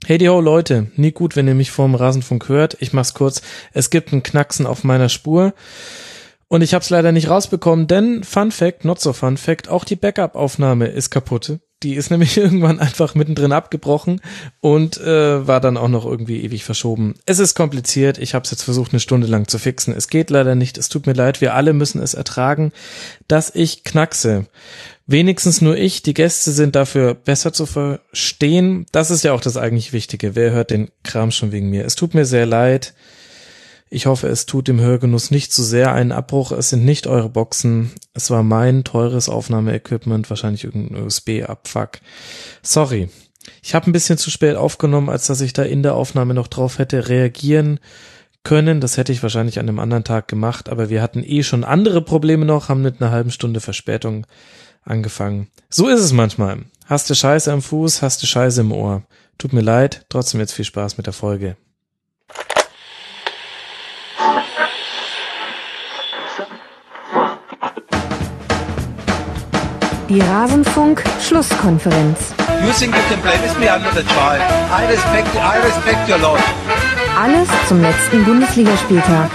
Hey die ho Leute, nie gut, wenn ihr mich vorm Rasenfunk hört. Ich mach's kurz. Es gibt ein Knacksen auf meiner Spur und ich hab's leider nicht rausbekommen, denn Fun Fact, not so Fun Fact, auch die Backup-Aufnahme ist kaputt. Die ist nämlich irgendwann einfach mittendrin abgebrochen und war dann auch noch irgendwie ewig verschoben. Es ist kompliziert, ich habe es jetzt versucht, eine Stunde lang zu fixen. Es geht leider nicht, es tut mir leid, wir alle müssen es ertragen, dass ich knackse. Wenigstens nur ich, die Gäste sind dafür besser zu verstehen. Das ist ja auch das eigentlich Wichtige. Wer hört den Kram schon wegen mir? Es tut mir sehr leid. Ich hoffe, es tut dem Hörgenuss nicht zu sehr einen Abbruch. Es sind nicht eure Boxen. Es war mein teures Aufnahmeequipment, wahrscheinlich irgendein USB-Abfuck. Sorry. Ich habe ein bisschen zu spät aufgenommen, als dass ich da in der Aufnahme noch drauf hätte reagieren können. Das hätte ich wahrscheinlich an einem anderen Tag gemacht, aber wir hatten schon andere Probleme noch, haben mit einer halben Stunde Verspätung angefangen. So ist es manchmal. Hast du Scheiße am Fuß, hast du Scheiße im Ohr. Tut mir leid, trotzdem jetzt viel Spaß mit der Folge. Die Rasenfunk-Schlusskonferenz. You think you can play with me? I'm not a child. I respect your lot. Alles zum letzten Bundesligaspieltag.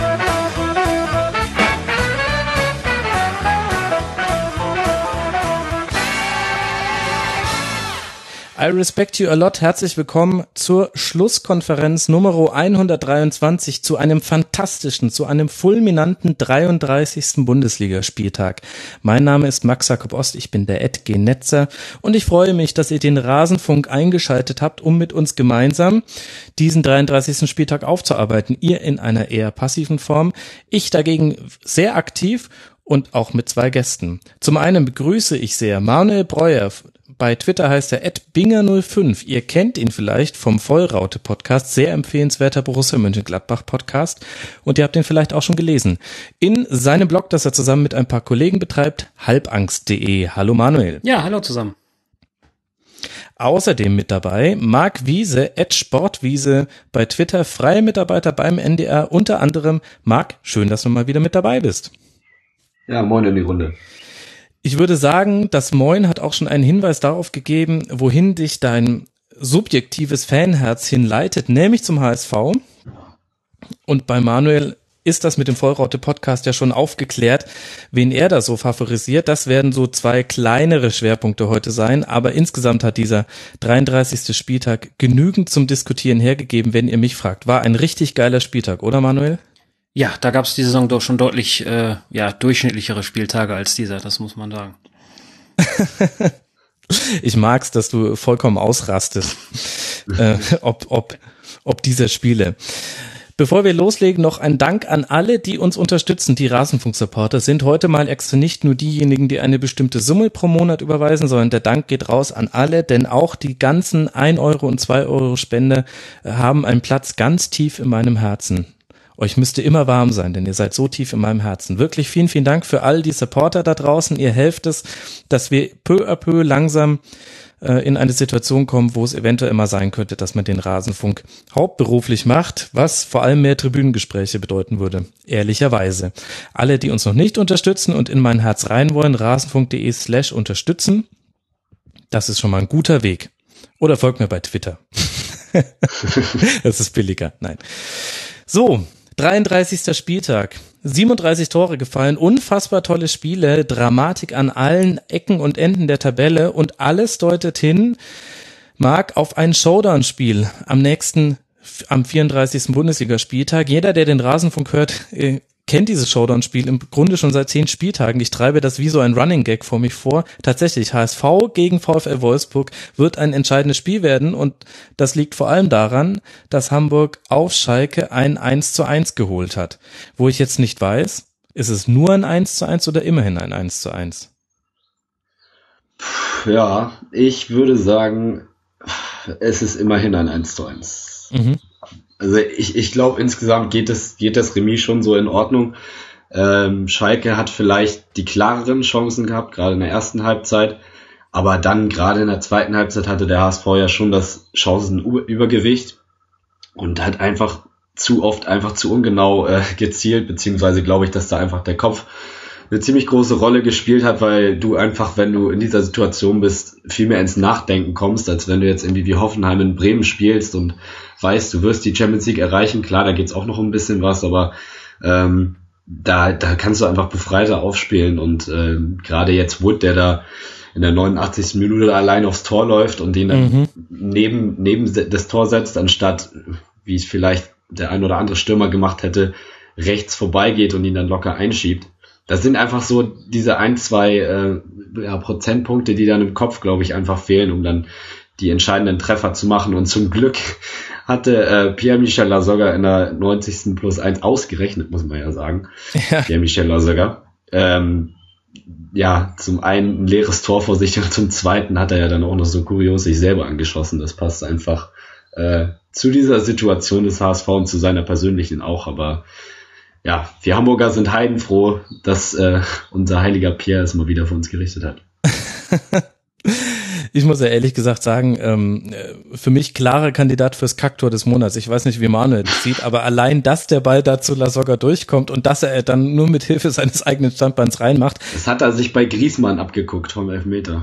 I respect you a lot. Herzlich willkommen zur Schlusskonferenz Nummer 123 zu einem fantastischen, zu einem fulminanten 33. Bundesligaspieltag. Mein Name ist Max Jakob Ost, ich bin der @gnetzer und ich freue mich, dass ihr den Rasenfunk eingeschaltet habt, um mit uns gemeinsam diesen 33. Spieltag aufzuarbeiten. Ihr in einer eher passiven Form, ich dagegen sehr aktiv und auch mit zwei Gästen. Zum einen begrüße ich sehr Manuel Breuer. Bei Twitter heißt er @binger05. Ihr kennt ihn vielleicht vom Vollraute-Podcast, sehr empfehlenswerter Borussia Mönchengladbach-Podcast. Und ihr habt ihn vielleicht auch schon gelesen. In seinem Blog, das er zusammen mit ein paar Kollegen betreibt, halbangst.de. Hallo Manuel. Ja, hallo zusammen. Außerdem mit dabei Marc Wiese, @sportwiese bei Twitter, freie Mitarbeiter beim NDR. Unter anderem, Marc, schön, dass du mal wieder mit dabei bist. Ja, moin in die Runde. Ich würde sagen, das Moin hat auch schon einen Hinweis darauf gegeben, wohin dich dein subjektives Fanherz hinleitet, nämlich zum HSV. Und bei Manuel ist das mit dem Vollraute-Podcast ja schon aufgeklärt, wen er da so favorisiert. Das werden so zwei kleinere Schwerpunkte heute sein, aber insgesamt hat dieser 33. Spieltag genügend zum Diskutieren hergegeben, wenn ihr mich fragt. War ein richtig geiler Spieltag, oder Manuel? Ja, da gab es die Saison doch schon deutlich durchschnittlichere Spieltage als dieser, das muss man sagen. Ich mag's, dass du vollkommen ausrastest, ob dieser Spiele. Bevor wir loslegen, noch ein Dank an alle, die uns unterstützen. Die Rasenfunk-Supporter sind heute mal extra nicht nur diejenigen, die eine bestimmte Summe pro Monat überweisen, sondern der Dank geht raus an alle, denn auch die ganzen 1 Euro und 2 Euro Spender haben einen Platz ganz tief in meinem Herzen. Euch müsste immer warm sein, denn ihr seid so tief in meinem Herzen. Wirklich vielen, vielen Dank für all die Supporter da draußen. Ihr helft es, dass wir peu à peu langsam in eine Situation kommen, wo es eventuell immer sein könnte, dass man den Rasenfunk hauptberuflich macht, was vor allem mehr Tribünengespräche bedeuten würde. Ehrlicherweise. Alle, die uns noch nicht unterstützen und in mein Herz rein wollen, rasenfunk.de/unterstützen. Das ist schon mal ein guter Weg. Oder folgt mir bei Twitter. Das ist billiger. Nein. So. 33. Spieltag, 37 Tore gefallen, unfassbar tolle Spiele, Dramatik an allen Ecken und Enden der Tabelle und alles deutet hin, Marc, auf ein Showdown-Spiel am 34. Bundesligaspieltag. Jeder, der den Rasenfunk hört, kennt dieses Showdown-Spiel im Grunde schon seit 10 Spieltagen. Ich treibe das wie so ein Running Gag vor mich vor. Tatsächlich, HSV gegen VfL Wolfsburg wird ein entscheidendes Spiel werden und das liegt vor allem daran, dass Hamburg auf Schalke ein 1:1 geholt hat. Wo ich jetzt nicht weiß, ist es nur ein 1:1 oder immerhin ein 1:1? Ja, ich würde sagen, es ist immerhin ein 1:1. Mhm. Also ich glaube, insgesamt geht das Remis schon so in Ordnung. Schalke hat vielleicht die klareren Chancen gehabt, gerade in der ersten Halbzeit. Aber dann gerade in der zweiten Halbzeit hatte der HSV ja schon das Chancenübergewicht und hat einfach zu oft einfach zu ungenau gezielt, beziehungsweise glaube ich, dass da einfach der Kopf eine ziemlich große Rolle gespielt hat, weil du einfach, wenn du in dieser Situation bist, viel mehr ins Nachdenken kommst, als wenn du jetzt irgendwie wie Hoffenheim in Bremen spielst und weißt, du wirst die Champions League erreichen. Klar, da geht's auch noch ein bisschen was, aber da kannst du einfach befreiter aufspielen und gerade jetzt Wood, der da in der 89. Minute allein aufs Tor läuft und den dann neben das Tor setzt, anstatt, wie es vielleicht der ein oder andere Stürmer gemacht hätte, rechts vorbeigeht und ihn dann locker einschiebt. Das sind einfach so diese 1-2 Prozentpunkte, die dann im Kopf, glaube ich, einfach fehlen, um dann die entscheidenden Treffer zu machen. Und zum Glück hatte Pierre-Michel Lasogga in der 90. +1 ausgerechnet, muss man ja sagen. Ja. Pierre-Michel Lasogga. Zum einen ein leeres Tor vor sich und zum zweiten hat er ja dann auch noch so kurios sich selber angeschossen. Das passt einfach zu dieser Situation des HSV und zu seiner persönlichen auch. Aber ja, wir Hamburger sind heidenfroh, dass unser heiliger Pierre es mal wieder für uns gerichtet hat. Ich muss ja ehrlich gesagt sagen, für mich klarer Kandidat fürs Kacktor des Monats. Ich weiß nicht, wie Manuel das sieht, aber allein, dass der Ball da zu Lasogga durchkommt und dass er dann nur mit Hilfe seines eigenen Standbeins reinmacht. Das hat er sich bei Griezmann abgeguckt vom Elfmeter.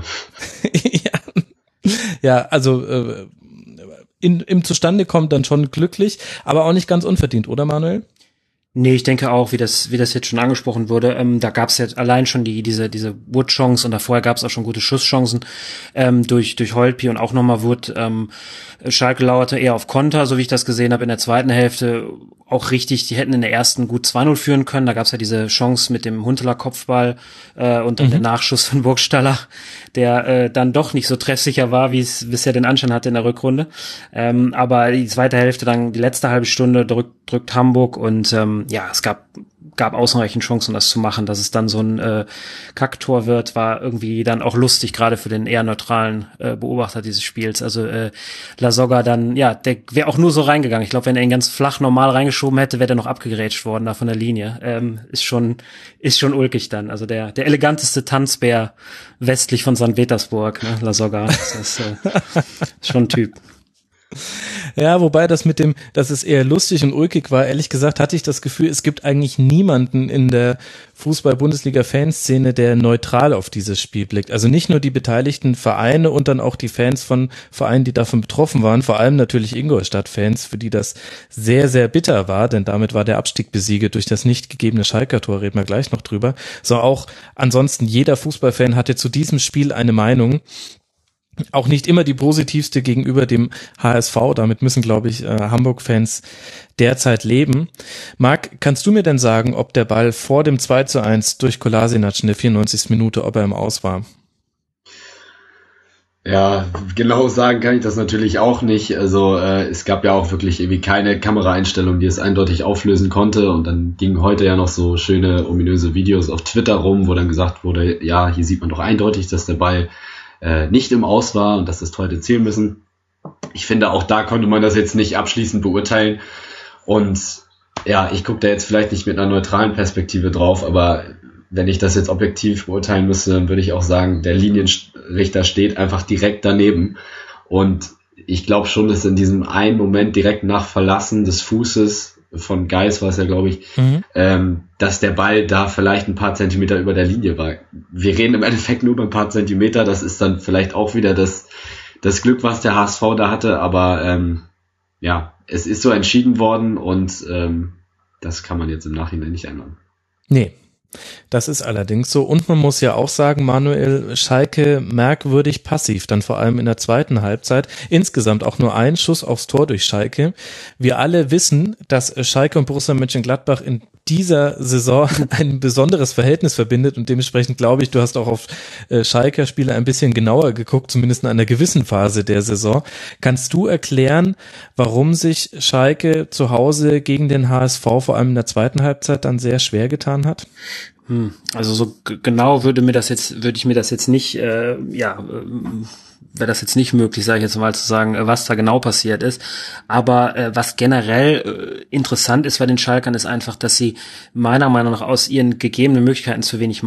Ja, also im Zustandekommen dann schon glücklich, aber auch nicht ganz unverdient, oder Manuel? Nee, ich denke auch, wie das jetzt schon angesprochen wurde, da gab es ja allein schon diese Wood-Chance und davor gab es auch schon gute Schusschancen durch Holtby und auch nochmal Wood. Schalke lauerte eher auf Konter, so wie ich das gesehen habe in der zweiten Hälfte. Auch richtig, die hätten in der ersten gut 2-0 führen können. Da gab es ja diese Chance mit dem Huntelaar Kopfball und dann der Nachschuss von Burgstaller, der dann doch nicht so treffsicher war, wie es bisher den Anschein hatte in der Rückrunde. Aber die zweite Hälfte, dann die letzte halbe Stunde drückt Hamburg und es gab ausreichend Chancen, das zu machen. Dass es dann so ein Kacktor wird, war irgendwie dann auch lustig, gerade für den eher neutralen Beobachter dieses Spiels. Also Lasogga dann, der wäre auch nur so reingegangen. Ich glaube, wenn er ihn ganz flach normal reingeschoben hätte, wäre er noch abgegrätscht worden da von der Linie. Ist schon ulkig dann. Also der eleganteste Tanzbär westlich von St. Petersburg, ne? Lasogga. Das ist schon ein Typ. Ja, wobei dass es eher lustig und ulkig war, ehrlich gesagt hatte ich das Gefühl, es gibt eigentlich niemanden in der Fußball-Bundesliga-Fanszene, der neutral auf dieses Spiel blickt. Also nicht nur die beteiligten Vereine und dann auch die Fans von Vereinen, die davon betroffen waren, vor allem natürlich Ingolstadt-Fans, für die das sehr, sehr bitter war, denn damit war der Abstieg besiegelt durch das nicht gegebene Schalker-Tor, reden wir gleich noch drüber. So auch ansonsten jeder Fußballfan hatte zu diesem Spiel eine Meinung. Auch nicht immer die positivste gegenüber dem HSV. Damit müssen, glaube ich, Hamburg-Fans derzeit leben. Marc, kannst du mir denn sagen, ob der Ball vor dem 2:1 durch Kolasinac in der 94. Minute, ob er im Aus war? Ja, genau sagen kann ich das natürlich auch nicht. Also es gab ja auch wirklich irgendwie keine Kameraeinstellung, die es eindeutig auflösen konnte. Und dann gingen heute ja noch so schöne, ominöse Videos auf Twitter rum, wo dann gesagt wurde, ja, hier sieht man doch eindeutig, dass der Ball nicht im Aus war und dass das Tor hätte zählen müssen. Ich finde, auch da konnte man das jetzt nicht abschließend beurteilen. Und ja, ich gucke da jetzt vielleicht nicht mit einer neutralen Perspektive drauf, aber wenn ich das jetzt objektiv beurteilen müsste, dann würde ich auch sagen, der Linienrichter steht einfach direkt daneben. Und ich glaube schon, dass in diesem einen Moment direkt nach Verlassen des Fußes von Geis war es ja, glaube ich, dass der Ball da vielleicht ein paar Zentimeter über der Linie war. Wir reden im Endeffekt nur über ein paar Zentimeter, das ist dann vielleicht auch wieder das Glück, was der HSV da hatte, aber es ist so entschieden worden und das kann man jetzt im Nachhinein nicht ändern. Nee. Das ist allerdings so. Und man muss ja auch sagen, Manuel, Schalke merkwürdig passiv, dann vor allem in der zweiten Halbzeit. Insgesamt auch nur ein Schuss aufs Tor durch Schalke. Wir alle wissen, dass Schalke und Borussia Mönchengladbach in dieser Saison ein besonderes Verhältnis verbindet und dementsprechend glaube ich, du hast auch auf Schalker Spiele ein bisschen genauer geguckt, zumindest in einer gewissen Phase der Saison. Kannst du erklären, warum sich Schalke zu Hause gegen den HSV vor allem in der zweiten Halbzeit dann sehr schwer getan hat? Also so genau würde ich mir das jetzt nicht, wäre das jetzt nicht möglich, sage ich jetzt mal, zu sagen, was da genau passiert ist. Aber was generell interessant ist bei den Schalkern, ist einfach, dass sie meiner Meinung nach aus ihren gegebenen Möglichkeiten zu wenig machen.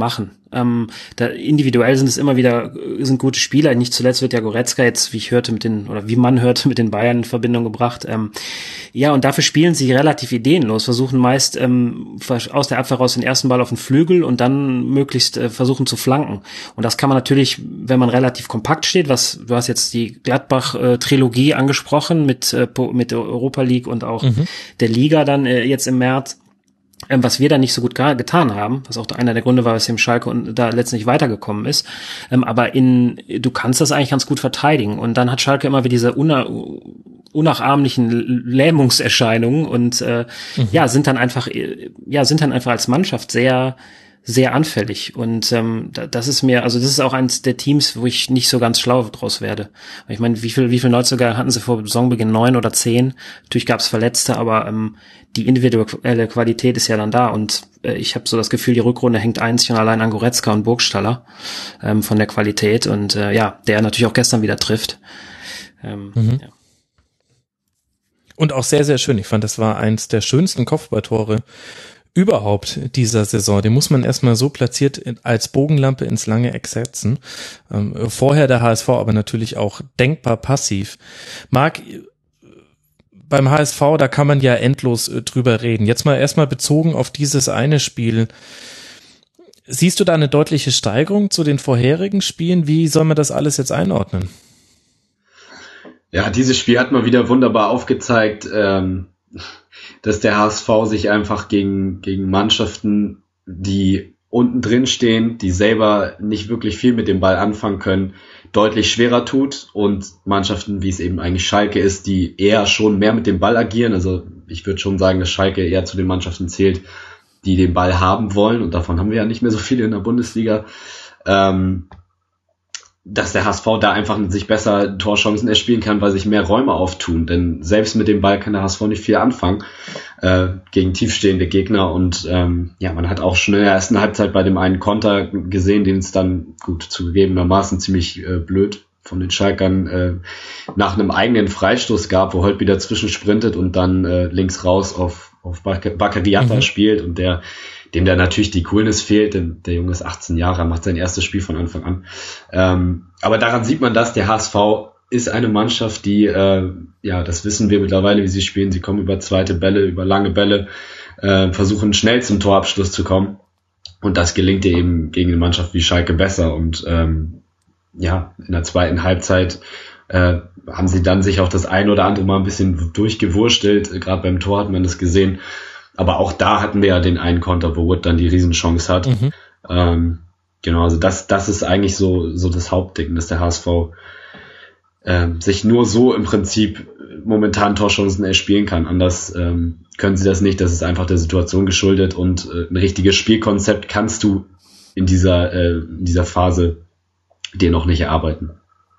Da individuell sind gute Spieler. Nicht zuletzt wird ja Goretzka jetzt, wie man hörte, mit den Bayern in Verbindung gebracht. Ja, und dafür spielen sie relativ ideenlos, versuchen meist aus der Abwehr raus den ersten Ball auf den Flügel und dann möglichst versuchen zu flanken. Und das kann man natürlich, wenn man relativ kompakt steht, du hast jetzt die Gladbach-Trilogie angesprochen mit der Europa League und auch der Liga dann jetzt im März. Was wir da nicht so gut getan haben, was auch einer der Gründe war, weswegen Schalke und da letztendlich weitergekommen ist. Aber du kannst das eigentlich ganz gut verteidigen. Und dann hat Schalke immer wieder diese unnachahmlichen Lähmungserscheinungen und sind dann einfach als Mannschaft sehr, sehr anfällig. Und das ist auch eines der Teams, wo ich nicht so ganz schlau draus werde. Ich meine, wie viel Neuzugänge hatten sie vor Saisonbeginn? 9 oder 10? Natürlich gab es Verletzte, aber die individuelle Qualität ist ja dann da. Und ich habe so das Gefühl, die Rückrunde hängt einzig und allein an Goretzka und Burgstaller von der Qualität. Und der natürlich auch gestern wieder trifft. Ja. Und auch sehr, sehr schön. Ich fand, das war eins der schönsten Kopfballtore überhaupt dieser Saison. Den muss man erstmal so platziert als Bogenlampe ins lange Eck setzen. Vorher der HSV, aber natürlich auch denkbar passiv. Marc, beim HSV, da kann man ja endlos drüber reden. Jetzt mal erstmal bezogen auf dieses eine Spiel. Siehst du da eine deutliche Steigerung zu den vorherigen Spielen? Wie soll man das alles jetzt einordnen? Ja, dieses Spiel hat mal wieder wunderbar aufgezeigt, dass der HSV sich einfach gegen Mannschaften, die unten drin stehen, die selber nicht wirklich viel mit dem Ball anfangen können, deutlich schwerer tut, und Mannschaften, wie es eben eigentlich Schalke ist, die eher schon mehr mit dem Ball agieren. Also ich würde schon sagen, dass Schalke eher zu den Mannschaften zählt, die den Ball haben wollen, und davon haben wir ja nicht mehr so viele in der Bundesliga. Dass der HSV da einfach sich besser Torchancen erspielen kann, weil sich mehr Räume auftun. Denn selbst mit dem Ball kann der HSV nicht viel anfangen gegen tiefstehende Gegner. Und man hat auch schon in der ersten Halbzeit bei dem einen Konter gesehen, den es dann gut zugegebenermaßen ziemlich blöd von den Schalkern nach einem eigenen Freistoß gab, wo Holtby dazwischen sprintet und dann links raus auf Bakary Diatta spielt, und dem da natürlich die Coolness fehlt, denn der Junge ist 18 Jahre, macht sein erstes Spiel von Anfang an. Aber daran sieht man, dass der HSV ist eine Mannschaft, die, das wissen wir mittlerweile, wie sie spielen. Sie kommen über zweite Bälle, über lange Bälle, versuchen schnell zum Torabschluss zu kommen. Und das gelingt dir eben gegen eine Mannschaft wie Schalke besser. Und in der zweiten Halbzeit haben sie dann sich auch das ein oder andere Mal ein bisschen durchgewurstelt. Gerade beim Tor hat man das gesehen. Aber auch da hatten wir ja den einen Konter, wo Wood dann die Riesenchance hat. Also das ist eigentlich so das Hauptding, dass der HSV sich nur so im Prinzip momentan Torchancen erspielen kann. Anders können sie das nicht. Das ist einfach der Situation geschuldet, und ein richtiges Spielkonzept kannst du in dieser Phase dir noch nicht erarbeiten.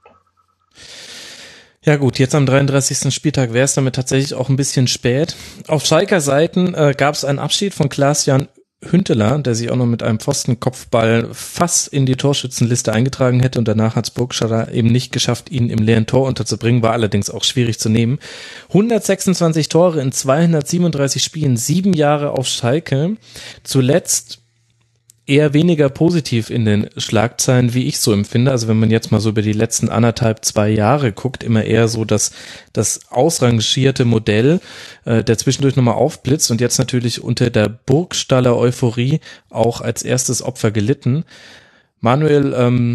Ja gut, jetzt am 33. Spieltag wäre es damit tatsächlich auch ein bisschen spät. Auf Schalker Seiten gab es einen Abschied von Klaas-Jan Huntelaar, der sich auch noch mit einem Pfostenkopfball fast in die Torschützenliste eingetragen hätte, und danach hat es Burgstaller eben nicht geschafft, ihn im leeren Tor unterzubringen, war allerdings auch schwierig zu nehmen. 126 Tore in 237 Spielen, 7 Jahre auf Schalke, zuletzt eher weniger positiv in den Schlagzeilen, wie ich so empfinde. Also wenn man jetzt mal so über die letzten 2 Jahre guckt, immer eher so das ausrangierte Modell, der zwischendurch nochmal aufblitzt und jetzt natürlich unter der Burgstaller Euphorie auch als erstes Opfer gelitten. Manuel,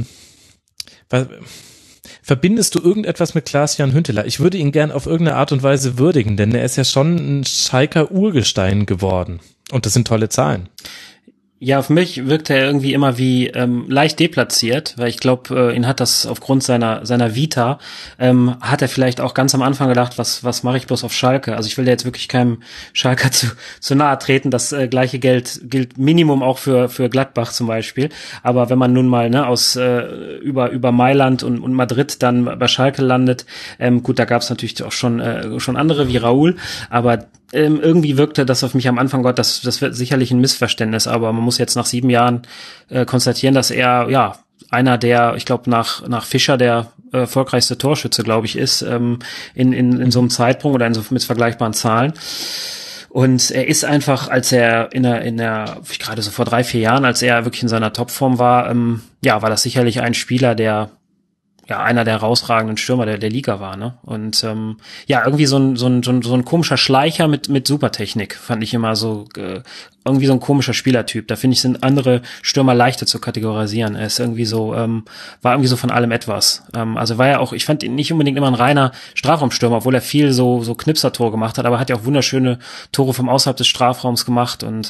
verbindest du irgendetwas mit Klaas-Jan Huntelaar? Ich würde ihn gern auf irgendeine Art und Weise würdigen, denn er ist ja schon ein Schalker Urgestein geworden. Und das sind tolle Zahlen. Ja, auf mich wirkt er irgendwie immer wie leicht deplatziert, weil ich glaube, ihn hat das aufgrund seiner Vita, hat er vielleicht auch ganz am Anfang gedacht, was mache ich bloß auf Schalke? Also ich will da jetzt wirklich keinem Schalker zu nahe treten. Das gleiche gilt Minimum auch für Gladbach zum Beispiel. Aber wenn man nun mal über Mailand und Madrid dann bei Schalke landet, gut, da gab es natürlich auch schon andere wie Raúl, aber irgendwie wirkte das auf mich am Anfang, das wird sicherlich ein Missverständnis, aber man muss jetzt nach 7 Jahren konstatieren, dass er einer der, ich glaube nach Fischer der erfolgreichste Torschütze, glaube ich, ist in so einem Zeitpunkt oder mit vergleichbaren Zahlen. Und er ist einfach, als er gerade so vor 3-4 Jahren, als er wirklich in seiner Topform war, war das sicherlich ein Spieler, der einer der herausragenden Stürmer der Liga war, ne? Und irgendwie so ein komischer Schleicher mit Supertechnik, fand ich immer so, irgendwie so ein komischer Spielertyp. Da finde ich, sind andere Stürmer leichter zu kategorisieren. Er ist irgendwie so, war irgendwie so von allem etwas. Also war ja auch, ich fand ihn nicht unbedingt immer ein reiner Strafraumstürmer, obwohl er viel so Knipsertore gemacht hat, aber hat ja auch wunderschöne Tore vom außerhalb des Strafraums gemacht und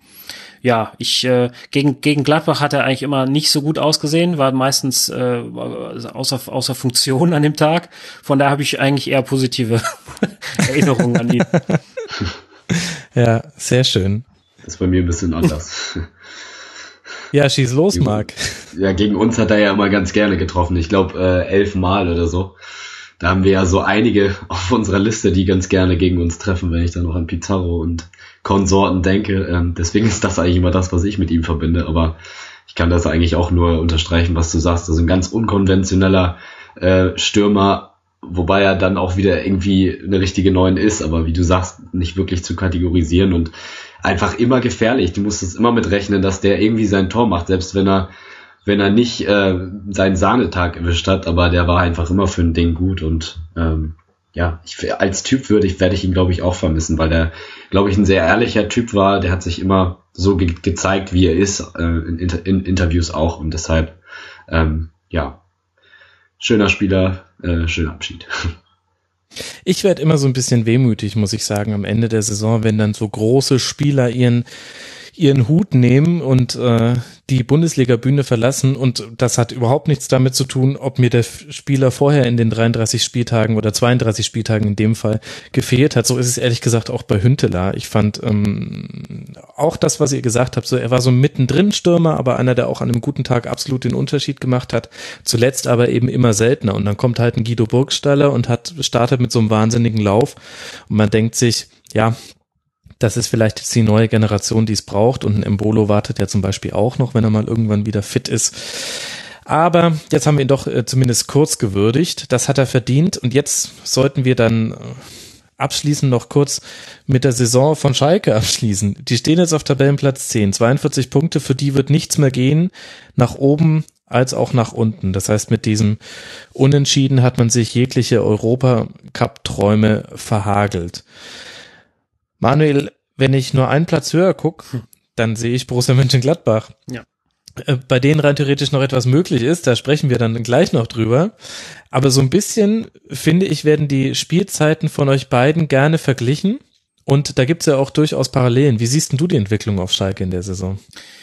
gegen Gladbach hat er eigentlich immer nicht so gut ausgesehen, war meistens außer Funktion an dem Tag. Von daher habe ich eigentlich eher positive Erinnerungen an ihn. Ja, sehr schön. Das ist bei mir ein bisschen anders. Ja, schieß los, Marc. Ja, gegen uns hat er ja immer ganz gerne getroffen. Ich glaube 11 Mal oder so. Da haben wir ja so einige auf unserer Liste, die ganz gerne gegen uns treffen, wenn ich dann noch an Pizarro und Konsorten denke. Deswegen ist das eigentlich immer das, was ich mit ihm verbinde. Aber ich kann das eigentlich auch nur unterstreichen, was du sagst. Also ein ganz unkonventioneller Stürmer, wobei er dann auch wieder irgendwie eine richtige 9 ist. Aber wie du sagst, nicht wirklich zu kategorisieren und einfach immer gefährlich. Du musst es immer mit rechnen, dass der irgendwie sein Tor macht, selbst wenn er nicht seinen Sahnetag erwischt hat. Aber der war einfach immer für ein Ding gut und als Typ werde ich ihn, glaube ich, auch vermissen, weil der, glaube ich, ein sehr ehrlicher Typ war. Der hat sich immer so gezeigt, wie er ist, in Interviews auch. Und deshalb, schöner Spieler, schöner Abschied. Ich werde immer so ein bisschen wehmütig, muss ich sagen, am Ende der Saison, wenn dann so große Spieler ihren Hut nehmen und die Bundesliga-Bühne verlassen, und das hat überhaupt nichts damit zu tun, ob mir der Spieler vorher in den 33 Spieltagen oder 32 Spieltagen in dem Fall gefehlt hat. So ist es ehrlich gesagt auch bei Hünteler. Ich fand auch das, was ihr gesagt habt, so er war so mittendrin Stürmer, aber einer, der auch an einem guten Tag absolut den Unterschied gemacht hat, zuletzt aber eben immer seltener. Und dann kommt halt ein Guido Burgstaller und startet mit so einem wahnsinnigen Lauf und man denkt sich, ja, das ist vielleicht jetzt die neue Generation, die es braucht, und ein Embolo wartet ja zum Beispiel auch noch, wenn er mal irgendwann wieder fit ist. Aber jetzt haben wir ihn doch zumindest kurz gewürdigt. Das hat er verdient, und jetzt sollten wir dann abschließend noch kurz mit der Saison von Schalke abschließen. Die stehen jetzt auf Tabellenplatz 10, 42 Punkte, für die wird nichts mehr gehen, nach oben als auch nach unten. Das heißt, mit diesem Unentschieden hat man sich jegliche Europacup-Träume verhagelt. Manuel, wenn ich nur einen Platz höher gucke, dann sehe ich Borussia Mönchengladbach. Ja. Bei denen rein theoretisch noch etwas möglich ist, da sprechen wir dann gleich noch drüber. Aber so ein bisschen, finde ich, werden die Spielzeiten von euch beiden gerne verglichen. Und da gibt's ja auch durchaus Parallelen. Wie siehst denn du die Entwicklung auf Schalke in der Saison?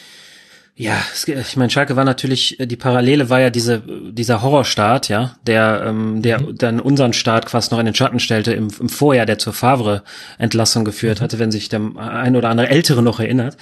Ja, ich meine, Schalke war natürlich, die Parallele war ja dieser Horrorstart, ja, der dann unseren Start quasi noch in den Schatten stellte im Vorjahr, der zur Favre-Entlassung geführt hatte, wenn sich der ein oder andere Ältere noch erinnert.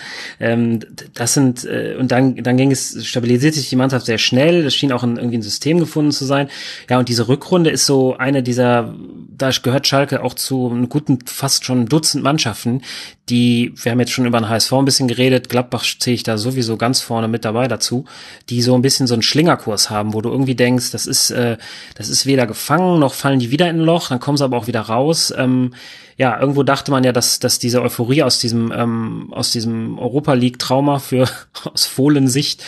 Das sind, und dann stabilisiert sich die Mannschaft sehr schnell, es schien auch irgendwie ein System gefunden zu sein. Ja, und diese Rückrunde ist so eine dieser, da gehört Schalke auch zu einem guten, fast schon Dutzend Mannschaften, wir haben jetzt schon über den HSV ein bisschen geredet, Gladbach zähle ich da sowieso ganz vorne mit dabei dazu, die so ein bisschen so einen Schlingerkurs haben, wo du irgendwie denkst, das ist weder gefangen, noch fallen die wieder in ein Loch, dann kommen sie aber auch wieder raus. Irgendwo dachte man ja, dass diese Euphorie aus diesem Europa League Trauma aus Fohlensicht,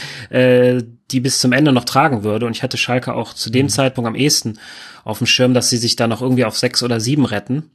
die bis zum Ende noch tragen würde. Und ich hatte Schalke auch zu dem Zeitpunkt am ehesten auf dem Schirm, dass sie sich da noch irgendwie auf 6 oder 7 retten.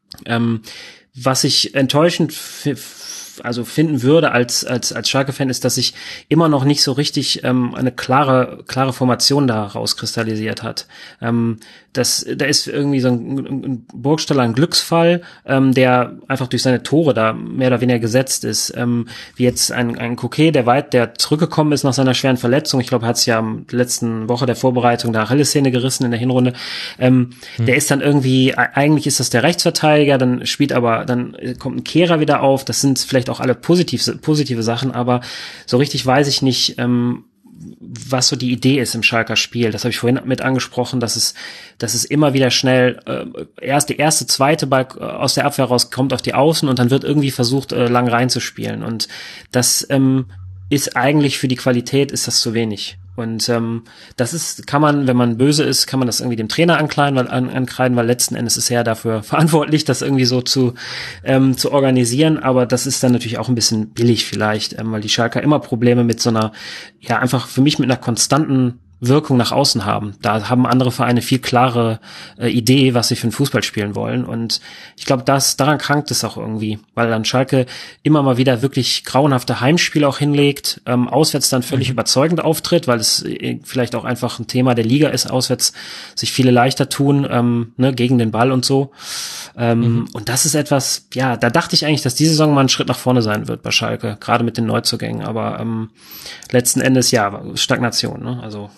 Was ich enttäuschend finden würde als Schalke-Fan, ist, dass sich immer noch nicht so richtig eine klare Formation da rauskristallisiert hat. Da ist irgendwie so ein Burgstaller ein Glücksfall, der einfach durch seine Tore da mehr oder weniger gesetzt ist. Wie jetzt ein Coquet, der zurückgekommen ist nach seiner schweren Verletzung. Ich glaube, er hat es ja am letzten Woche der Vorbereitung der Achillessehne gerissen in der Hinrunde. Der ist dann irgendwie, eigentlich ist das der Rechtsverteidiger, dann kommt ein Kehrer wieder auf. Das sind vielleicht auch alle positive Sachen, aber so richtig weiß ich nicht, was so die Idee ist im Schalker Spiel. Das habe ich vorhin mit angesprochen, dass es immer wieder schnell zweite Ball aus der Abwehr rauskommt auf die Außen und dann wird irgendwie versucht, lang reinzuspielen. Und das ist eigentlich für die Qualität ist das zu wenig. Und das kann man, wenn man böse ist, kann man das irgendwie dem Trainer ankreiden, weil letzten Endes ist er dafür verantwortlich, das irgendwie so zu organisieren. Aber das ist dann natürlich auch ein bisschen billig vielleicht, weil die Schalker immer Probleme mit so einer, ja einfach für mich mit einer konstanten Wirkung nach außen haben. Da haben andere Vereine viel klare Idee, was sie für einen Fußball spielen wollen. Und ich glaube, daran krankt es auch irgendwie, weil dann Schalke immer mal wieder wirklich grauenhafte Heimspiele auch hinlegt, auswärts dann völlig überzeugend auftritt, weil es vielleicht auch einfach ein Thema der Liga ist, auswärts sich viele leichter tun, gegen den Ball und so. Und das ist etwas, ja, da dachte ich eigentlich, dass diese Saison mal ein Schritt nach vorne sein wird bei Schalke, gerade mit den Neuzugängen. Aber letzten Endes, ja, Stagnation, ne? Also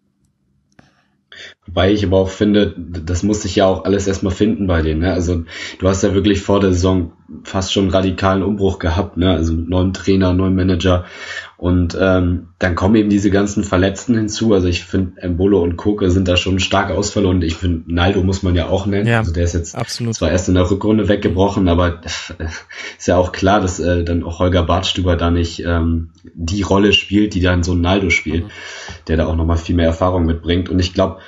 Wobei ich aber auch finde, das muss sich ja auch alles erstmal finden bei denen. Ne? Also du hast ja wirklich vor der Saison fast schon einen radikalen Umbruch gehabt, ne? Also mit neuem Trainer, neuem Manager. Und dann kommen eben diese ganzen Verletzten hinzu. Also ich finde, Embolo und Koke sind da schon stark Ausfälle und ich finde, Naldo muss man ja auch nennen. Ja, also der ist jetzt absolut zwar erst in der Rückrunde weggebrochen, aber ist ja auch klar, dass dann auch Holger Badstüber da nicht die Rolle spielt, die dann so ein Naldo spielt, der da auch nochmal viel mehr Erfahrung mitbringt. Und ich glaube,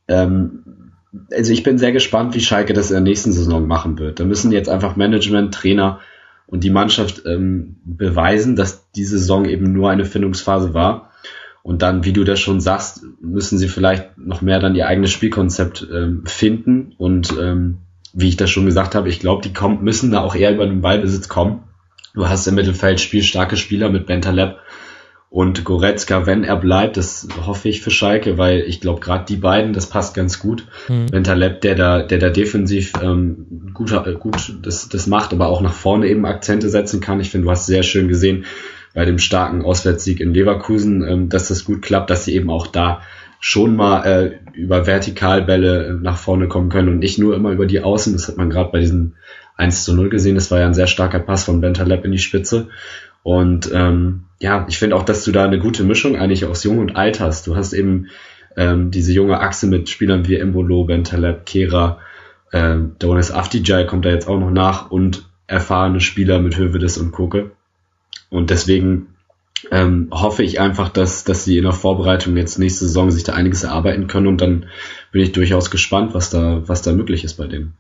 also ich bin sehr gespannt, wie Schalke das in der nächsten Saison machen wird. Da müssen jetzt einfach Management, Trainer und die Mannschaft beweisen, dass die Saison eben nur eine Findungsphase war. Und dann, wie du das schon sagst, müssen sie vielleicht noch mehr dann ihr eigenes Spielkonzept finden. Und wie ich das schon gesagt habe, ich glaube, die müssen da auch eher über den Ballbesitz kommen. Du hast im Mittelfeld spielstarke Spieler mit Bentaleb und Goretzka, wenn er bleibt, das hoffe ich für Schalke, weil ich glaube, gerade die beiden, das passt ganz gut. Bentaleb, der da defensiv gut das macht, aber auch nach vorne eben Akzente setzen kann. Ich finde, du hast sehr schön gesehen bei dem starken Auswärtssieg in Leverkusen, dass das gut klappt, dass sie eben auch da schon mal über Vertikalbälle nach vorne kommen können und nicht nur immer über die Außen. Das hat man gerade bei diesem 1:0 gesehen. Das war ja ein sehr starker Pass von Bentaleb in die Spitze. Und ja, ich finde auch, dass du da eine gute Mischung eigentlich aus Jung und Alt hast. Du hast eben diese junge Achse mit Spielern wie Embolo, Bentaleb, Kehrer, Donis Afdijay kommt da jetzt auch noch nach und erfahrene Spieler mit Hövedes und Koke. Und deswegen hoffe ich einfach, dass sie in der Vorbereitung jetzt nächste Saison sich da einiges erarbeiten können und dann bin ich durchaus gespannt, was da möglich ist bei denen.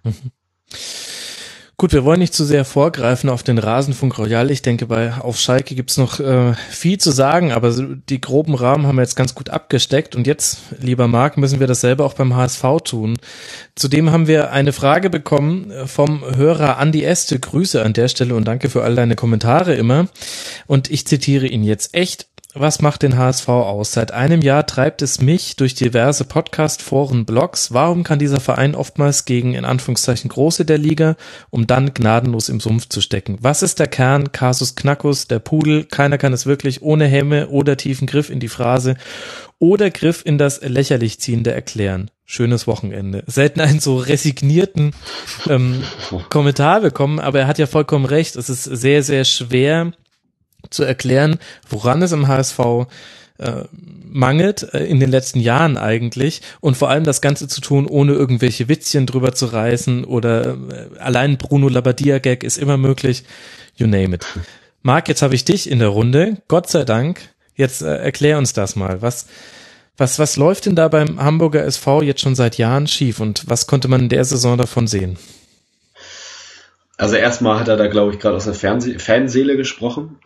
Gut, wir wollen nicht zu sehr vorgreifen auf den Rasenfunk Royal. Ich denke, auf Schalke gibt's noch viel zu sagen, aber die groben Rahmen haben wir jetzt ganz gut abgesteckt. Und jetzt, lieber Marc, müssen wir dasselbe auch beim HSV tun. Zudem haben wir eine Frage bekommen vom Hörer Andi Este. Grüße an der Stelle und danke für all deine Kommentare immer. Und ich zitiere ihn jetzt: Echt, was macht den HSV aus? Seit einem Jahr treibt es mich durch diverse Podcast-Foren, Blogs. Warum kann dieser Verein oftmals gegen, in Anführungszeichen, Große der Liga, um dann gnadenlos im Sumpf zu stecken? Was ist der Kern? Kasus Knackus, der Pudel, keiner kann es wirklich ohne Hemme oder tiefen Griff in die Phrase oder Griff in das lächerlich Ziehende erklären. Schönes Wochenende. Selten einen so resignierten Kommentar bekommen, aber er hat ja vollkommen recht. Es ist sehr, sehr schwer zu erklären, woran es im HSV mangelt, in den letzten Jahren eigentlich, und vor allem das Ganze zu tun, ohne irgendwelche Witzchen drüber zu reißen oder allein Bruno Labbadia-Gag ist immer möglich, you name it. Marc, jetzt habe ich dich in der Runde, Gott sei Dank, jetzt erklär uns das mal, was läuft denn da beim Hamburger SV jetzt schon seit Jahren schief und was konnte man in der Saison davon sehen? Also erstmal hat er da, glaube ich, gerade aus der Fanseele gesprochen.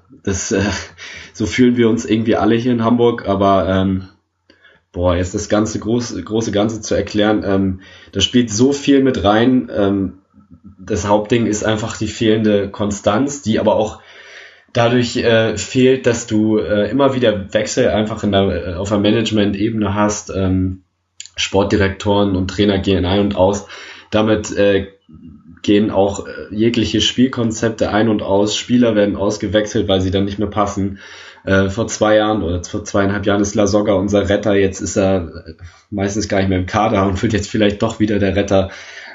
So fühlen wir uns irgendwie alle hier in Hamburg, aber jetzt das ganze große Ganze zu erklären, da spielt so viel mit rein. Das Hauptding ist einfach die fehlende Konstanz, die aber auch dadurch fehlt, dass du immer wieder Wechsel einfach auf der Management-Ebene hast. Sportdirektoren und Trainer gehen ein und aus. Damit gehen auch jegliche Spielkonzepte ein und aus. Spieler werden ausgewechselt, weil sie dann nicht mehr passen. Vor 2 Jahren oder vor 2,5 Jahren ist Lasogga unser Retter. Jetzt ist er meistens gar nicht mehr im Kader und wird jetzt vielleicht doch wieder der Retter.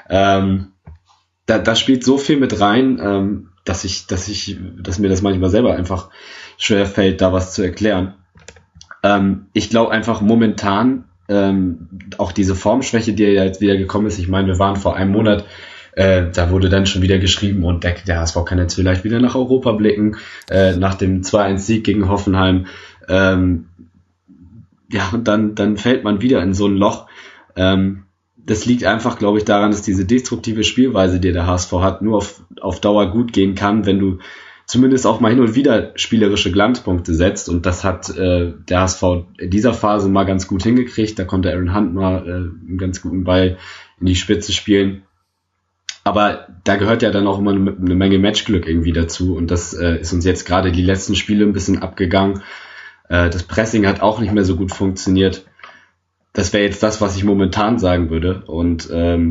Da spielt so viel mit rein, dass mir das manchmal selber einfach schwer fällt, da was zu erklären. Ich glaube einfach momentan auch diese Formschwäche, die ja jetzt wieder gekommen ist. Ich meine, wir waren vor einem Monat, da wurde dann schon wieder geschrieben und der HSV kann jetzt vielleicht wieder nach Europa blicken, nach dem 2-1-Sieg gegen Hoffenheim. und dann fällt man wieder in so ein Loch. Das liegt einfach, glaube ich, daran, dass diese destruktive Spielweise, die der HSV hat, nur auf Dauer gut gehen kann, wenn du zumindest auch mal hin und wieder spielerische Glanzpunkte setzt. Und das hat der HSV in dieser Phase mal ganz gut hingekriegt. Da konnte Aaron Hunt mal einen ganz guten Ball in die Spitze spielen. Aber da gehört ja dann auch immer eine Menge Matchglück irgendwie dazu. Und das ist uns jetzt gerade die letzten Spiele ein bisschen abgegangen. Das Pressing hat auch nicht mehr so gut funktioniert. Das wäre jetzt das, was ich momentan sagen würde. Und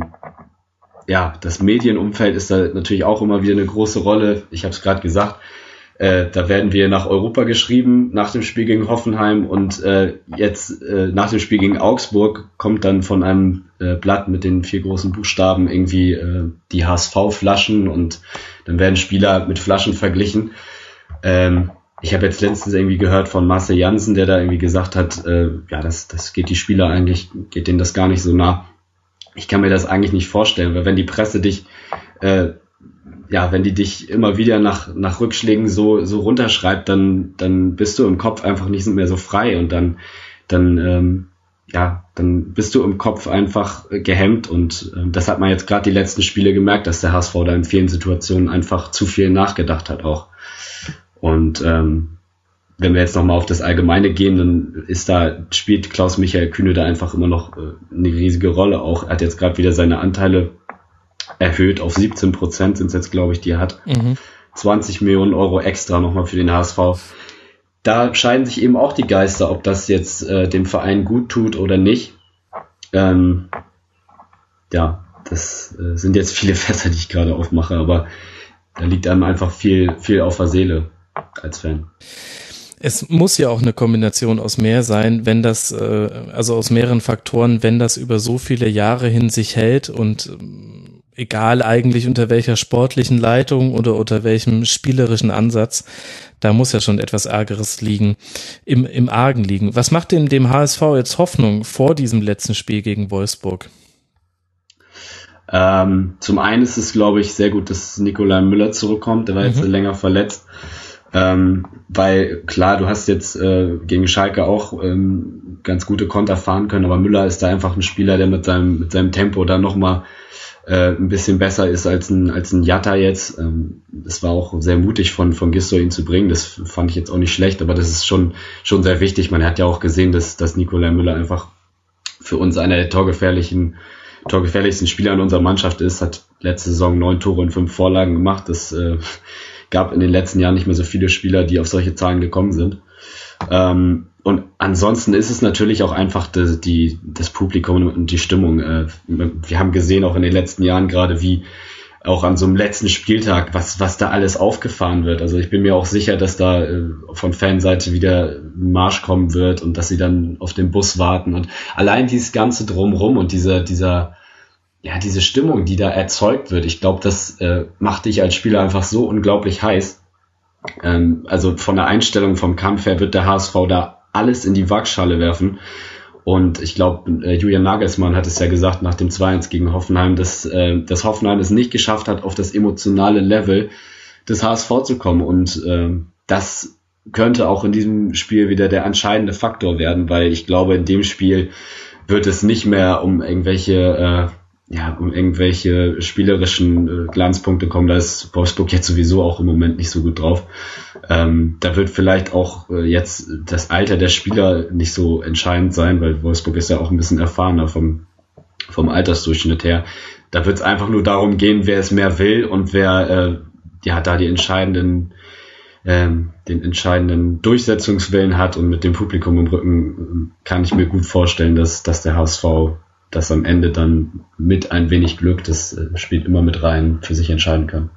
das Medienumfeld ist da natürlich auch immer wieder eine große Rolle. Ich habe es gerade gesagt, da werden wir nach Europa geschrieben, nach dem Spiel gegen Hoffenheim. Und jetzt nach dem Spiel gegen Augsburg kommt dann von einem Blatt mit den 4 großen Buchstaben irgendwie die HSV-Flaschen. Und dann werden Spieler mit Flaschen verglichen. Ich habe jetzt letztens irgendwie gehört von Marcel Janssen, der da irgendwie gesagt hat, das geht die Spieler eigentlich, geht denen das gar nicht so nah. Ich kann mir das eigentlich nicht vorstellen, weil wenn die Presse dich, wenn die dich immer wieder nach Rückschlägen so runterschreibt, dann bist du im Kopf einfach nicht mehr so frei und dann bist du im Kopf einfach gehemmt und das hat man jetzt gerade die letzten Spiele gemerkt, dass der HSV da in vielen Situationen einfach zu viel nachgedacht hat auch. Und wenn wir jetzt nochmal auf das Allgemeine gehen, dann spielt Klaus-Michael Kühne da einfach immer noch eine riesige Rolle auch. Er hat jetzt gerade wieder seine Anteile erhöht auf 17% sind es jetzt, glaube ich, die er hat. 20 Millionen Euro extra nochmal für den HSV. Da scheiden sich eben auch die Geister, ob das jetzt dem Verein gut tut oder nicht. Das sind jetzt viele Fässer, die ich gerade aufmache, aber da liegt einem einfach viel auf der Seele als Fan. Es muss ja auch eine Kombination aus mehr sein, wenn das, also aus mehreren Faktoren, wenn das über so viele Jahre hin sich hält und egal eigentlich unter welcher sportlichen Leitung oder unter welchem spielerischen Ansatz, da muss ja schon etwas Ärgeres liegen, im Argen liegen. Was macht denn dem HSV jetzt Hoffnung vor diesem letzten Spiel gegen Wolfsburg? Zum einen ist es, glaube ich, sehr gut, dass Nikolai Müller zurückkommt, der war jetzt länger verletzt. Weil klar, du hast jetzt gegen Schalke auch ganz gute Konter fahren können, aber Müller ist da einfach ein Spieler, der mit seinem Tempo da nochmal ein bisschen besser ist als ein Jatta jetzt. Das war auch sehr mutig von Gisdol ihn zu bringen, das fand ich jetzt auch nicht schlecht, aber das ist schon sehr wichtig. Man hat ja auch gesehen, dass Nikolai Müller einfach für uns einer der torgefährlichsten Spieler in unserer Mannschaft ist, hat letzte Saison 9 Tore und 5 Vorlagen gemacht. Das gab in den letzten Jahren nicht mehr so viele Spieler, die auf solche Zahlen gekommen sind. Und ansonsten ist es natürlich auch einfach das Publikum und die Stimmung. Wir haben gesehen auch in den letzten Jahren gerade, wie auch an so einem letzten Spieltag, was da alles aufgefahren wird. Also ich bin mir auch sicher, dass da von Fanseite wieder ein Marsch kommen wird und dass sie dann auf den Bus warten. Und allein dieses ganze Drumrum und diese Stimmung, die da erzeugt wird, ich glaube, das macht dich als Spieler einfach so unglaublich heiß. Also von der Einstellung vom Kampf her wird der HSV da alles in die Waagschale werfen. Und ich glaube, Julian Nagelsmann hat es ja gesagt nach dem 2-1 gegen Hoffenheim, dass Hoffenheim es nicht geschafft hat, auf das emotionale Level des HSV zu kommen. Und das könnte auch in diesem Spiel wieder der entscheidende Faktor werden, weil ich glaube, in dem Spiel wird es nicht mehr um irgendwelche spielerischen Glanzpunkte kommen. Da ist Wolfsburg jetzt sowieso auch im Moment nicht so gut drauf. Da wird vielleicht auch jetzt das Alter der Spieler nicht so entscheidend sein, weil Wolfsburg ist ja auch ein bisschen erfahrener vom Altersdurchschnitt her. Da wird es einfach nur darum gehen, wer es mehr will und wer da den entscheidenden Durchsetzungswillen hat, und mit dem Publikum im Rücken kann ich mir gut vorstellen, dass der HSV das am Ende dann mit ein wenig Glück, das spielt immer mit rein, für sich entscheiden kann.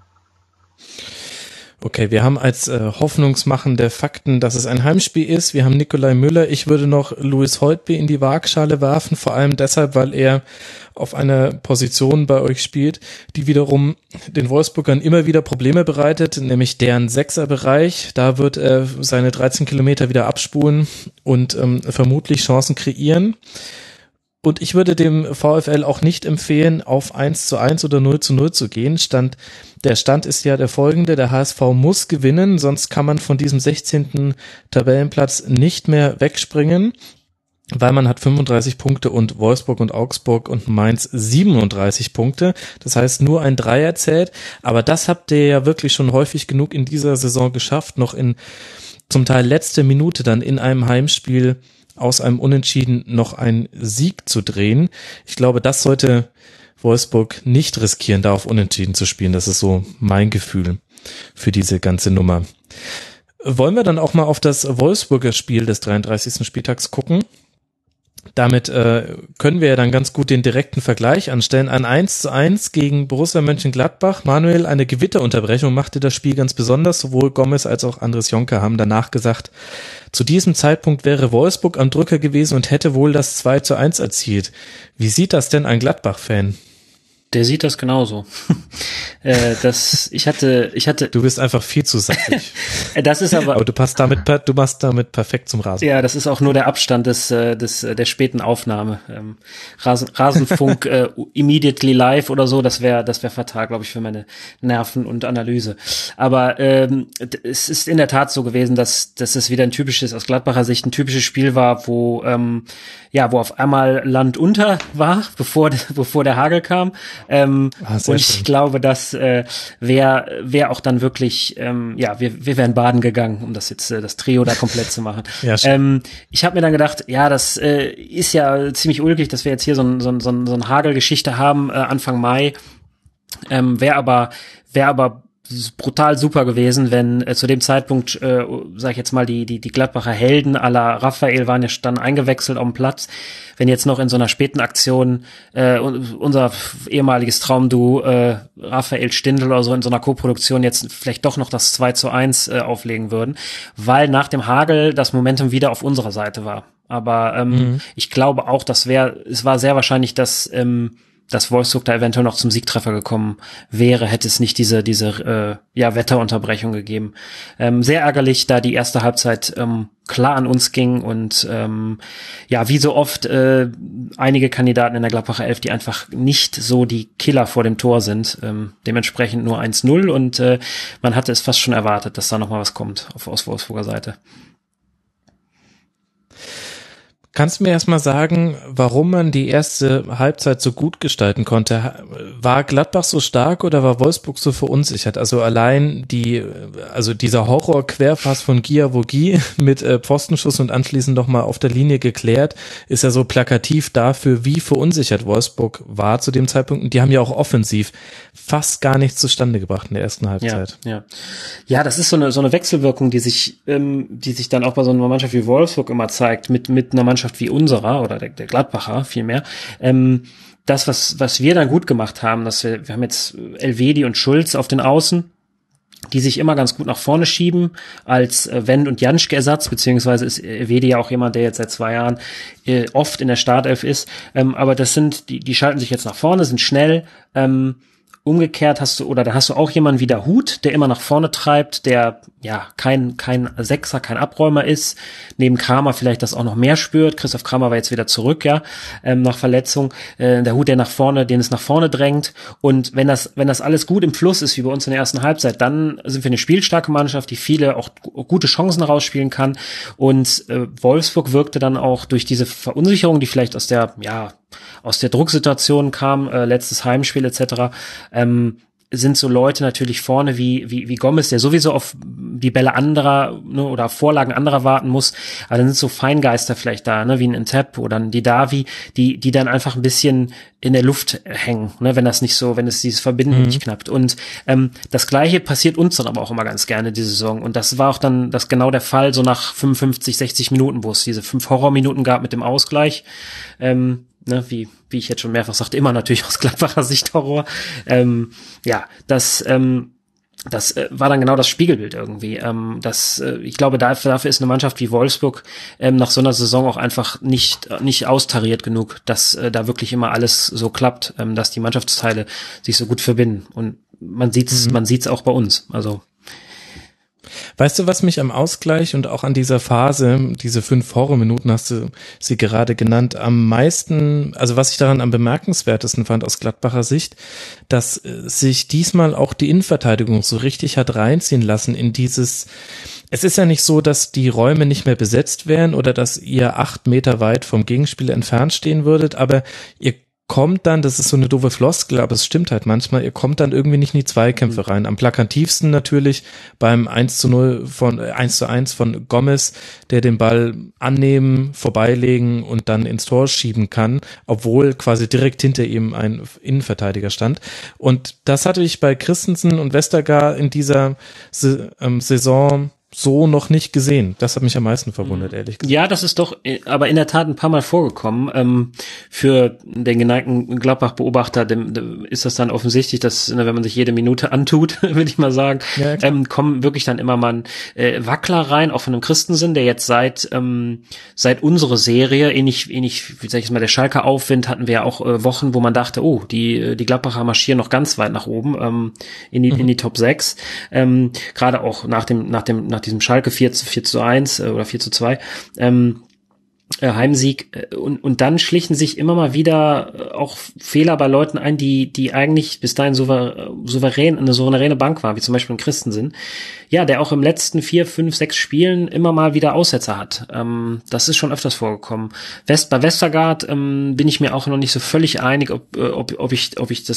Okay, wir haben als hoffnungsmachende Fakten, dass es ein Heimspiel ist. Wir haben Nikolai Müller. Ich würde noch Louis Holtby in die Waagschale werfen, vor allem deshalb, weil er auf einer Position bei euch spielt, die wiederum den Wolfsburgern immer wieder Probleme bereitet, nämlich deren Sechserbereich. Da wird er seine 13 Kilometer wieder abspulen und vermutlich Chancen kreieren. Und ich würde dem VfL auch nicht empfehlen, auf 1:1 oder 0:0 zu gehen. Der Stand ist ja der folgende: Der HSV muss gewinnen, sonst kann man von diesem 16. Tabellenplatz nicht mehr wegspringen. Weimann hat 35 Punkte und Wolfsburg und Augsburg und Mainz 37 Punkte. Das heißt, nur ein Dreier zählt. Aber das habt ihr ja wirklich schon häufig genug in dieser Saison geschafft, noch in zum Teil letzte Minute dann in einem Heimspiel aus einem Unentschieden noch einen Sieg zu drehen. Ich glaube, das sollte Wolfsburg nicht riskieren, da auf Unentschieden zu spielen. Das ist so mein Gefühl für diese ganze Nummer. Wollen wir dann auch mal auf das Wolfsburger Spiel des 33. Spieltags gucken? Damit können wir ja dann ganz gut den direkten Vergleich anstellen. Ein 1:1 gegen Borussia Mönchengladbach. Manuel, eine Gewitterunterbrechung machte das Spiel ganz besonders. Sowohl Gomez als auch Andres Jonker haben danach gesagt, zu diesem Zeitpunkt wäre Wolfsburg am Drücker gewesen und hätte wohl das 2:1 erzielt. Wie sieht das denn ein Gladbach-Fan? Der sieht das genauso. Ich hatte. Du bist einfach viel zu sassig. Das ist aber du machst damit perfekt zum Rasen. Ja, das ist auch nur der Abstand der späten Aufnahme. Rasenfunk immediately live oder so, das wäre fatal, glaube ich, für meine Nerven und Analyse. Aber es ist in der Tat so gewesen, dass es wieder ein typisches, aus Gladbacher Sicht ein typisches Spiel war, wo auf einmal Land unter war, bevor der Hagel kam. Und ich glaube, das wäre auch dann wirklich, wir wären baden gegangen, um das jetzt das Trio da komplett zu machen. Ja, ich habe mir dann gedacht, ja, das ist ja ziemlich ulkig, dass wir jetzt hier so ein Hagelgeschichte haben Anfang Mai. Wäre aber brutal super gewesen, wenn zu dem Zeitpunkt, sag ich jetzt mal, die Gladbacher Helden à la Raphael waren ja dann eingewechselt auf dem Platz, wenn jetzt noch in so einer späten Aktion unser ehemaliges Traumduo Raphael Stindl oder so in so einer Co-Produktion jetzt vielleicht doch noch das 2:1 auflegen würden, weil nach dem Hagel das Momentum wieder auf unserer Seite war. Aber ich glaube auch, es war sehr wahrscheinlich, dass Wolfsburg da eventuell noch zum Siegtreffer gekommen wäre, hätte es nicht diese Wetterunterbrechung gegeben. Sehr ärgerlich, da die erste Halbzeit klar an uns ging und wie so oft einige Kandidaten in der Gladbacher Elf, die einfach nicht so die Killer vor dem Tor sind. Dementsprechend nur 1:0 und man hatte es fast schon erwartet, dass da noch mal was kommt aus Wolfsburger Seite. Kannst du mir erstmal sagen, warum man die erste Halbzeit so gut gestalten konnte? War Gladbach so stark oder war Wolfsburg so verunsichert? Also allein dieser Horror-Querpass von Guiavogi mit Pfostenschuss und anschließend nochmal auf der Linie geklärt, ist ja so plakativ dafür, wie verunsichert Wolfsburg war zu dem Zeitpunkt. Und die haben ja auch offensiv fast gar nichts zustande gebracht in der ersten Halbzeit. Ja, das ist so eine Wechselwirkung, die sich dann auch bei so einer Mannschaft wie Wolfsburg immer zeigt, mit einer Mannschaft wie unserer oder der Gladbacher vielmehr. Das, was wir dann gut gemacht haben, dass wir haben jetzt Elvedi und Schulz auf den Außen, die sich immer ganz gut nach vorne schieben als Wendt- und Janschke-Ersatz, beziehungsweise ist Elvedi ja auch jemand, der jetzt seit 2 Jahren oft in der Startelf ist. Aber das sind, die schalten sich jetzt nach vorne, sind schnell. Umgekehrt hast du auch jemanden wie der Huth, der immer nach vorne treibt, der kein Sechser, kein Abräumer ist, neben Kramer vielleicht das auch noch mehr spürt. Christoph Kramer war jetzt wieder zurück, nach Verletzung. Der Huth, den es nach vorne drängt. Und wenn das alles gut im Fluss ist, wie bei uns in der ersten Halbzeit, dann sind wir eine spielstarke Mannschaft, die viele auch gute Chancen rausspielen kann. Und Wolfsburg wirkte dann auch durch diese Verunsicherung, die vielleicht aus der Drucksituation kam, letztes Heimspiel etc., sind so Leute natürlich vorne wie Gomez, der sowieso auf die Bälle anderer oder auf Vorlagen anderer warten muss, aber dann sind so Feingeister vielleicht da, wie ein Entep oder ein Didavi, die dann einfach ein bisschen in der Luft hängen, wenn es dieses Verbinden nicht knappt. Und das Gleiche passiert uns dann aber auch immer ganz gerne diese Saison. Und das war auch dann genau der Fall, so nach 55, 60 Minuten, wo es diese 5 Horrorminuten gab mit dem Ausgleich. Wie ich jetzt schon mehrfach sagte, immer natürlich aus Gladbacher Sicht Horror. Das war dann genau das Spiegelbild irgendwie. Ich glaube, dafür ist eine Mannschaft wie Wolfsburg nach so einer Saison auch einfach nicht austariert genug, dass da wirklich immer alles so klappt, dass die Mannschaftsteile sich so gut verbinden. Und man sieht's auch bei uns. Also weißt du, was mich am Ausgleich und auch an dieser Phase, diese 5 Horrorminuten hast du sie gerade genannt, am meisten, also was ich daran am bemerkenswertesten fand aus Gladbacher Sicht, dass sich diesmal auch die Innenverteidigung so richtig hat reinziehen lassen in dieses es ist ja nicht so, dass die Räume nicht mehr besetzt wären oder dass ihr 8 Meter weit vom Gegenspieler entfernt stehen würdet, aber ihr kommt dann, das ist so eine doofe Floskel, aber es stimmt halt manchmal, ihr kommt dann irgendwie nicht in die Zweikämpfe rein. Am plakativsten natürlich beim 1:1 von Gomez, der den Ball annehmen, vorbeilegen und dann ins Tor schieben kann, obwohl quasi direkt hinter ihm ein Innenverteidiger stand. Und das hatte ich bei Christensen und Westergaard in dieser Saison so noch nicht gesehen. Das hat mich am meisten verwundert, ehrlich gesagt. Ja, das ist doch aber in der Tat ein paar Mal vorgekommen. Für den geneigten Gladbach-Beobachter ist das dann offensichtlich, dass, wenn man sich jede Minute antut, würde ich mal sagen, ja, kommen wirklich dann immer mal Wackler rein, auch von einem Christensen, der jetzt seit unserer Serie, ähnlich, wie sag ich mal, der Schalker Aufwind, hatten wir ja auch Wochen, wo man dachte, oh, die Gladbacher marschieren noch ganz weit nach oben, in die Top 6. Gerade auch nach diesem Schalke 4:1 oder 4:2 Heimsieg und dann schlichen sich immer mal wieder auch Fehler bei Leuten ein, die eigentlich bis dahin eine souveräne Bank war, wie zum Beispiel ein Christensen, ja, der auch im letzten 4, 5, 6 Spielen immer mal wieder Aussetzer hat. Das ist schon öfters vorgekommen. Bei Westergaard bin ich mir auch noch nicht so völlig einig, ob ich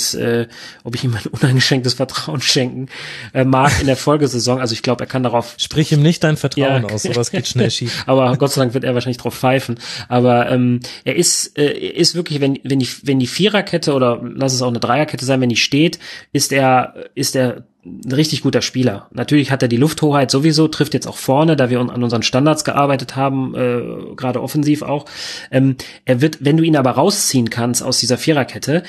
ihm mein uneingeschränktes Vertrauen schenken mag in der Folgesaison. Also ich glaube, er kann darauf... Sprich ihm nicht dein Vertrauen aus, sowas geht schnell schief. Aber Gott sei Dank wird er wahrscheinlich drauf pfeifen. Aber er ist wirklich, wenn die Viererkette oder lass es auch eine Dreierkette sein, wenn die steht, ist er ein richtig guter Spieler. Natürlich hat er die Lufthoheit sowieso, trifft jetzt auch vorne, da wir an unseren Standards gearbeitet haben, gerade offensiv auch. Er wird, wenn du ihn aber rausziehen kannst aus dieser Viererkette,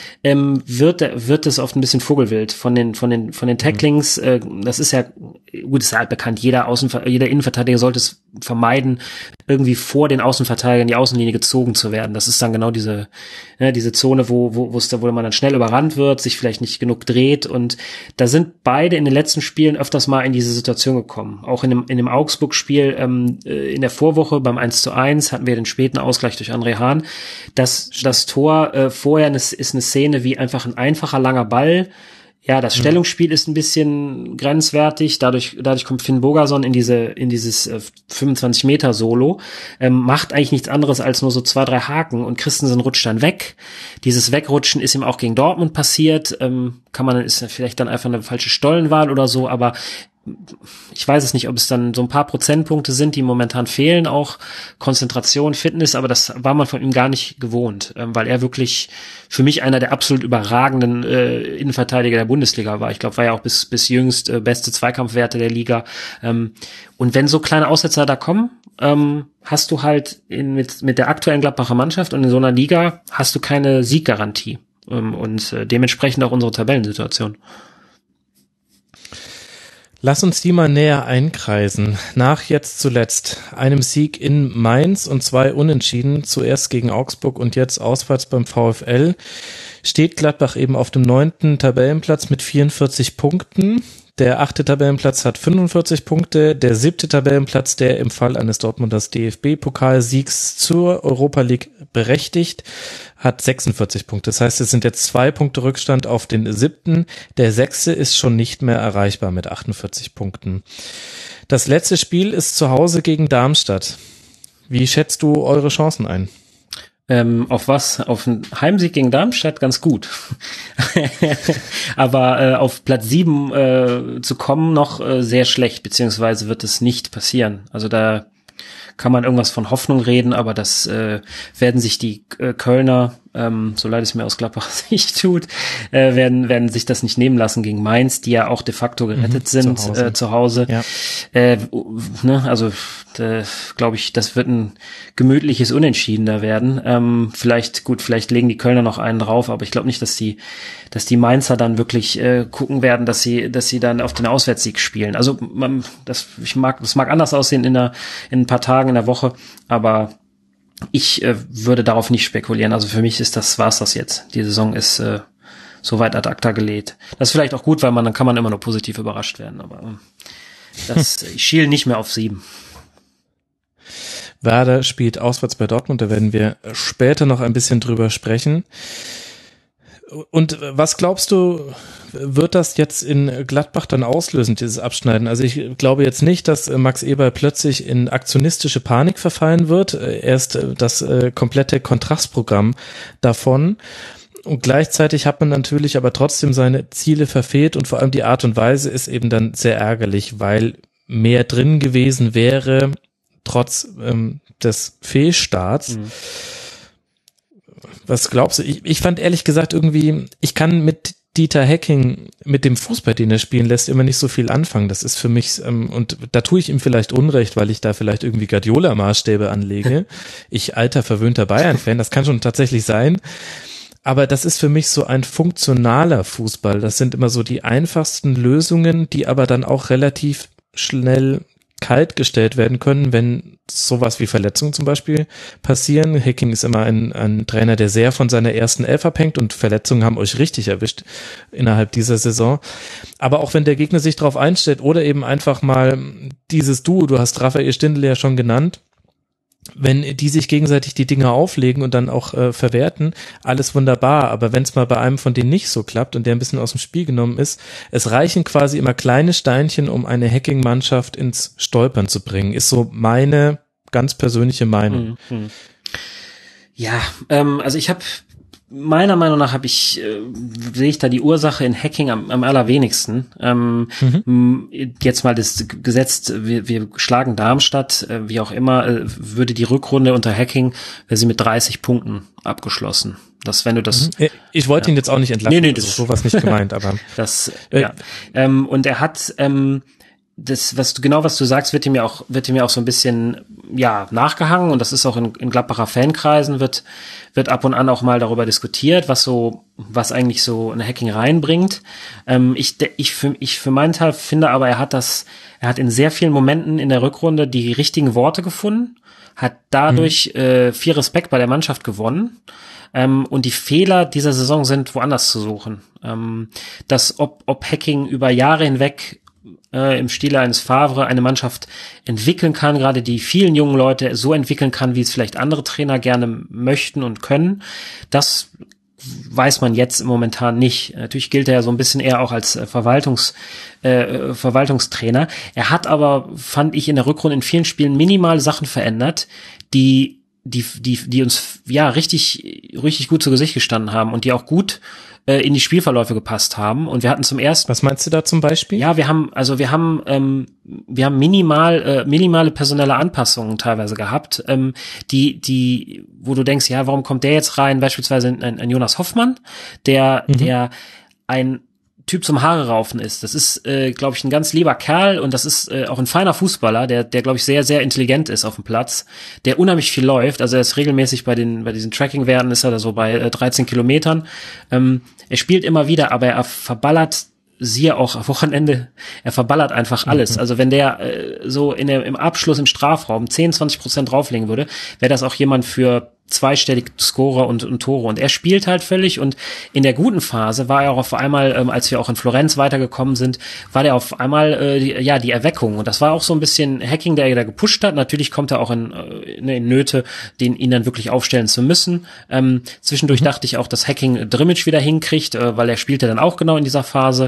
wird es oft ein bisschen vogelwild von den Tacklings. Das ist ja, gut, ist ja halt bekannt, jeder Innenverteidiger sollte es vermeiden, irgendwie vor den Außenverteidigern in die Außenlinie gezogen zu werden. Das ist dann genau diese Zone, wo man dann schnell überrannt wird, sich vielleicht nicht genug dreht, und da sind beide in den letzten Spielen öfters mal in diese Situation gekommen. Auch in dem Augsburg-Spiel in der Vorwoche beim 1:1 hatten wir den späten Ausgleich durch André Hahn. Das Tor vorher ist eine Szene wie einfach ein einfacher langer Ball. Ja, das Stellungsspiel ist ein bisschen grenzwertig. Dadurch kommt Finn Bogason in dieses 25 Meter Solo, macht eigentlich nichts anderes als nur so 2, 3 Haken, und Christensen rutscht dann weg. Dieses Wegrutschen ist ihm auch gegen Dortmund passiert. Ist vielleicht dann einfach eine falsche Stollenwahl oder so, aber ich weiß es nicht, ob es dann so ein paar Prozentpunkte sind, die momentan fehlen, auch Konzentration, Fitness, aber das war man von ihm gar nicht gewohnt, weil er wirklich für mich einer der absolut überragenden Innenverteidiger der Bundesliga war. Ich glaube, war ja auch bis jüngst beste Zweikampfwerte der Liga. Und wenn so kleine Aussetzer da kommen, hast du halt mit der aktuellen Gladbacher Mannschaft und in so einer Liga hast du keine Sieggarantie, und dementsprechend auch unsere Tabellensituation. Lass uns die mal näher einkreisen. Nach jetzt zuletzt einem Sieg in Mainz und 2 Unentschieden, zuerst gegen Augsburg und jetzt auswärts beim VfL, steht Gladbach eben auf dem 9. Tabellenplatz mit 44 Punkten. Der 8. Tabellenplatz hat 45 Punkte. Der 7. Tabellenplatz, der im Fall eines Dortmunders DFB-Pokalsiegs zur Europa League berechtigt, hat 46 Punkte. Das heißt, es sind jetzt 2 Punkte Rückstand auf den 7. Der 6. ist schon nicht mehr erreichbar mit 48 Punkten. Das letzte Spiel ist zu Hause gegen Darmstadt. Wie schätzt du eure Chancen ein? Auf was? Auf einen Heimsieg gegen Darmstadt ganz gut. Aber auf Platz 7 zu kommen noch sehr schlecht, beziehungsweise wird es nicht passieren. Also da kann man irgendwas von Hoffnung reden, aber das werden sich die Kölner, so leid es mir aus Gladbacher Sicht tut, werden sich das nicht nehmen lassen gegen Mainz, die ja auch de facto gerettet sind zu Hause. Ja. Also glaube ich, das wird ein gemütliches Unentschieden da werden. Vielleicht legen die Kölner noch einen drauf, aber ich glaube nicht, dass die Mainzer dann wirklich gucken werden, dass sie dann auf den Auswärtssieg spielen. Also das mag anders aussehen in ein paar Tagen in der Woche, aber ich würde darauf nicht spekulieren. Also für mich war's das jetzt. Die Saison ist soweit ad acta gelegt. Das ist vielleicht auch gut, weil dann kann man immer nur positiv überrascht werden, aber ich schiele nicht mehr auf 7. Werder spielt auswärts bei Dortmund, da werden wir später noch ein bisschen drüber sprechen. Und was glaubst du, wird das jetzt in Gladbach dann auslösen, dieses Abschneiden? Also ich glaube jetzt nicht, dass Max Eberl plötzlich in aktionistische Panik verfallen wird. Erst das komplette Kontrastprogramm davon. Und gleichzeitig hat man natürlich aber trotzdem seine Ziele verfehlt und vor allem die Art und Weise ist eben dann sehr ärgerlich, weil mehr drin gewesen wäre, trotz des Fehlstarts. Mhm. Was glaubst du? Ich fand ehrlich gesagt irgendwie, ich kann mit Dieter Hecking, mit dem Fußball, den er spielen lässt, immer nicht so viel anfangen. Das ist für mich, und da tue ich ihm vielleicht Unrecht, weil ich da vielleicht irgendwie Guardiola-Maßstäbe anlege. Ich alter, verwöhnter Bayern-Fan, das kann schon tatsächlich sein. Aber das ist für mich so ein funktionaler Fußball. Das sind immer so die einfachsten Lösungen, die aber dann auch relativ schnell kalt gestellt werden können, wenn sowas wie Verletzungen zum Beispiel passieren. Hecking ist immer ein Trainer, der sehr von seiner ersten Elf abhängt und Verletzungen haben euch richtig erwischt innerhalb dieser Saison. Aber auch wenn der Gegner sich darauf einstellt oder eben einfach mal dieses Duo, du hast Raphael Stindl ja schon genannt, wenn die sich gegenseitig die Dinge auflegen und dann auch verwerten, alles wunderbar. Aber wenn es mal bei einem von denen nicht so klappt und der ein bisschen aus dem Spiel genommen ist, es reichen quasi immer kleine Steinchen, um eine Hacking-Mannschaft ins Stolpern zu bringen. Ist so meine ganz persönliche Meinung. Mhm. Ja, also meiner Meinung nach sehe ich da die Ursache in Hacking am allerwenigsten. Jetzt mal das gesetzt, wir schlagen Darmstadt, wie auch immer, würde die Rückrunde unter Hacking, wäre sie mit 30 Punkten abgeschlossen. Wenn du das. Ich wollte ihn jetzt auch nicht entlassen. Nee, das ist sowas nicht gemeint, aber. Und er hat, das, was du sagst, wird ihm ja auch so ein bisschen, nachgehangen, und das ist auch in Gladbacher Fankreisen wird ab und an auch mal darüber diskutiert, was eigentlich so eine Hacking reinbringt. Ich für meinen Teil finde aber, er hat in sehr vielen Momenten in der Rückrunde die richtigen Worte gefunden, hat dadurch viel Respekt bei der Mannschaft gewonnen. Und die Fehler dieser Saison sind woanders zu suchen. Ob Hacking über Jahre hinweg im Stile eines Favre eine Mannschaft entwickeln kann, gerade die vielen jungen Leute so entwickeln kann, wie es vielleicht andere Trainer gerne möchten und können, das weiß man jetzt momentan nicht. Natürlich gilt er ja so ein bisschen eher auch als Verwaltungstrainer. Er hat aber, fand ich, in der Rückrunde in vielen Spielen minimal Sachen verändert, die uns richtig gut zu Gesicht gestanden haben und die auch gut in die Spielverläufe gepasst haben. Und wir hatten zum ersten. Was meinst du da zum Beispiel? Ja, wir haben minimale personelle Anpassungen teilweise gehabt, wo du denkst, ja, warum kommt der jetzt rein? Beispielsweise ein Jonas Hoffmann, der ein Typ zum Haare raufen ist. Das ist, glaube ich, ein ganz lieber Kerl, und das ist auch ein feiner Fußballer, der glaube ich, sehr, sehr intelligent ist auf dem Platz, der unheimlich viel läuft. Also er ist regelmäßig bei diesen Tracking-Werten, ist er da so bei 13 Kilometern. Er spielt immer wieder, aber er verballert, siehe auch am Wochenende, er verballert einfach alles. Also wenn der im Abschluss im Strafraum 10-20% drauflegen würde, wäre das auch jemand für zweistellig Scorer und Tore. Und er spielt halt völlig, und in der guten Phase war er auch auf einmal, als wir auch in Florenz weitergekommen sind, war der auf einmal die Erweckung. Und das war auch so ein bisschen Hacking, der gepusht hat. Natürlich kommt er auch in Nöte, ihn dann wirklich aufstellen zu müssen. Zwischendurch dachte ich auch, dass Hacking Drimmitsch wieder hinkriegt, weil er spielte dann auch genau in dieser Phase.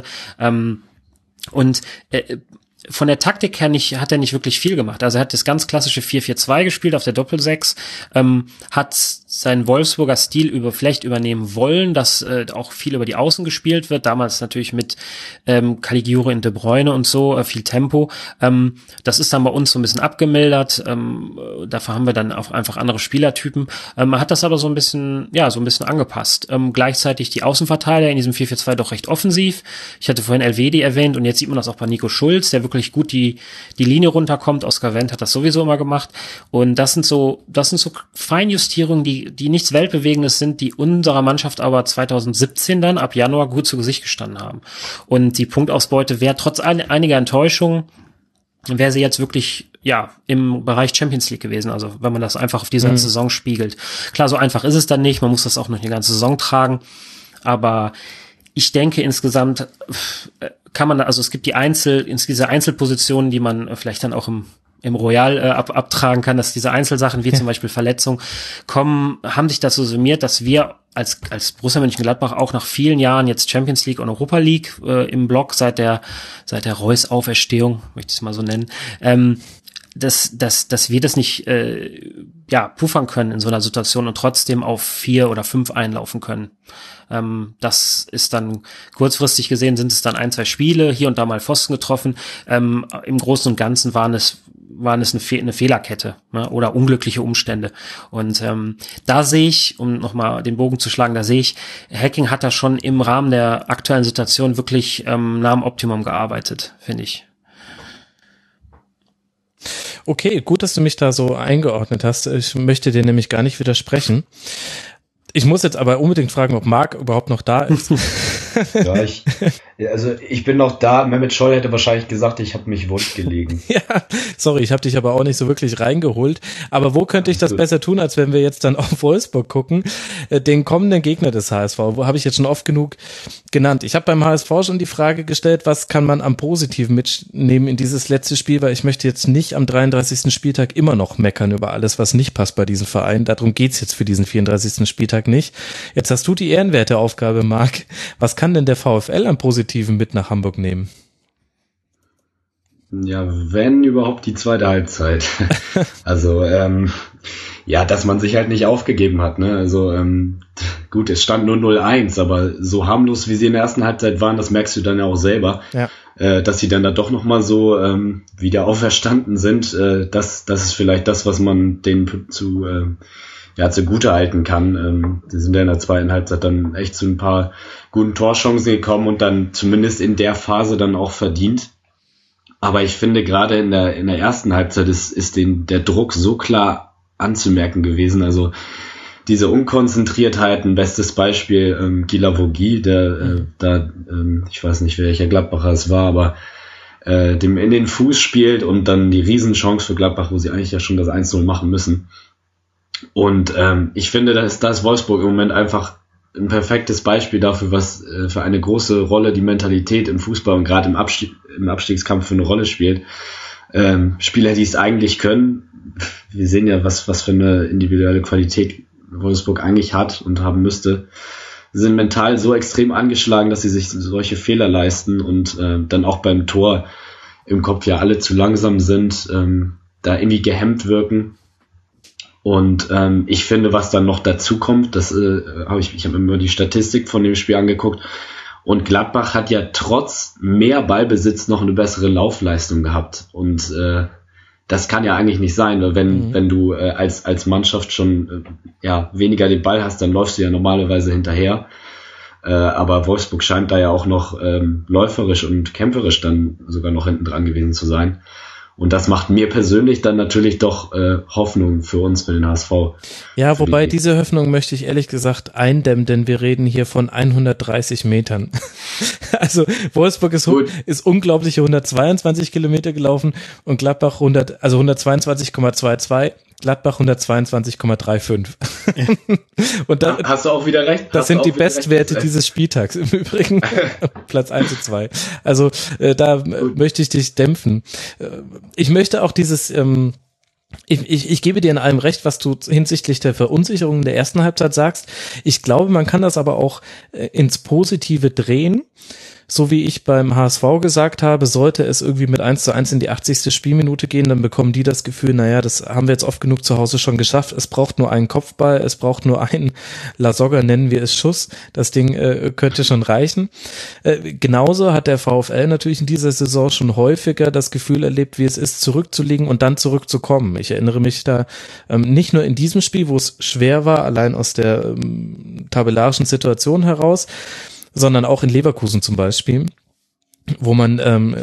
Von der Taktik her hat er nicht wirklich viel gemacht. Also er hat das ganz klassische 4-4-2 gespielt auf der Doppel-6, hat seinen Wolfsburger Stil vielleicht übernehmen wollen, dass auch viel über die Außen gespielt wird. Damals natürlich mit Caligiuri und De Bruyne und so, viel Tempo. Das ist dann bei uns so ein bisschen abgemildert. Dafür haben wir dann auch einfach andere Spielertypen. Hat das aber so ein bisschen angepasst. Gleichzeitig die Außenverteidiger in diesem 4-4-2 doch recht offensiv. Ich hatte vorhin Elvedi erwähnt, und jetzt sieht man das auch bei Nico Schulz, der wirklich gut die Linie runterkommt. Oskar Wendt hat das sowieso immer gemacht. Und das sind so Feinjustierungen, die nichts Weltbewegendes sind, die unserer Mannschaft aber 2017 dann ab Januar gut zu Gesicht gestanden haben. Und die Punktausbeute wäre trotz einiger Enttäuschungen, wäre sie jetzt wirklich im Bereich Champions League gewesen, also wenn man das einfach auf diese Saison spiegelt. Klar, so einfach ist es dann nicht, man muss das auch noch eine ganze Saison tragen, aber ich denke insgesamt kann man, also es gibt diese Einzelpositionen, die man vielleicht dann auch im Royal abtragen kann, dass diese Einzelsachen wie zum Beispiel Verletzung kommen, haben sich dazu summiert, dass wir als Borussia Mönchengladbach auch nach vielen Jahren jetzt Champions League und Europa League im Block seit der Reus-Auferstehung, möchte ich es mal so nennen, dass wir das nicht puffern können in so einer Situation und trotzdem auf 4 oder 5 einlaufen können. Das ist dann kurzfristig gesehen, sind es dann 1, 2 Spiele, hier und da mal Pfosten getroffen. Im Großen und Ganzen waren es eine Fehlerkette, ne, oder unglückliche Umstände. Und da sehe ich, um nochmal den Bogen zu schlagen, da sehe ich, Hacking hat da schon im Rahmen der aktuellen Situation wirklich nah am Optimum gearbeitet, finde ich. Okay, gut, dass du mich da so eingeordnet hast. Ich möchte dir nämlich gar nicht widersprechen. Ich muss jetzt aber unbedingt fragen, ob Marc überhaupt noch da ist. Also ich bin noch da. Mehmet Scholl hätte wahrscheinlich gesagt, ich habe mich wund gelegen. Ja, sorry, ich habe dich aber auch nicht so wirklich reingeholt. Aber wo könnte ich das besser tun, als wenn wir jetzt dann auf Wolfsburg gucken? Den kommenden Gegner des HSV, wo habe ich jetzt schon oft genug genannt. Ich habe beim HSV schon die Frage gestellt, was kann man am Positiven mitnehmen in dieses letzte Spiel, weil ich möchte jetzt nicht am 33. Spieltag immer noch meckern über alles, was nicht passt bei diesem Verein. Darum geht's jetzt für diesen 34. Spieltag nicht. Jetzt hast du die ehrenwerte Aufgabe, Marc. Was kann denn der VfL am Positiven mit nach Hamburg nehmen? Ja, wenn überhaupt die zweite Halbzeit. Also, dass man sich halt nicht aufgegeben hat, ne? Also, gut, es stand nur 0-1, aber so harmlos, wie sie in der ersten Halbzeit waren, das merkst du dann ja auch selber. Ja. Dass sie dann da doch nochmal so wieder auferstanden sind, das ist vielleicht das, was man denen zugute halten kann. Die sind ja in der zweiten Halbzeit dann echt zu ein paar guten Torchancen gekommen und dann zumindest in der Phase dann auch verdient. Aber ich finde, gerade in der ersten Halbzeit ist der Druck so klar anzumerken gewesen. Also diese Unkonzentriertheit, ein bestes Beispiel, Guilavogui, der ich weiß nicht, welcher Gladbacher es war, aber dem in den Fuß spielt und dann die Riesenchance für Gladbach, wo sie eigentlich ja schon das 1-0 machen müssen. Und ich finde, da ist Wolfsburg im Moment einfach ein perfektes Beispiel dafür, was für eine große Rolle die Mentalität im Fußball und gerade im Abstiegskampf für eine Rolle spielt. Spieler, die es eigentlich können, wir sehen ja, was für eine individuelle Qualität Wolfsburg eigentlich hat und haben müsste, sind mental so extrem angeschlagen, dass sie sich solche Fehler leisten und dann auch beim Tor im Kopf ja alle zu langsam sind, da irgendwie gehemmt wirken. Und ich finde, was dann noch dazu kommt, ich habe mir die Statistik von dem Spiel angeguckt und Gladbach hat ja trotz mehr Ballbesitz noch eine bessere Laufleistung gehabt und das kann ja eigentlich nicht sein, weil wenn du als Mannschaft schon weniger den Ball hast, dann läufst du ja normalerweise hinterher, aber Wolfsburg scheint da ja auch noch läuferisch und kämpferisch dann sogar noch hinten dran gewesen zu sein. Und das macht mir persönlich dann natürlich doch Hoffnung für uns, für den HSV. Ja, wobei diese Hoffnung möchte ich ehrlich gesagt eindämmen, denn wir reden hier von 130 Metern. Also Wolfsburg ist unglaubliche 122 Kilometer gelaufen und Gladbach 122,22, Gladbach 122,35. Und dann, hast du auch wieder recht. Das sind die Bestwerte dieses Spieltags im Übrigen. Platz 1 und 2. Also da möchte ich dich dämpfen. Ich möchte auch dieses, ich gebe dir in allem recht, was du hinsichtlich der Verunsicherung der ersten Halbzeit sagst. Ich glaube, man kann das aber auch ins Positive drehen. So wie ich beim HSV gesagt habe, sollte es irgendwie mit 1:1 in die 80. Spielminute gehen, dann bekommen die das Gefühl, naja, das haben wir jetzt oft genug zu Hause schon geschafft. Es braucht nur einen Kopfball, es braucht nur einen Lasogga, nennen wir es Schuss. Das Ding könnte schon reichen. Genauso hat der VfL natürlich in dieser Saison schon häufiger das Gefühl erlebt, wie es ist, zurückzulegen und dann zurückzukommen. Ich erinnere mich da nicht nur in diesem Spiel, wo es schwer war, allein aus der tabellarischen Situation heraus, sondern auch in Leverkusen zum Beispiel, wo man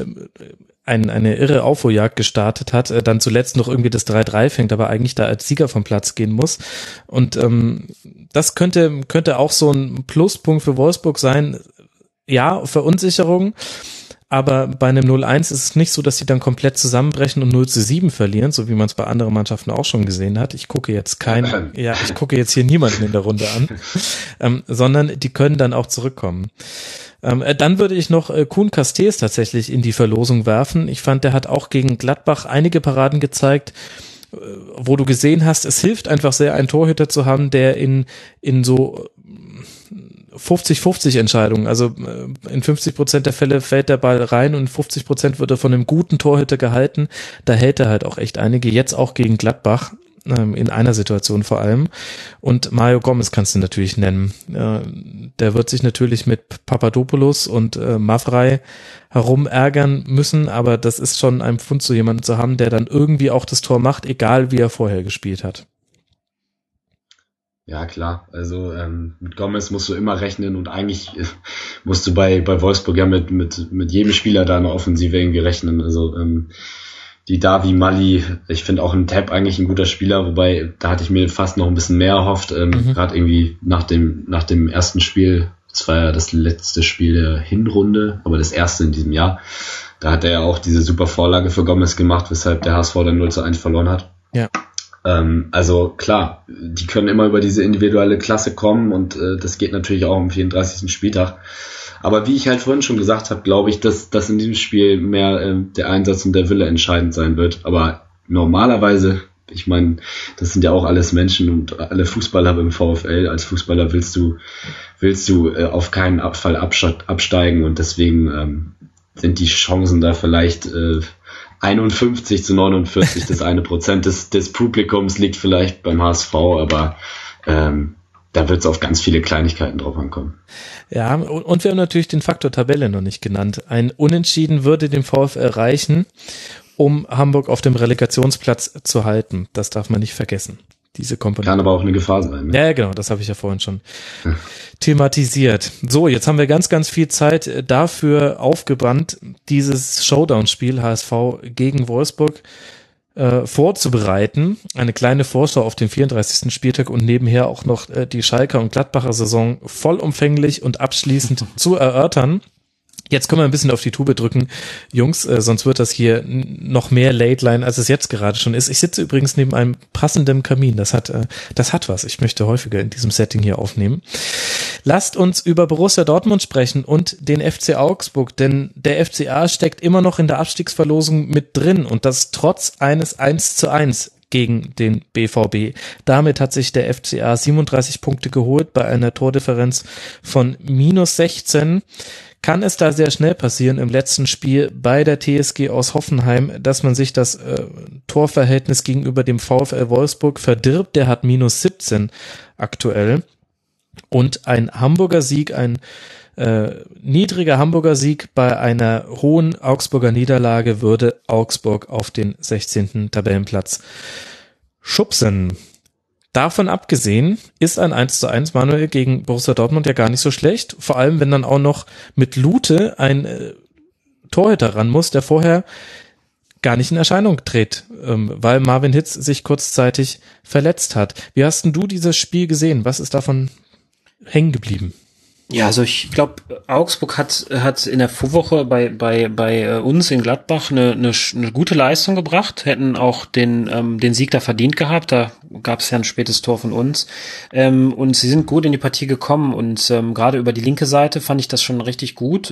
eine irre Aufholjagd gestartet hat, dann zuletzt noch irgendwie das 3-3 fängt, aber eigentlich da als Sieger vom Platz gehen muss. Und das könnte auch so ein Pluspunkt für Wolfsburg sein. Ja, Verunsicherung, Aber bei einem 0-1 ist es nicht so, dass sie dann komplett zusammenbrechen und 0-7 verlieren, so wie man es bei anderen Mannschaften auch schon gesehen hat. Ich gucke jetzt hier niemanden in der Runde an, sondern die können dann auch zurückkommen. Dann würde ich noch Kuhn Castells tatsächlich in die Verlosung werfen. Ich fand, der hat auch gegen Gladbach einige Paraden gezeigt, wo du gesehen hast, es hilft einfach sehr, einen Torhüter zu haben, der in so 50-50 Entscheidungen, also in 50% der Fälle fällt der Ball rein und 50% wird er von einem guten Torhüter gehalten. Da hält er halt auch echt einige, jetzt auch gegen Gladbach, in einer Situation vor allem. Und Mario Gomez kannst du natürlich nennen. Der wird sich natürlich mit Papadopoulos und Mavrei herumärgern müssen, aber das ist schon ein Pfund, so jemanden zu haben, der dann irgendwie auch das Tor macht, egal wie er vorher gespielt hat. Ja, klar. Also mit Gomez musst du immer rechnen und eigentlich musst du bei Wolfsburg ja mit jedem Spieler da in der Offensive irgendwie rechnen. Also die Davi Mali, ich finde auch ein Tab eigentlich ein guter Spieler, wobei da hatte ich mir fast noch ein bisschen mehr erhofft. Gerade irgendwie nach dem ersten Spiel, das war ja das letzte Spiel der Hinrunde, aber das erste in diesem Jahr, da hat er ja auch diese super Vorlage für Gomez gemacht, weshalb der HSV dann 0-1 verloren hat. Ja. Also klar, die können immer über diese individuelle Klasse kommen und das geht natürlich auch am 34. Spieltag. Aber wie ich halt vorhin schon gesagt habe, glaube ich, dass in diesem Spiel mehr der Einsatz und der Wille entscheidend sein wird. Aber normalerweise, ich meine, das sind ja auch alles Menschen und alle Fußballer im VfL. Als Fußballer willst du auf keinen Fall absteigen und deswegen sind die Chancen da vielleicht 51-49, das 1% des Publikums liegt vielleicht beim HSV, aber da wird es auf ganz viele Kleinigkeiten drauf ankommen. Ja, und wir haben natürlich den Faktor Tabelle noch nicht genannt. Ein Unentschieden würde dem VfL reichen, um Hamburg auf dem Relegationsplatz zu halten. Das darf man nicht vergessen. Diese Komponente. Kann aber auch eine Gefahr sein. Ne? Ja, genau, das habe ich ja vorhin schon thematisiert. So, jetzt haben wir ganz, ganz viel Zeit dafür aufgewandt, dieses Showdown-Spiel HSV gegen Wolfsburg vorzubereiten. Eine kleine Vorschau auf den 34. Spieltag und nebenher auch noch die Schalker und Gladbacher Saison vollumfänglich und abschließend zu erörtern. Jetzt können wir ein bisschen auf die Tube drücken, Jungs, sonst wird das hier noch mehr Late-Line, als es jetzt gerade schon ist. Ich sitze übrigens neben einem passenden Kamin, das hat was. Ich möchte häufiger in diesem Setting hier aufnehmen. Lasst uns über Borussia Dortmund sprechen und den FC Augsburg, denn der FCA steckt immer noch in der Abstiegsverlosung mit drin und das trotz eines 1:1 gegen den BVB. Damit hat sich der FCA 37 Punkte geholt bei einer Tordifferenz von -16. Kann es da sehr schnell passieren im letzten Spiel bei der TSG aus Hoffenheim, dass man sich das Torverhältnis gegenüber dem VfL Wolfsburg verdirbt. Der hat -17 aktuell. Und ein Hamburger Sieg, ein niedriger Hamburger Sieg bei einer hohen Augsburger Niederlage würde Augsburg auf den 16. Tabellenplatz schubsen. Davon abgesehen ist ein 1:1 Manuel gegen Borussia Dortmund ja gar nicht so schlecht. Vor allem, wenn dann auch noch mit Lute ein Torhüter ran muss, der vorher gar nicht in Erscheinung tritt, weil Marvin Hitz sich kurzzeitig verletzt hat. Wie hast denn du dieses Spiel gesehen? Was ist davon hängen geblieben? Ja, also ich glaube, Augsburg hat in der Vorwoche bei uns in Gladbach eine gute Leistung gebracht, hätten auch den Sieg da verdient gehabt. Da gab es ja ein spätes Tor von uns und sie sind gut in die Partie gekommen und gerade über die linke Seite fand ich das schon richtig gut.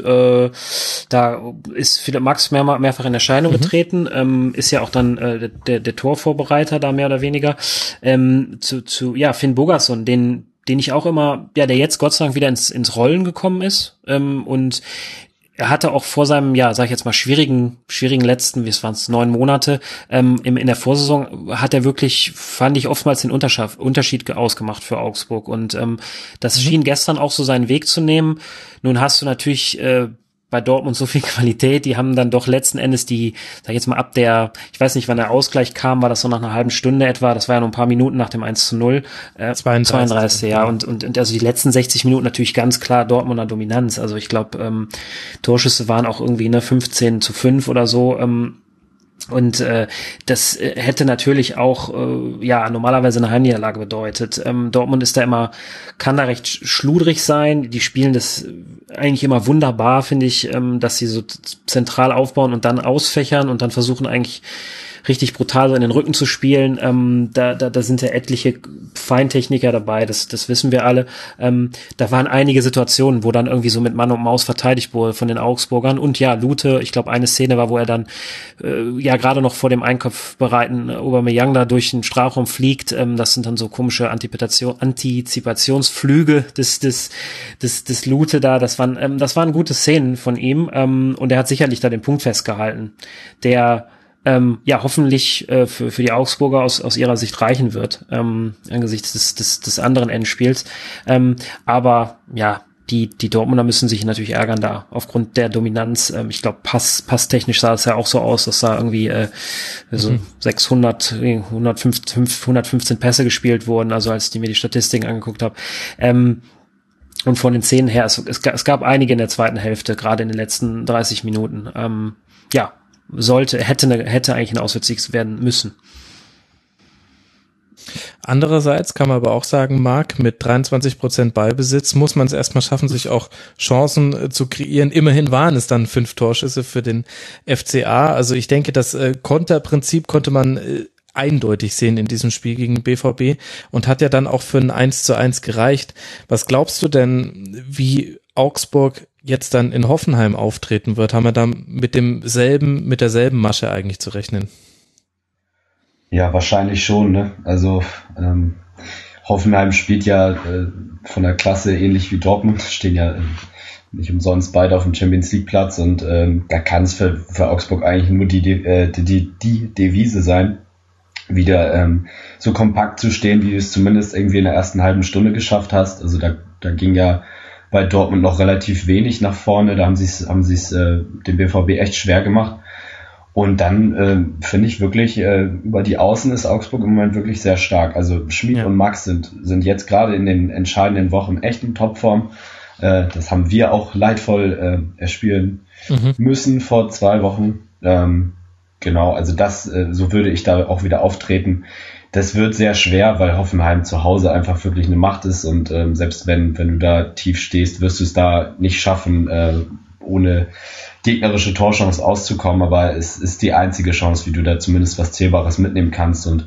Da ist Philipp Max mehrfach in Erscheinung getreten, ist ja auch dann der Torvorbereiter da mehr oder weniger. Finn Bogason, den ich auch immer, ja, der jetzt Gott sei Dank wieder ins Rollen gekommen ist, und er hatte auch vor seinem, ja, sag ich jetzt mal, schwierigen letzten, wie waren es, 9 Monate, in der Vorsaison hat er wirklich, fand ich, oftmals den Unterschied ausgemacht für Augsburg und das schien gestern auch so seinen Weg zu nehmen. Nun hast du natürlich bei Dortmund so viel Qualität, die haben dann doch letzten Endes die, sag ich jetzt mal, ich weiß nicht, wann der Ausgleich kam, war das so nach einer halben Stunde etwa, das war ja nur ein paar Minuten nach dem 1:0, 32, ja, und also die letzten 60 Minuten natürlich ganz klar Dortmunder Dominanz, also ich glaube, Torschüsse waren auch irgendwie 15:5 oder so, Und das hätte natürlich auch normalerweise eine Heimniederlage bedeutet. Dortmund kann da recht schludrig sein. Die spielen das eigentlich immer wunderbar, finde ich, dass sie so zentral aufbauen und dann ausfächern und dann versuchen eigentlich richtig brutal so in den Rücken zu spielen. Da sind ja etliche Feintechniker dabei, das wissen wir alle. Da waren einige Situationen, wo dann irgendwie so mit Mann und Maus verteidigt wurde von den Augsburgern. Und ja, Lute, ich glaube, eine Szene war, wo er dann gerade noch vor dem Einkopfbereiten Aubameyang da durch den Strafraum fliegt. Das sind dann so komische Antizipationsflüge des Lute da. Das waren gute Szenen von ihm. Und er hat sicherlich da den Punkt festgehalten, der hoffentlich für die Augsburger aus ihrer Sicht reichen wird, angesichts des anderen Endspiels. Aber ja, die Dortmunder müssen sich natürlich ärgern da, aufgrund der Dominanz. Ich glaube, passtechnisch sah es ja auch so aus, dass da irgendwie 115 Pässe gespielt wurden, also als ich mir die Statistiken angeguckt habe. Und von den Szenen her, es gab einige in der zweiten Hälfte, gerade in den letzten 30 Minuten. Hätte eigentlich ein Auswärtssieg werden müssen. Andererseits kann man aber auch sagen, Marc, mit 23% Ballbesitz muss man es erstmal schaffen, sich auch Chancen zu kreieren. Immerhin waren es dann 5 Torschüsse für den FCA. Also ich denke, das Konterprinzip konnte man eindeutig sehen in diesem Spiel gegen BVB und hat ja dann auch für ein 1:1 gereicht. Was glaubst du denn, wie Augsburg jetzt dann in Hoffenheim auftreten wird? Haben wir da mit derselben Masche eigentlich zu rechnen? Ja, wahrscheinlich schon, ne? Also Hoffenheim spielt ja von der Klasse ähnlich wie Dortmund, stehen ja nicht umsonst beide auf dem Champions-League-Platz und da kann es für Augsburg eigentlich nur die Devise sein, wieder so kompakt zu stehen, wie du es zumindest irgendwie in der ersten halben Stunde geschafft hast. Also da ging ja bei Dortmund noch relativ wenig nach vorne, da haben sie es dem BVB echt schwer gemacht. Und dann finde ich wirklich, über die Außen ist Augsburg im Moment wirklich sehr stark. Also Schmid und Max sind jetzt gerade in den entscheidenden Wochen echt in Topform. Das haben wir auch leidvoll erspielen müssen vor 2 Wochen. Genau, also so würde ich da auch wieder auftreten. Das wird sehr schwer, weil Hoffenheim zu Hause einfach wirklich eine Macht ist und selbst wenn du da tief stehst, wirst du es da nicht schaffen, ohne gegnerische Torchance auszukommen, aber es ist die einzige Chance, wie du da zumindest was Zählbares mitnehmen kannst und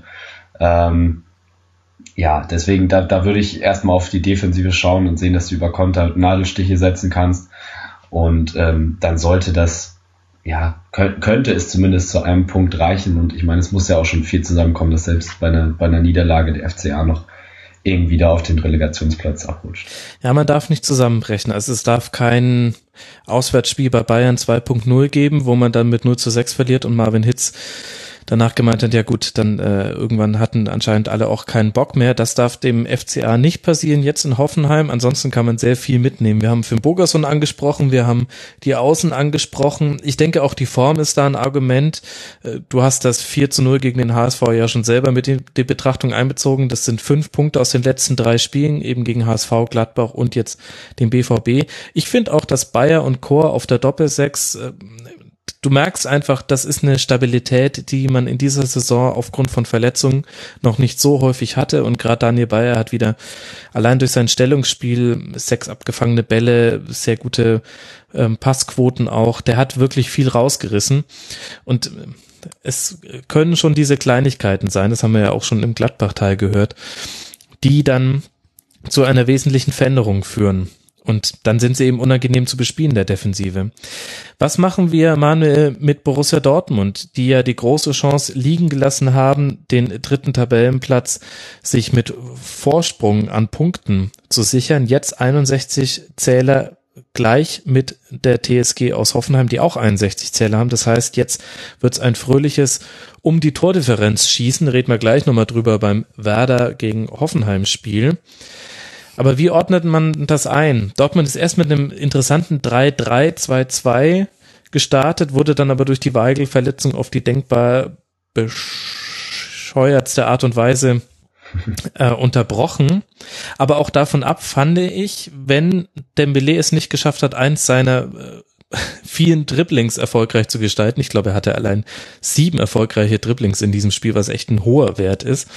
deswegen da würde ich erstmal auf die Defensive schauen und sehen, dass du über Konter Nadelstiche setzen kannst und dann sollte das könnte es zumindest zu einem Punkt reichen und ich meine, es muss ja auch schon viel zusammenkommen, dass selbst bei einer Niederlage der FCA noch irgendwie da auf den Relegationsplatz abrutscht. Ja, man darf nicht zusammenbrechen. Also es darf kein Auswärtsspiel bei Bayern 2.0 geben, wo man dann mit 0:6 verliert und Marvin Hitz danach gemeint hat, ja gut, dann irgendwann hatten anscheinend alle auch keinen Bock mehr. Das darf dem FCA nicht passieren jetzt in Hoffenheim. Ansonsten kann man sehr viel mitnehmen. Wir haben Finn Bogerson angesprochen, wir haben die Außen angesprochen. Ich denke auch die Form ist da ein Argument. Du hast das 4:0 gegen den HSV ja schon selber mit in die Betrachtung einbezogen. Das sind 5 Punkte aus den letzten 3 Spielen, eben gegen HSV, Gladbach und jetzt den BVB. Ich finde auch, dass Bayer und Chor auf der Doppel-6 du merkst einfach, das ist eine Stabilität, die man in dieser Saison aufgrund von Verletzungen noch nicht so häufig hatte und gerade Daniel Bayer hat wieder allein durch sein Stellungsspiel 6 abgefangene Bälle, sehr gute Passquoten auch, der hat wirklich viel rausgerissen und es können schon diese Kleinigkeiten sein, das haben wir ja auch schon im Gladbach-Teil gehört, die dann zu einer wesentlichen Veränderung führen. Und dann sind sie eben unangenehm zu bespielen, der Defensive. Was machen wir, Manuel, mit Borussia Dortmund, die ja die große Chance liegen gelassen haben, den 3. Tabellenplatz sich mit Vorsprung an Punkten zu sichern? Jetzt 61 Zähler gleich mit der TSG aus Hoffenheim, die auch 61 Zähler haben. Das heißt, jetzt wird's ein fröhliches um die Tordifferenz schießen. Reden wir gleich nochmal drüber beim Werder gegen Hoffenheim-Spiel. Aber wie ordnet man das ein? Dortmund ist erst mit einem interessanten 3-3-2-2 gestartet, wurde dann aber durch die Weigl-Verletzung auf die denkbar bescheuertste Art und Weise unterbrochen. Aber auch davon ab fand ich, wenn Dembélé es nicht geschafft hat, eins seiner vielen Dribblings erfolgreich zu gestalten. Ich glaube, er hatte allein 7 erfolgreiche Dribblings in diesem Spiel, was echt ein hoher Wert ist.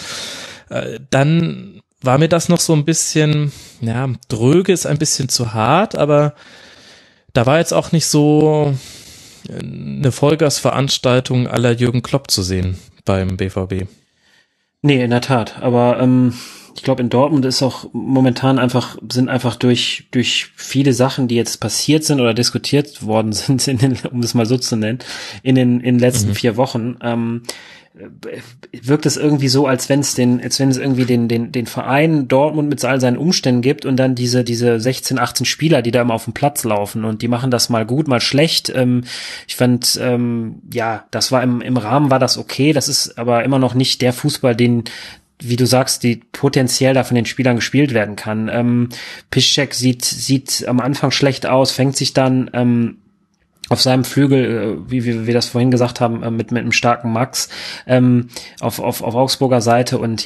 Dann war mir das noch so ein bisschen, ja, dröge ist ein bisschen zu hart, aber da war jetzt auch nicht so eine Vollgasveranstaltung à la Jürgen Klopp zu sehen beim BVB. Nee, in der Tat. Aber ich glaube, in Dortmund ist auch momentan sind einfach durch viele Sachen, die jetzt passiert sind oder diskutiert worden sind, um es mal so zu nennen, in den letzten 4 Wochen, wirkt es irgendwie so, als wenn es irgendwie den Verein Dortmund mit all seinen Umständen gibt und dann diese 16, 18 Spieler, die da immer auf dem Platz laufen und die machen das mal gut, mal schlecht. Ich fand, das war im Rahmen war das okay, das ist aber immer noch nicht der Fußball, den, wie du sagst, die potenziell da von den Spielern gespielt werden kann. Piszczek sieht am Anfang schlecht aus, fängt sich dann auf seinem Flügel, wie wir das vorhin gesagt haben, mit einem starken Max auf Augsburger Seite und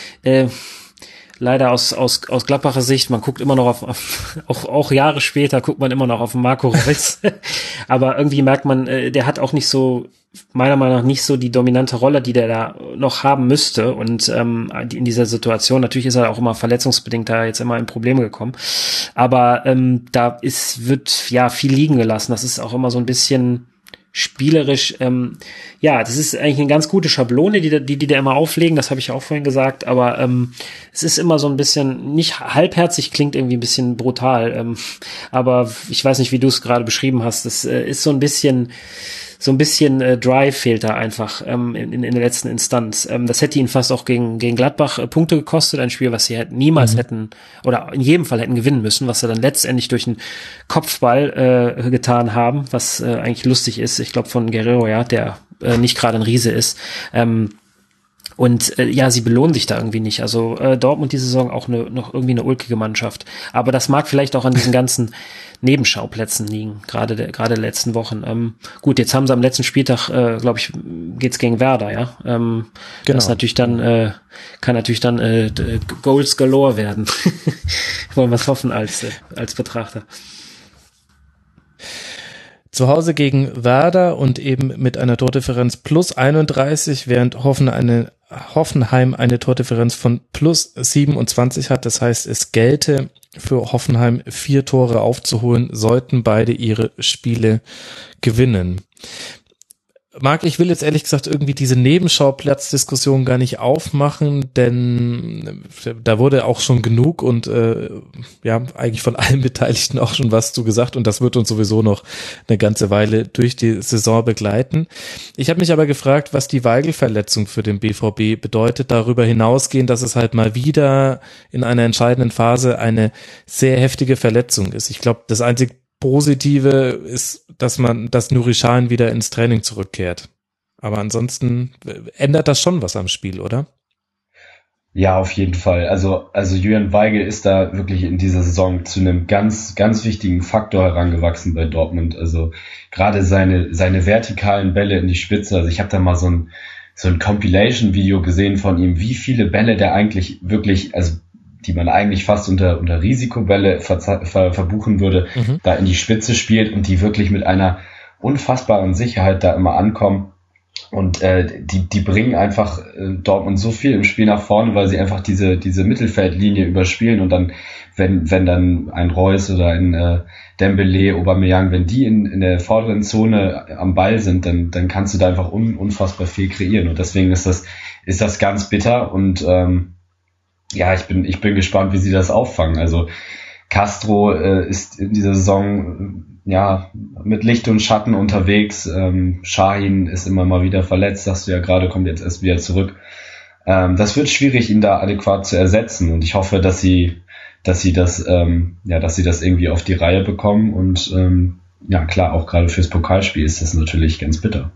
leider aus Gladbacher Sicht, man guckt immer noch auch Jahre später guckt man immer noch auf Marco Reus, aber irgendwie merkt man, der hat auch nicht so, meiner Meinung nach nicht so die dominante Rolle, die der da noch haben müsste und in dieser Situation, natürlich ist er auch immer verletzungsbedingt da jetzt immer in Probleme gekommen, aber wird viel liegen gelassen, das ist auch immer so ein bisschen spielerisch, das ist eigentlich eine ganz gute Schablone, die da immer auflegen, das habe ich auch vorhin gesagt, aber es ist immer so ein bisschen, nicht halbherzig, klingt irgendwie ein bisschen brutal, aber ich weiß nicht, wie du es gerade beschrieben hast, das ist so ein bisschen Drive fehlt da einfach in der letzten Instanz. Das hätte ihn fast auch gegen Gladbach Punkte gekostet, ein Spiel, was sie niemals hätten oder in jedem Fall hätten gewinnen müssen, was sie dann letztendlich durch einen Kopfball getan haben, was eigentlich lustig ist. Ich glaube von Guerrero, der nicht gerade ein Riese ist. Sie belohnen sich da irgendwie nicht. Also Dortmund diese Saison auch noch irgendwie eine ulkige Mannschaft. Aber das mag vielleicht auch an diesen ganzen Nebenschauplätzen liegen, gerade der letzten Wochen. Gut, jetzt haben sie am letzten Spieltag, glaube ich, geht's gegen Werder, ja. Genau. Das natürlich dann kann natürlich dann Goals galore werden. Wollen wir es hoffen als Betrachter. Zu Hause gegen Werder und eben mit einer Tordifferenz plus 31, während Hoffenheim eine Tordifferenz von plus 27 hat. Das heißt, es gelte für Hoffenheim 4 Tore aufzuholen, sollten beide ihre Spiele gewinnen. Marc, ich will jetzt ehrlich gesagt irgendwie diese Nebenschauplatzdiskussion gar nicht aufmachen, denn da wurde auch schon genug und eigentlich von allen Beteiligten auch schon was zu gesagt und das wird uns sowieso noch eine ganze Weile durch die Saison begleiten. Ich habe mich aber gefragt, was die Weigl-Verletzung für den BVB bedeutet, darüber hinausgehend, dass es halt mal wieder in einer entscheidenden Phase eine sehr heftige Verletzung ist. Ich glaube, das einzige Positive ist, dass Nuri Sahin wieder ins Training zurückkehrt. Aber ansonsten ändert das schon was am Spiel, oder? Ja, auf jeden Fall. Also Julian Weigl ist da wirklich in dieser Saison zu einem ganz, ganz wichtigen Faktor herangewachsen bei Dortmund. Also gerade seine vertikalen Bälle in die Spitze. Also ich habe da mal so ein Compilation-Video gesehen von ihm, wie viele Bälle der eigentlich wirklich, also die man eigentlich fast unter Risikobälle verbuchen würde, da in die Spitze spielt und die wirklich mit einer unfassbaren Sicherheit da immer ankommen. Und die bringen einfach Dortmund so viel im Spiel nach vorne, weil sie einfach diese Mittelfeldlinie überspielen und dann, wenn dann ein Reus oder ein Dembélé, Aubameyang, wenn die in der vorderen Zone am Ball sind, dann kannst du da einfach unfassbar viel kreieren. Und deswegen ist das ganz bitter und ich bin gespannt, wie sie das auffangen. Also Castro ist in dieser Saison mit Licht und Schatten unterwegs. Sahin ist immer mal wieder verletzt, sagst du ja gerade, kommt jetzt erst wieder zurück. Das wird schwierig, ihn da adäquat zu ersetzen und ich hoffe, dass sie das irgendwie auf die Reihe bekommen und klar, auch gerade fürs Pokalspiel ist das natürlich ganz bitter.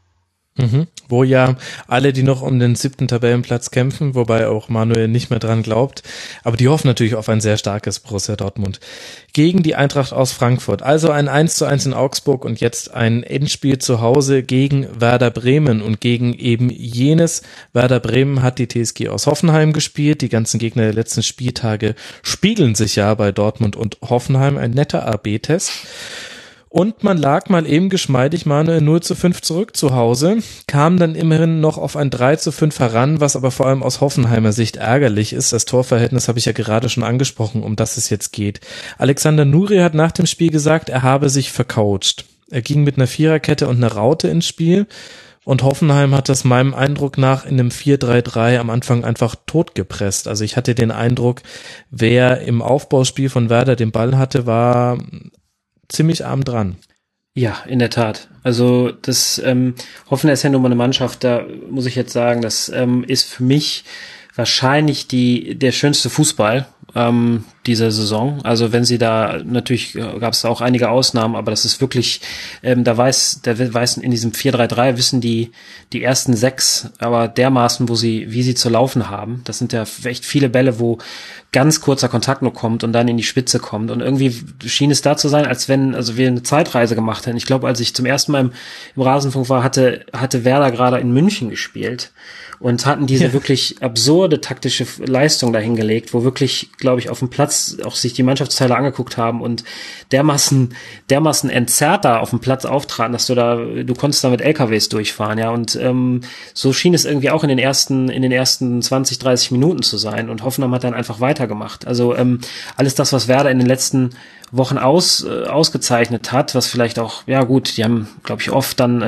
Wo ja alle, die noch um den 7. Tabellenplatz kämpfen, wobei auch Manuel nicht mehr dran glaubt, aber die hoffen natürlich auf ein sehr starkes Borussia Dortmund gegen die Eintracht aus Frankfurt. Also ein 1:1 in Augsburg und jetzt ein Endspiel zu Hause gegen Werder Bremen und gegen eben jenes Werder Bremen hat die TSG aus Hoffenheim gespielt. Die ganzen Gegner der letzten Spieltage spiegeln sich ja bei Dortmund und Hoffenheim, ein netter AB-Test. Und man lag mal eben geschmeidig mal 0:5 zurück zu Hause, kam dann immerhin noch auf ein 3:5 heran, was aber vor allem aus Hoffenheimer Sicht ärgerlich ist. Das Torverhältnis habe ich ja gerade schon angesprochen, um das es jetzt geht. Alexander Nuri hat nach dem Spiel gesagt, er habe sich vercoacht. Er ging mit einer Viererkette und einer Raute ins Spiel und Hoffenheim hat das meinem Eindruck nach in einem 4-3-3 am Anfang einfach totgepresst. Also ich hatte den Eindruck, wer im Aufbauspiel von Werder den Ball hatte, war ziemlich arm dran. Ja, in der Tat. Also das Hoffenheim ist ja nun mal eine Mannschaft, da muss ich jetzt sagen, das ist für mich wahrscheinlich der schönste Fußball dieser Saison. Also wenn sie da, natürlich gab es auch einige Ausnahmen, aber das ist wirklich, da weiß in diesem 4-3-3 wissen die ersten 6, aber dermaßen, wie sie zu laufen haben. Das sind ja echt viele Bälle, wo ganz kurzer Kontakt nur kommt und dann in die Spitze kommt. Und irgendwie schien es da zu sein, als wenn wir eine Zeitreise gemacht hätten. Ich glaube, als ich zum ersten Mal im Rasenfunk war, hatte Werder gerade in München gespielt und hatten diese wirklich absurde taktische Leistung dahingelegt, wo wirklich, glaube ich, auf dem Platz auch sich die Mannschaftsteile angeguckt haben und dermaßen entzerrt da auf dem Platz auftraten, dass du konntest da mit LKWs durchfahren, ja, und so schien es irgendwie auch in den ersten 20, 30 Minuten zu sein und Hoffenheim hat dann einfach weitergemacht. Also alles das, was Werder in den letzten Wochen ausgezeichnet hat, was vielleicht auch, ja gut, die haben, glaube ich, oft dann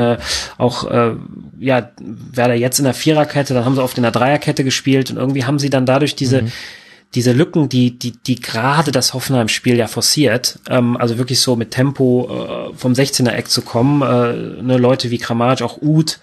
Werder jetzt in der Viererkette, dann haben sie oft in der Dreierkette gespielt und irgendwie haben sie dann dadurch diese Lücken, die gerade das Hoffenheim-Spiel ja forciert, also wirklich so mit Tempo vom 16er-Eck zu kommen, Leute wie Kramaric, auch Uth,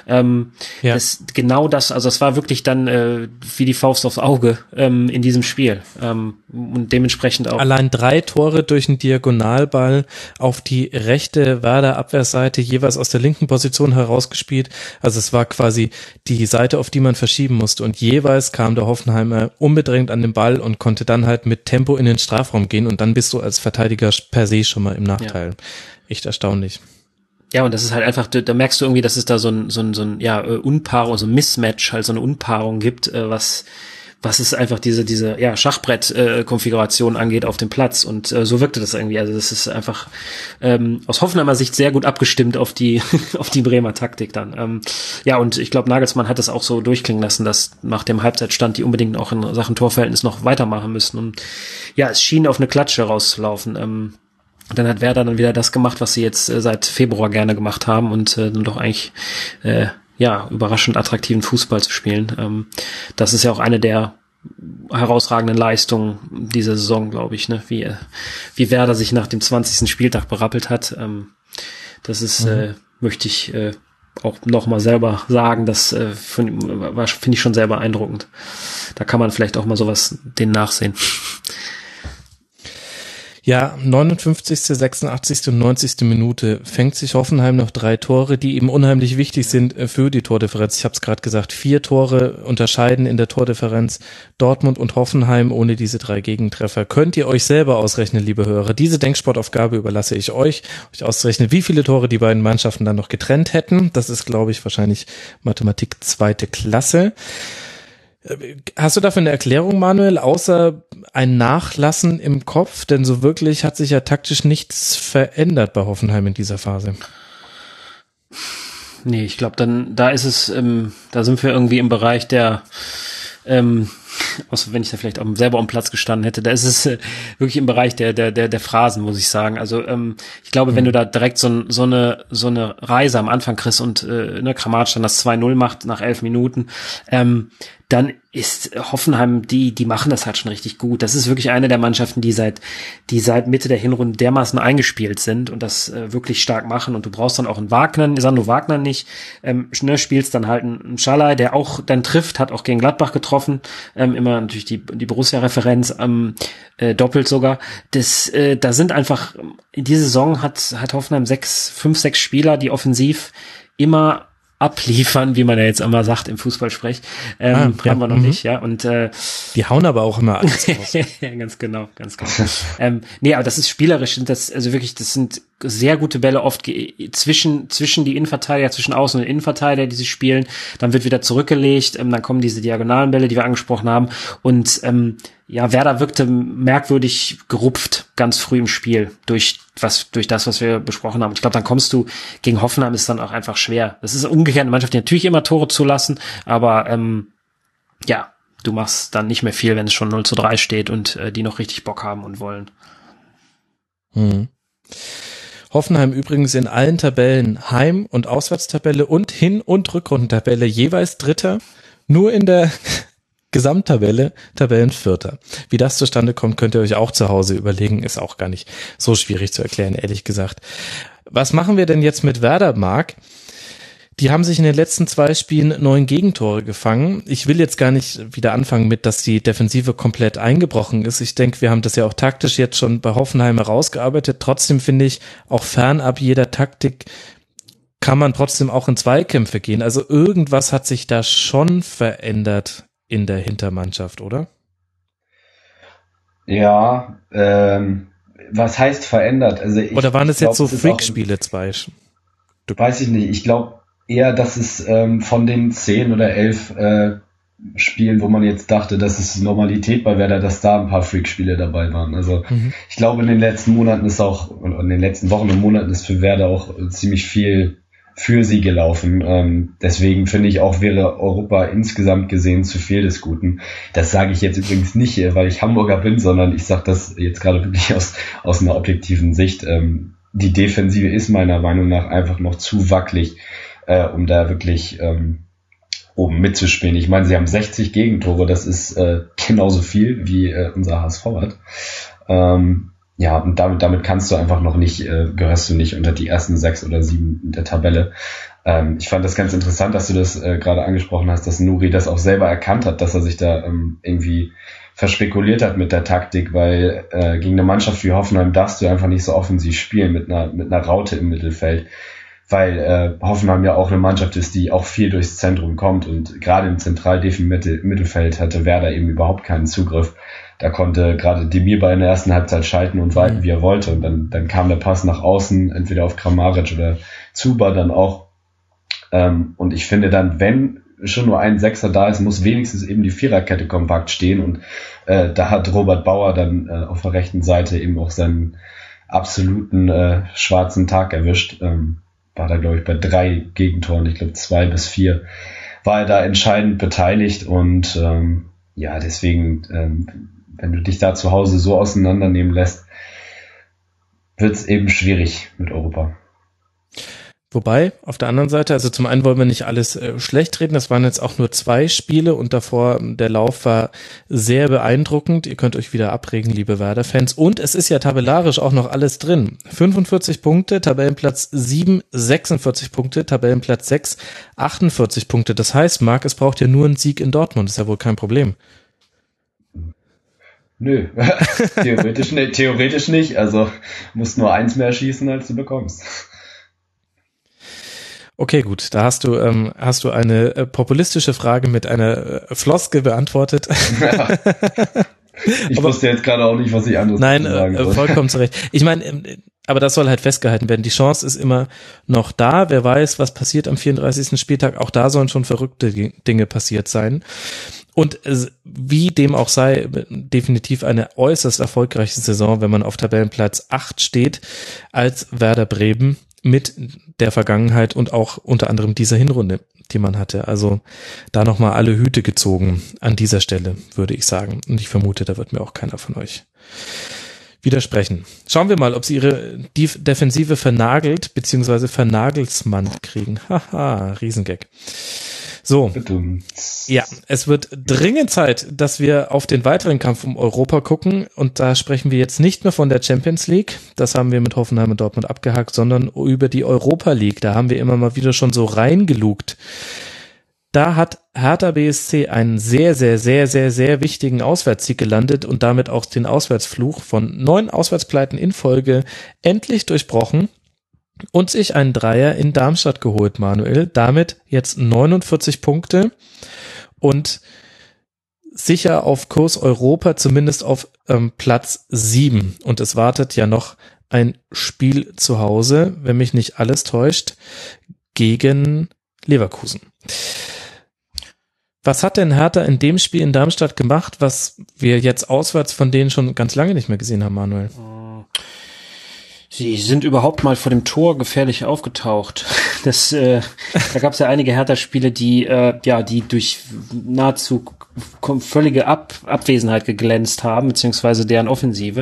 das war wirklich dann wie die Faust aufs Auge in diesem Spiel und dementsprechend auch. Allein 3 Tore durch einen Diagonalball auf die rechte Werder-Abwehrseite, jeweils aus der linken Position herausgespielt, also es war quasi die Seite, auf die man verschieben musste und jeweils kam der Hoffenheimer unbedingt an den Ball und konnte dann halt mit Tempo in den Strafraum gehen und dann bist du als Verteidiger per se schon mal im Nachteil. Ja. Echt erstaunlich. Ja, und das ist halt einfach, da merkst du irgendwie, dass es da so ein Unpaarung, so ein Mismatch, halt so eine Unpaarung gibt, was es einfach diese Schachbrett-Konfiguration angeht auf dem Platz und so wirkte das irgendwie, also das ist einfach aus Hoffenheimer Sicht sehr gut abgestimmt auf die Bremer Taktik dann. Und ich glaube, Nagelsmann hat das auch so durchklingen lassen, dass nach dem Halbzeitstand die unbedingt auch in Sachen Torverhältnis noch weitermachen müssen und ja, es schien auf eine Klatsche rauszulaufen. Dann hat Werder dann wieder das gemacht, was sie jetzt seit Februar gerne gemacht haben und dann doch eigentlich überraschend attraktiven Fußball zu spielen. Das ist ja auch eine der herausragenden Leistungen dieser Saison, glaube ich, ne? Wie Werder sich nach dem 20. Spieltag berappelt hat. Das ist, möchte ich auch nochmal selber sagen, das finde ich schon sehr beeindruckend. Da kann man vielleicht auch mal sowas denen nachsehen. Ja, 59., 86. und 90. Minute fängt sich Hoffenheim noch 3 Tore, die eben unheimlich wichtig sind für die Tordifferenz. Ich habe es gerade gesagt, 4 Tore unterscheiden in der Tordifferenz. Dortmund und Hoffenheim ohne diese 3 Gegentreffer. Könnt ihr euch selber ausrechnen, liebe Hörer. Diese Denksportaufgabe überlasse ich euch auszurechnen, wie viele Tore die beiden Mannschaften dann noch getrennt hätten. Das ist, glaube ich, wahrscheinlich Mathematik 2. Klasse. Hast du dafür eine Erklärung, Manuel, außer ein Nachlassen im Kopf? Denn so wirklich hat sich ja taktisch nichts verändert bei Hoffenheim in dieser Phase. Nee, ich glaube, da ist es, da sind wir irgendwie im Bereich der, außer wenn ich da vielleicht auch selber am Platz gestanden hätte, da ist es wirklich im Bereich der Phrasen, muss ich sagen. Also ich glaube, wenn du da direkt so eine Reise am Anfang kriegst und Kramaric dann das 2-0 macht nach 11 Minuten, dann ist Hoffenheim, die machen das halt schon richtig gut. Das ist wirklich eine der Mannschaften, die seit Mitte der Hinrunde dermaßen eingespielt sind und das wirklich stark machen. Und du brauchst dann auch einen Sandro Wagner nicht. Spielst dann halt einen Schalay, der auch dann trifft, hat auch gegen Gladbach getroffen. Immer natürlich die Borussia-Referenz, doppelt sogar. Da sind einfach, in dieser Saison hat Hoffenheim 5, 6 Spieler, die offensiv immer abliefern, wie man ja jetzt immer sagt im Fußballsprech. Haben wir noch nicht, ja. Und die hauen aber auch immer alles raus. Ja, ganz genau. Aber das ist spielerisch, das sind sehr gute Bälle oft zwischen die Innenverteidiger, zwischen Außen- und Innenverteidiger, die sie spielen. Dann wird wieder zurückgelegt, dann kommen diese diagonalen Bälle, die wir angesprochen haben. Und ja, Werder wirkte merkwürdig gerupft ganz früh im Spiel durch das, was wir besprochen haben. Ich glaube, dann kommst du gegen Hoffenheim, ist dann auch einfach schwer. Das ist umgekehrt eine Mannschaft, die natürlich immer Tore zulassen, aber ja, du machst dann nicht mehr viel, wenn es schon 0-3 steht und die noch richtig Bock haben und wollen. Hoffenheim übrigens in allen Tabellen, Heim- und Auswärtstabelle und Hin- und Rückrundentabelle jeweils Dritter, nur in der Gesamttabelle Tabellenvierter. Wie das zustande kommt, könnt ihr euch auch zu Hause überlegen, ist auch gar nicht so schwierig zu erklären, ehrlich gesagt. Was machen wir denn jetzt mit Werder, Marc? Die haben sich in den letzten 2 Spielen 9 Gegentore gefangen. Ich will jetzt gar nicht wieder anfangen mit, dass die Defensive komplett eingebrochen ist. Ich denke, wir haben das ja auch taktisch jetzt schon bei Hoffenheim herausgearbeitet. Trotzdem finde ich, auch fernab jeder Taktik kann man trotzdem auch in Zweikämpfe gehen. Also irgendwas hat sich da schon verändert in der Hintermannschaft, oder? Ja, was heißt verändert? Also oder waren es jetzt so Freak-Spiele, 2? Weiß ich nicht. Ich glaube eher, dass es von den 10 oder 11 Spielen, wo man jetzt dachte, das ist Normalität bei Werder, dass da ein paar Freak-Spiele dabei waren. Also ich glaube, in den letzten Monaten ist auch, und in den letzten Wochen und Monaten ist für Werder auch ziemlich viel für sie gelaufen. Deswegen finde ich auch, wäre Europa insgesamt gesehen zu viel des Guten. Das sage ich jetzt übrigens nicht, weil ich Hamburger bin, sondern ich sage das jetzt gerade wirklich aus einer objektiven Sicht. Die Defensive ist meiner Meinung nach einfach noch zu wackelig, um da wirklich oben mitzuspielen. Ich meine, sie haben 60 Gegentore, das ist genauso viel wie unser HSV hat. Ja, und damit kannst du einfach noch nicht, gehörst du nicht unter die ersten 6 oder 7 der Tabelle. Ich fand das ganz interessant, dass du das gerade angesprochen hast, dass Nuri das auch selber erkannt hat, dass er sich da irgendwie verspekuliert hat mit der Taktik, weil gegen eine Mannschaft wie Hoffenheim darfst du einfach nicht so offensiv spielen mit einer Raute im Mittelfeld, weil Hoffenheim ja auch eine Mannschaft ist, die auch viel durchs Zentrum kommt, und gerade im zentraldefen Mittelfeld hatte Werder eben überhaupt keinen Zugriff. Da konnte gerade Demir bei in der ersten Halbzeit schalten und walten, wie er wollte, und dann kam der Pass nach außen, entweder auf Kramaric oder Zuba dann auch. Und ich finde dann, wenn schon nur ein Sechser da ist, muss wenigstens eben die Viererkette kompakt stehen, und da hat Robert Bauer dann auf der rechten Seite eben auch seinen absoluten schwarzen Tag erwischt. War da, glaube ich, bei 3 Gegentoren, ich glaube 2 bis 4, war er da entscheidend beteiligt, und ja, deswegen, wenn du dich da zu Hause so auseinandernehmen lässt, wird's eben schwierig mit Europa. Wobei, auf der anderen Seite, also zum einen wollen wir nicht alles schlecht reden, das waren jetzt auch nur 2 Spiele und davor, der Lauf war sehr beeindruckend. Ihr könnt euch wieder abregen, liebe Werder-Fans. Und es ist ja tabellarisch auch noch alles drin. 45 Punkte, Tabellenplatz 7, 46 Punkte, Tabellenplatz 6, 48 Punkte. Das heißt, Marc, es braucht ja nur einen Sieg in Dortmund, ist ja wohl kein Problem. Nö, theoretisch nicht. Also musst nur 1 mehr schießen, als du bekommst. Okay, gut, da hast du eine populistische Frage mit einer Floskel beantwortet. Ja. Ich wusste jetzt gerade auch nicht, was ich anderes sagen soll. Nein, vollkommen zurecht. Ich meine, aber das soll halt festgehalten werden. Die Chance ist immer noch da. Wer weiß, was passiert am 34. Spieltag. Auch da sollen schon verrückte Dinge passiert sein. Und wie dem auch sei, definitiv eine äußerst erfolgreiche Saison, wenn man auf Tabellenplatz 8 steht, als Werder Bremen mit der Vergangenheit und auch unter anderem dieser Hinrunde, die man hatte. Also da nochmal alle Hüte gezogen an dieser Stelle, würde ich sagen. Und ich vermute, da wird mir auch keiner von euch widersprechen. Schauen wir mal, ob sie ihre Defensive vernagelt bzw. vernagelsmannt kriegen. Haha, Riesengag. So, ja, es wird dringend Zeit, dass wir auf den weiteren Kampf um Europa gucken, und da sprechen wir jetzt nicht mehr von der Champions League, das haben wir mit Hoffenheim und Dortmund abgehakt, sondern über die Europa League, da haben wir immer mal wieder schon so reingelugt. Da hat Hertha BSC einen sehr, sehr, sehr, sehr, sehr wichtigen Auswärtssieg gelandet und damit auch den Auswärtsfluch von 9 Auswärtspleiten in Folge endlich durchbrochen und sich einen Dreier in Darmstadt geholt, Manuel. Damit jetzt 49 Punkte und sicher auf Kurs Europa, zumindest auf Platz 7. Und es wartet ja noch ein Spiel zu Hause, wenn mich nicht alles täuscht, gegen Leverkusen. Was hat denn Hertha in dem Spiel in Darmstadt gemacht, was wir jetzt auswärts von denen schon ganz lange nicht mehr gesehen haben, Manuel? Sie sind überhaupt mal vor dem Tor gefährlich aufgetaucht. Da gab es ja einige Hertha-Spiele, die durch nahezu völlige Abwesenheit geglänzt haben, beziehungsweise deren Offensive.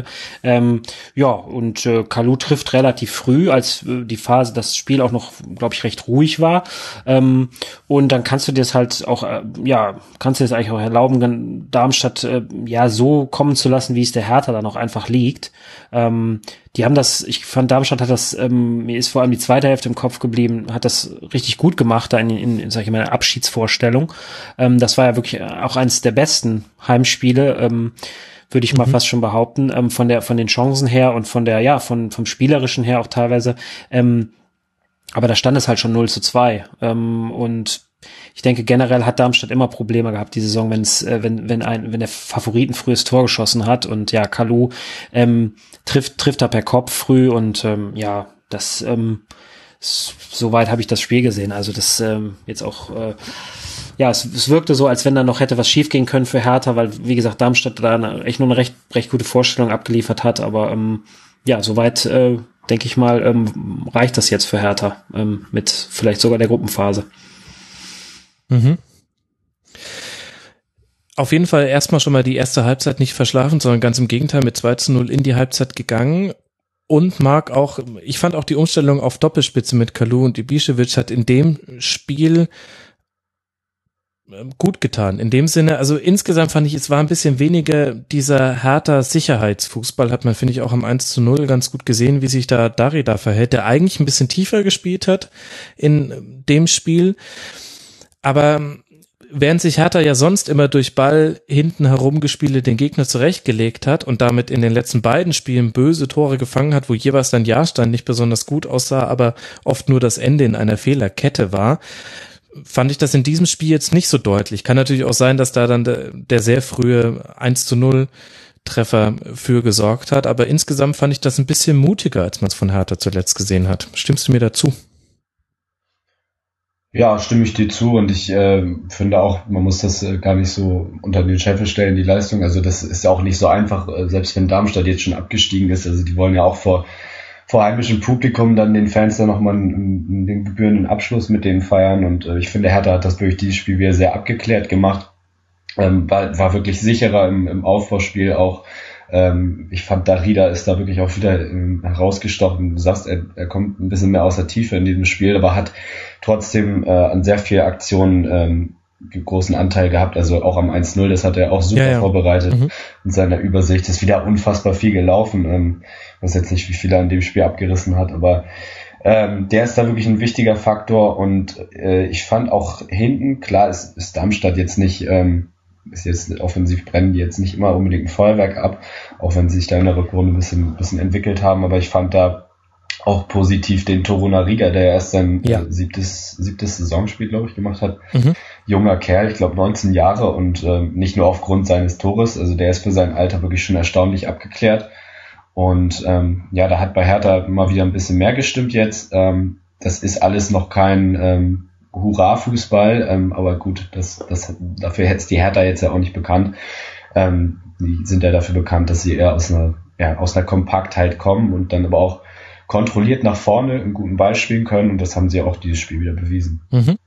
Kalou trifft relativ früh, als das Spiel auch noch, glaube ich, recht ruhig war. Und dann kannst du dir das halt auch, kannst du dir das eigentlich auch erlauben, Darmstadt so kommen zu lassen, wie es der Hertha dann auch einfach liegt. Die haben ich fand, Darmstadt hat das, mir ist vor allem die zweite Hälfte im Kopf geblieben, hat das richtig gut gemacht, da in sag ich mal, Abschiedsvorstellung. Das war ja wirklich auch eines der besten Heimspiele, würde ich mal fast schon behaupten, von den Chancen her und vom Spielerischen her auch teilweise. Aber da stand es halt schon 0-2. Und ich denke, generell hat Darmstadt immer Probleme gehabt, die Saison, wenn der Favorit ein frühes Tor geschossen hat, und Kalou trifft da per Kopf früh, und soweit habe ich das Spiel gesehen. Also das jetzt auch es wirkte so, als wenn da noch hätte was schief gehen können für Hertha, weil, wie gesagt, Darmstadt da echt nur eine recht gute Vorstellung abgeliefert hat, aber soweit denke ich mal, reicht das jetzt für Hertha mit vielleicht sogar der Gruppenphase. Mhm. Auf jeden Fall erstmal schon mal die erste Halbzeit nicht verschlafen, sondern ganz im Gegenteil mit 2-0 in die Halbzeit gegangen. Und ich fand auch die Umstellung auf Doppelspitze mit Kalou und Ibišević hat in dem Spiel gut getan. In dem Sinne, also insgesamt fand ich, es war ein bisschen weniger dieser Hertha Sicherheitsfußball, hat man, finde ich, auch am 1-0 ganz gut gesehen, wie sich da Darida verhält, der eigentlich ein bisschen tiefer gespielt hat in dem Spiel. Aber während sich Hertha ja sonst immer durch Ball hinten herumgespiele den Gegner zurechtgelegt hat und damit in den letzten beiden Spielen böse Tore gefangen hat, wo jeweils dann Jahrstein nicht besonders gut aussah, aber oft nur das Ende in einer Fehlerkette war, fand ich das in diesem Spiel jetzt nicht so deutlich. Kann natürlich auch sein, dass da dann der sehr frühe 1-0 Treffer für gesorgt hat, aber insgesamt fand ich das ein bisschen mutiger, als man es von Hertha zuletzt gesehen hat. Stimmst du mir dazu? Ja, stimme ich dir zu, und ich finde auch, man muss das gar nicht so unter den Scheffel stellen, die Leistung. Also das ist ja auch nicht so einfach, selbst wenn Darmstadt jetzt schon abgestiegen ist. Also die wollen ja auch vor heimischem Publikum dann den Fans dann nochmal den gebührenden Abschluss mit denen feiern. Und ich finde, Hertha hat das durch dieses Spiel wieder sehr abgeklärt gemacht. War wirklich sicherer im Aufbauspiel auch. Ich fand, Darida ist da wirklich auch wieder herausgestochen. Du sagst, er kommt ein bisschen mehr aus der Tiefe in diesem Spiel, aber hat trotzdem an sehr vielen Aktionen großen Anteil gehabt. Also auch am 1-0, das hat er auch super vorbereitet in seiner Übersicht. Ist wieder unfassbar viel gelaufen. Ich weiß jetzt nicht, wie viel er in dem Spiel abgerissen hat, aber der ist da wirklich ein wichtiger Faktor. Und ich fand auch hinten, klar, ist Darmstadt jetzt nicht... ist jetzt offensiv, brennen die jetzt nicht immer unbedingt ein Feuerwerk ab, auch wenn sie sich da in der Rückrunde ein bisschen entwickelt haben, aber ich fand da auch positiv den Torunariga, der erst sein siebtes Saisonspiel, glaube ich, gemacht hat. Junger Kerl, ich glaube 19 Jahre, und nicht nur aufgrund seines Tores, also der ist für sein Alter wirklich schon erstaunlich abgeklärt, und da hat bei Hertha mal wieder ein bisschen mehr gestimmt jetzt. Das ist alles noch kein Hurra-Fußball, aber gut, dafür hätte es die Hertha jetzt ja auch nicht bekannt. Die sind ja dafür bekannt, dass sie eher aus einer Kompaktheit kommen und dann aber auch kontrolliert nach vorne einen guten Ball spielen können, und das haben sie auch dieses Spiel wieder bewiesen.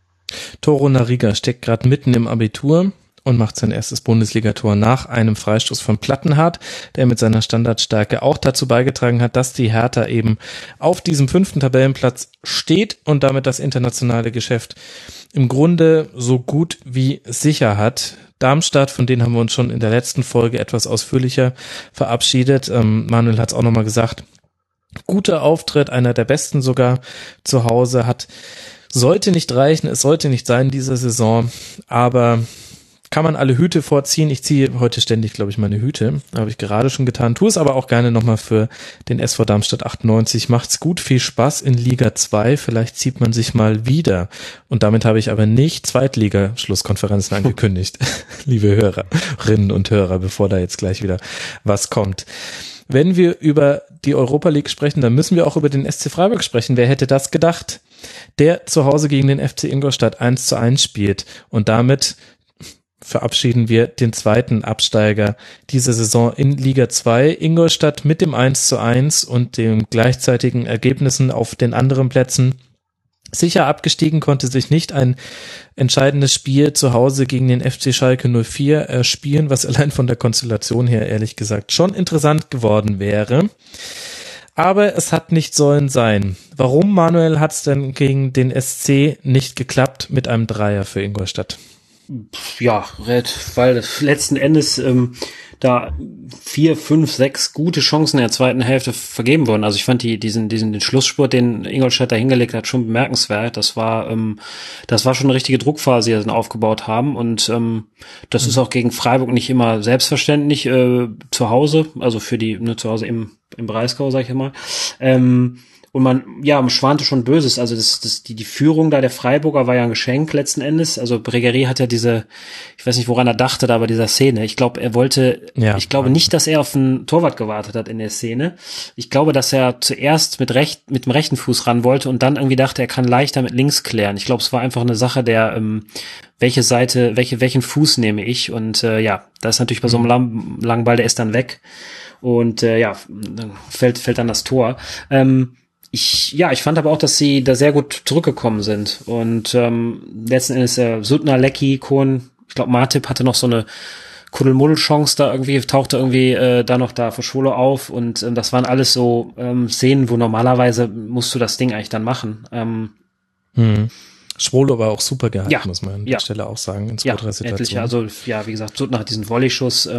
Torunariga steckt gerade mitten im Abitur und macht sein erstes Bundesligator nach einem Freistoß von Plattenhardt, der mit seiner Standardstärke auch dazu beigetragen hat, dass die Hertha eben auf diesem 5. Tabellenplatz steht und damit das internationale Geschäft im Grunde so gut wie sicher hat. Darmstadt, von denen haben wir uns schon in der letzten Folge etwas ausführlicher verabschiedet. Manuel hat es auch nochmal gesagt. Guter Auftritt, einer der besten sogar zu Hause, sollte nicht reichen, es sollte nicht sein diese Saison, aber kann man alle Hüte vorziehen. Ich ziehe heute ständig, glaube ich, meine Hüte. Habe ich gerade schon getan. Tue es aber auch gerne nochmal für den SV Darmstadt 98. Macht's gut, viel Spaß in Liga 2. Vielleicht zieht man sich mal wieder. Und damit habe ich aber nicht Zweitliga-Schlusskonferenzen angekündigt. Liebe Hörerinnen und Hörer, bevor da jetzt gleich wieder was kommt. Wenn wir über die Europa League sprechen, dann müssen wir auch über den SC Freiburg sprechen. Wer hätte das gedacht? Der zu Hause gegen den FC Ingolstadt 1:1 spielt und damit verabschieden wir den zweiten Absteiger dieser Saison in Liga 2. Ingolstadt mit dem 1:1 und den gleichzeitigen Ergebnissen auf den anderen Plätzen. Sicher abgestiegen konnte sich nicht ein entscheidendes Spiel zu Hause gegen den FC Schalke 04 erspielen, was allein von der Konstellation her ehrlich gesagt schon interessant geworden wäre. Aber es hat nicht sollen sein. Warum, Manuel, hat es denn gegen den SC nicht geklappt mit einem Dreier für Ingolstadt? Ja, weil letzten Endes da 4, 5, 6 gute Chancen in der zweiten Hälfte vergeben wurden. Also ich fand den Schlussspurt, den Ingolstadt da hingelegt hat, schon bemerkenswert. Das war schon eine richtige Druckphase, die sie dann aufgebaut haben. Und das ist auch gegen Freiburg nicht immer selbstverständlich zu Hause, also für die zu Hause im Breisgau, sag ich mal. Und man schwante schon Böses. Also die Führung da der Freiburger war ja ein Geschenk letzten Endes. Also Bregerie hat ja ich weiß nicht, woran er dachte, da bei dieser Szene. Ich glaube, ich glaube nicht, dass er auf den Torwart gewartet hat in der Szene. Ich glaube, dass er zuerst mit dem rechten Fuß ran wollte und dann irgendwie dachte, er kann leichter mit links klären. Ich glaube, es war einfach eine Sache der, welchen Fuß nehme ich? Und da ist natürlich bei so einem langen Ball, der ist dann weg. Und dann fällt dann das Tor. Ich fand aber auch, dass sie da sehr gut zurückgekommen sind und letzten Endes Suttner, Lecky, Kohn, ich glaube Martip hatte noch so eine Kuddelmuddel-Chance da irgendwie, tauchte irgendwie da noch da für Schwolo auf und das waren alles so Szenen, wo normalerweise musst du das Ding eigentlich dann machen. Schwolo war auch super gehalten, muss man an der Stelle auch sagen, in 2-3 Situationen. Also wie gesagt, Suttner hat diesen Volleyschuss,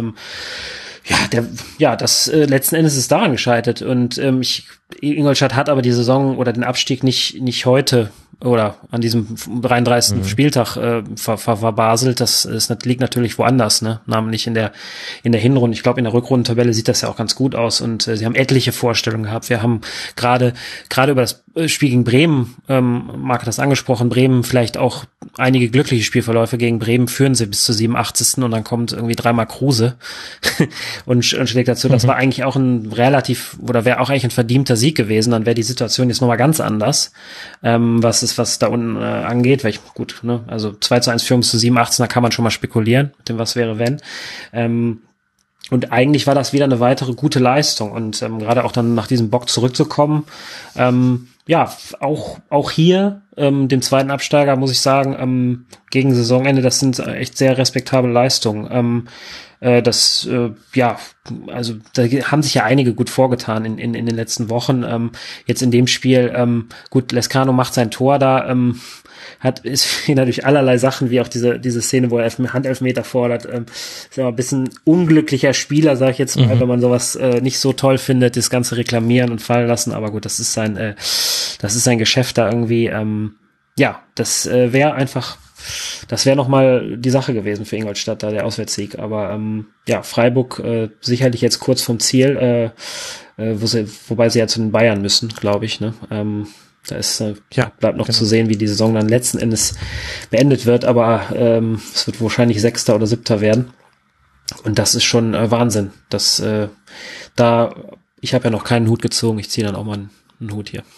letzten Endes ist daran gescheitert und Ingolstadt hat aber die Saison oder den Abstieg nicht heute oder an diesem 33. Spieltag verbaselt. Das liegt natürlich woanders, ne? Namentlich in der Hinrunde. Ich glaube, in der Rückrundentabelle sieht das ja auch ganz gut aus und sie haben etliche Vorstellungen gehabt. Wir haben gerade über das Spiel gegen Bremen, Marc hat das angesprochen, Bremen vielleicht auch einige glückliche Spielverläufe. Gegen Bremen führen sie bis zur 87. und dann kommt irgendwie dreimal Kruse und schlägt dazu. Das war eigentlich auch wäre auch eigentlich ein verdienter Sieg gewesen. Dann wäre die Situation jetzt nochmal ganz anders, was da unten angeht. Weil also 2:1 Führung bis zu 87, da kann man schon mal spekulieren mit dem was wäre wenn. Und eigentlich war das wieder eine weitere gute Leistung und gerade auch dann nach diesem Bock zurückzukommen, auch hier dem zweiten Absteiger muss ich sagen, gegen Saisonende, das sind echt sehr respektable Leistungen. Also da haben sich ja einige gut vorgetan in den letzten Wochen. Jetzt in dem Spiel, Lescano macht sein Tor da, ist wieder durch allerlei Sachen, wie auch diese Szene, wo er Handelfmeter fordert, ist immer ein bisschen unglücklicher Spieler, sag ich jetzt mal, wenn man sowas nicht so toll findet, das Ganze reklamieren und fallen lassen, aber gut, das ist sein Geschäft da irgendwie, das wäre nochmal die Sache gewesen für Ingolstadt, da der Auswärtssieg, aber Freiburg sicherlich jetzt kurz vom Ziel, wobei sie ja zu den Bayern müssen, glaube ich, ne? Da ist bleibt noch zu sehen, wie die Saison dann letzten Endes beendet wird, aber es wird wahrscheinlich 6. oder 7. werden. Und das ist schon Wahnsinn. Ich habe ja noch keinen Hut gezogen, ich ziehe dann auch mal einen Hut hier.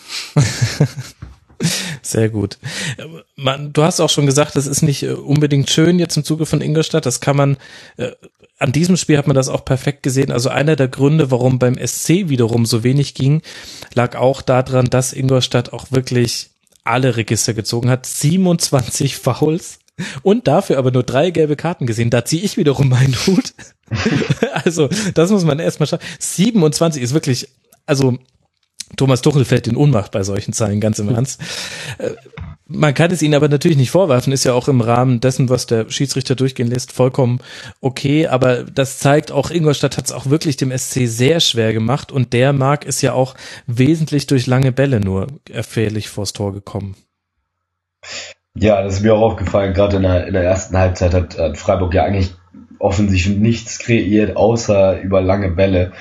Sehr gut. Du hast auch schon gesagt, das ist nicht unbedingt schön jetzt im Zuge von Ingolstadt. Das kann man, an diesem Spiel hat man das auch perfekt gesehen. Also einer der Gründe, warum beim SC wiederum so wenig ging, lag auch daran, dass Ingolstadt auch wirklich alle Register gezogen hat. 27 Fouls und dafür aber nur 3 gelbe Karten gesehen. Da ziehe ich wiederum meinen Hut. Also das muss man erstmal schaffen. 27 ist wirklich, also Thomas Tuchel fällt in Ohnmacht bei solchen Zahlen, ganz im Ernst. Man kann es ihnen aber natürlich nicht vorwerfen, ist ja auch im Rahmen dessen, was der Schiedsrichter durchgehen lässt, vollkommen okay, aber das zeigt auch, Ingolstadt hat es auch wirklich dem SC sehr schwer gemacht und der Marc ist ja auch wesentlich durch lange Bälle nur gefährlich vors Tor gekommen. Ja, das ist mir auch aufgefallen, gerade in der ersten Halbzeit hat Freiburg ja eigentlich offensichtlich nichts kreiert, außer über lange Bälle.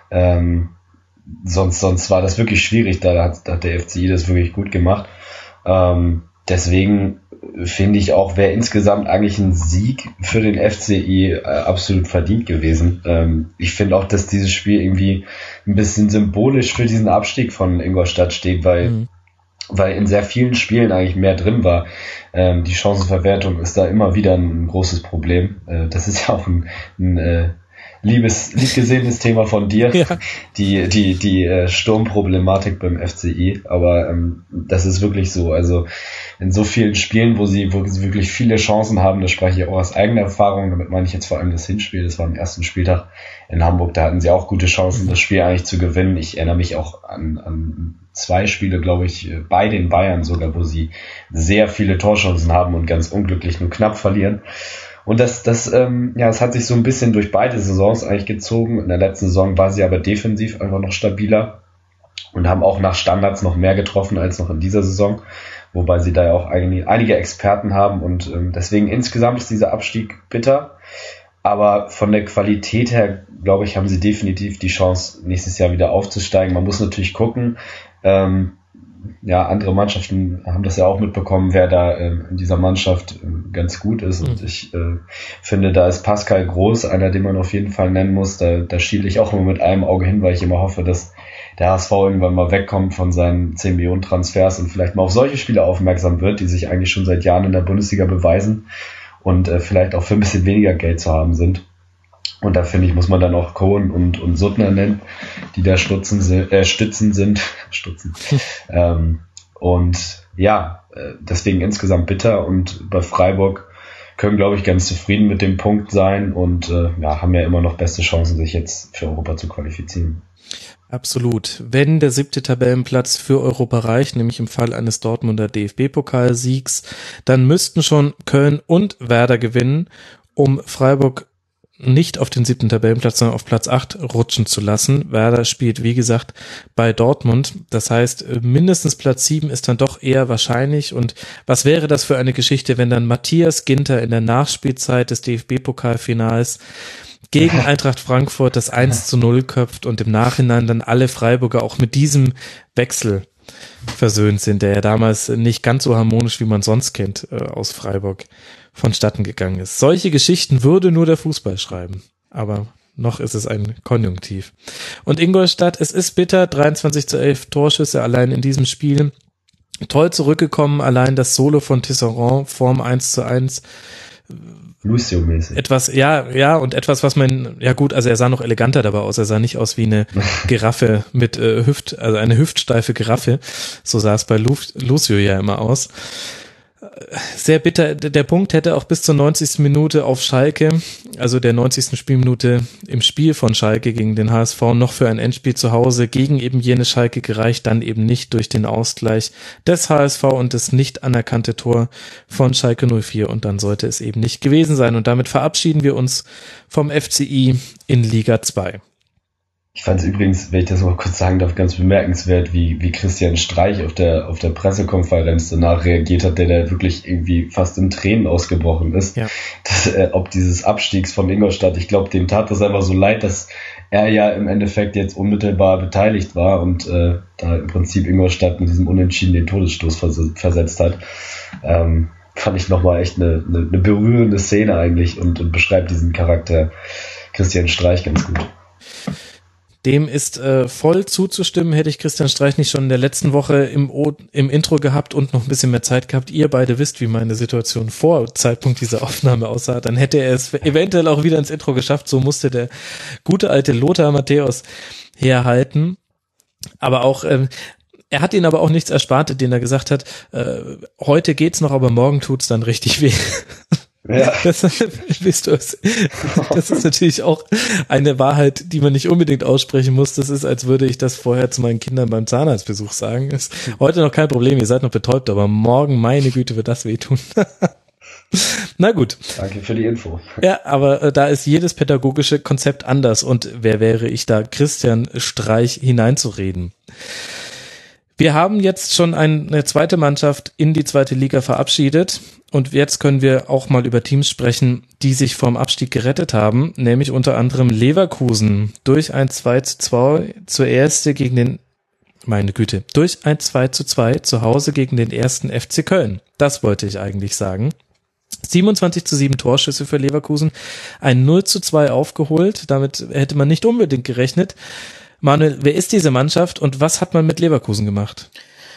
Sonst war das wirklich schwierig, da hat der FCI das wirklich gut gemacht. Deswegen finde ich auch, wäre insgesamt eigentlich ein Sieg für den FCI absolut verdient gewesen. Ich finde auch, dass dieses Spiel irgendwie ein bisschen symbolisch für diesen Abstieg von Ingolstadt steht, weil weil in sehr vielen Spielen eigentlich mehr drin war. Die Chancenverwertung ist da immer wieder ein großes Problem. Das ist ja auch ein liebgesehenes Thema von dir, ja. Die Sturmproblematik beim FCI, aber das ist wirklich so, also in so vielen Spielen, wo sie wirklich viele Chancen haben, das spreche ich auch aus eigener Erfahrung, damit meine ich jetzt vor allem das Hinspiel, das war am ersten Spieltag in Hamburg, da hatten sie auch gute Chancen, das Spiel eigentlich zu gewinnen. Ich erinnere mich auch an 2 Spiele, glaube ich, bei den Bayern sogar, wo sie sehr viele Torchancen haben und ganz unglücklich nur knapp verlieren. Und es hat sich so ein bisschen durch beide Saisons eigentlich gezogen. In der letzten Saison war sie aber defensiv einfach noch stabiler und haben auch nach Standards noch mehr getroffen als noch in dieser Saison, wobei sie da ja auch einige Experten haben und deswegen insgesamt ist dieser Abstieg bitter. Aber von der Qualität her, glaube ich, haben sie definitiv die Chance, nächstes Jahr wieder aufzusteigen. Man muss natürlich gucken, andere Mannschaften haben das ja auch mitbekommen, wer da in dieser Mannschaft ganz gut ist. Und ich finde, da ist Pascal Groß einer, den man auf jeden Fall nennen muss. Da schiele ich auch immer mit einem Auge hin, weil ich immer hoffe, dass der HSV irgendwann mal wegkommt von seinen 10 Millionen Transfers und vielleicht mal auf solche Spieler aufmerksam wird, die sich eigentlich schon seit Jahren in der Bundesliga beweisen und vielleicht auch für ein bisschen weniger Geld zu haben sind. Und da finde ich, muss man dann auch Cohen und Suttner nennen, die da Stützen sind. Deswegen insgesamt bitter. Und bei Freiburg können, glaube ich, ganz zufrieden mit dem Punkt sein und haben ja immer noch beste Chancen, sich jetzt für Europa zu qualifizieren. Absolut. Wenn der 7. Tabellenplatz für Europa reicht, nämlich im Fall eines Dortmunder DFB-Pokalsiegs, dann müssten schon Köln und Werder gewinnen, um Freiburg nicht auf den 7. Tabellenplatz, sondern auf Platz 8 rutschen zu lassen. Werder spielt, wie gesagt, bei Dortmund. Das heißt, mindestens Platz 7 ist dann doch eher wahrscheinlich. Und was wäre das für eine Geschichte, wenn dann Matthias Ginter in der Nachspielzeit des DFB-Pokalfinals gegen Eintracht Frankfurt das 1:0 köpft und im Nachhinein dann alle Freiburger auch mit diesem Wechsel versöhnt sind, der ja damals nicht ganz so harmonisch, wie man sonst kennt, aus Freiburg vonstatten gegangen ist. Solche Geschichten würde nur der Fußball schreiben, aber noch ist es ein Konjunktiv. Und Ingolstadt, es ist bitter, 23:11 Torschüsse allein in diesem Spiel. Toll zurückgekommen, allein das Solo von Tisserand vorm 1:1. Lucio-mäßig. Was man, also er sah noch eleganter dabei aus, er sah nicht aus wie eine Giraffe mit eine hüftsteife Giraffe, so sah es bei Lucio ja immer aus. Sehr bitter, der Punkt hätte auch bis zur 90. Minute auf Schalke, also der 90. Spielminute im Spiel von Schalke gegen den HSV, noch für ein Endspiel zu Hause gegen eben jene Schalke gereicht, dann eben nicht durch den Ausgleich des HSV und das nicht anerkannte Tor von Schalke 04 und dann sollte es eben nicht gewesen sein und damit verabschieden wir uns vom FCI in Liga 2. Ich fand es übrigens, wenn ich das mal kurz sagen darf, ganz bemerkenswert, wie Christian Streich auf der Pressekonferenz danach reagiert hat, der da wirklich irgendwie fast in Tränen ausgebrochen ist. Ja. Ob dieses Abstiegs von Ingolstadt, ich glaube, dem tat das einfach so leid, dass er ja im Endeffekt jetzt unmittelbar beteiligt war und da im Prinzip Ingolstadt mit diesem Unentschieden den Todesstoß versetzt hat. Fand ich nochmal echt eine berührende Szene eigentlich und beschreibt diesen Charakter Christian Streich ganz gut. Dem ist voll zuzustimmen. Hätte ich Christian Streich nicht schon in der letzten Woche im Intro gehabt und noch ein bisschen mehr Zeit gehabt, ihr beide wisst, wie meine Situation vor Zeitpunkt dieser Aufnahme aussah, dann hätte er es eventuell auch wieder ins Intro geschafft. So musste der gute alte Lothar Matthäus herhalten. Aber auch er hat ihn aber auch nichts erspart, den er gesagt hat, heute geht's noch, aber morgen tut's dann richtig weh. Ja. Das ist natürlich auch eine Wahrheit, die man nicht unbedingt aussprechen muss. Das ist, als würde ich das vorher zu meinen Kindern beim Zahnarztbesuch sagen. Ist heute noch kein Problem, ihr seid noch betäubt, aber morgen, meine Güte, wird das wehtun. Na gut. Danke für die Info. Ja, aber da ist jedes pädagogische Konzept anders und wer wäre ich da, Christian Streich hineinzureden? Wir haben jetzt schon eine zweite Mannschaft in die zweite Liga verabschiedet und jetzt können wir auch mal über Teams sprechen, die sich vom Abstieg gerettet haben, nämlich unter anderem Leverkusen durch ein 2:2 durch ein 2:2 zu Hause gegen den ersten FC Köln. Das wollte ich eigentlich sagen. 27:7 Torschüsse für Leverkusen, ein 0:2 aufgeholt, damit hätte man nicht unbedingt gerechnet. Manuel, wer ist diese Mannschaft und was hat man mit Leverkusen gemacht?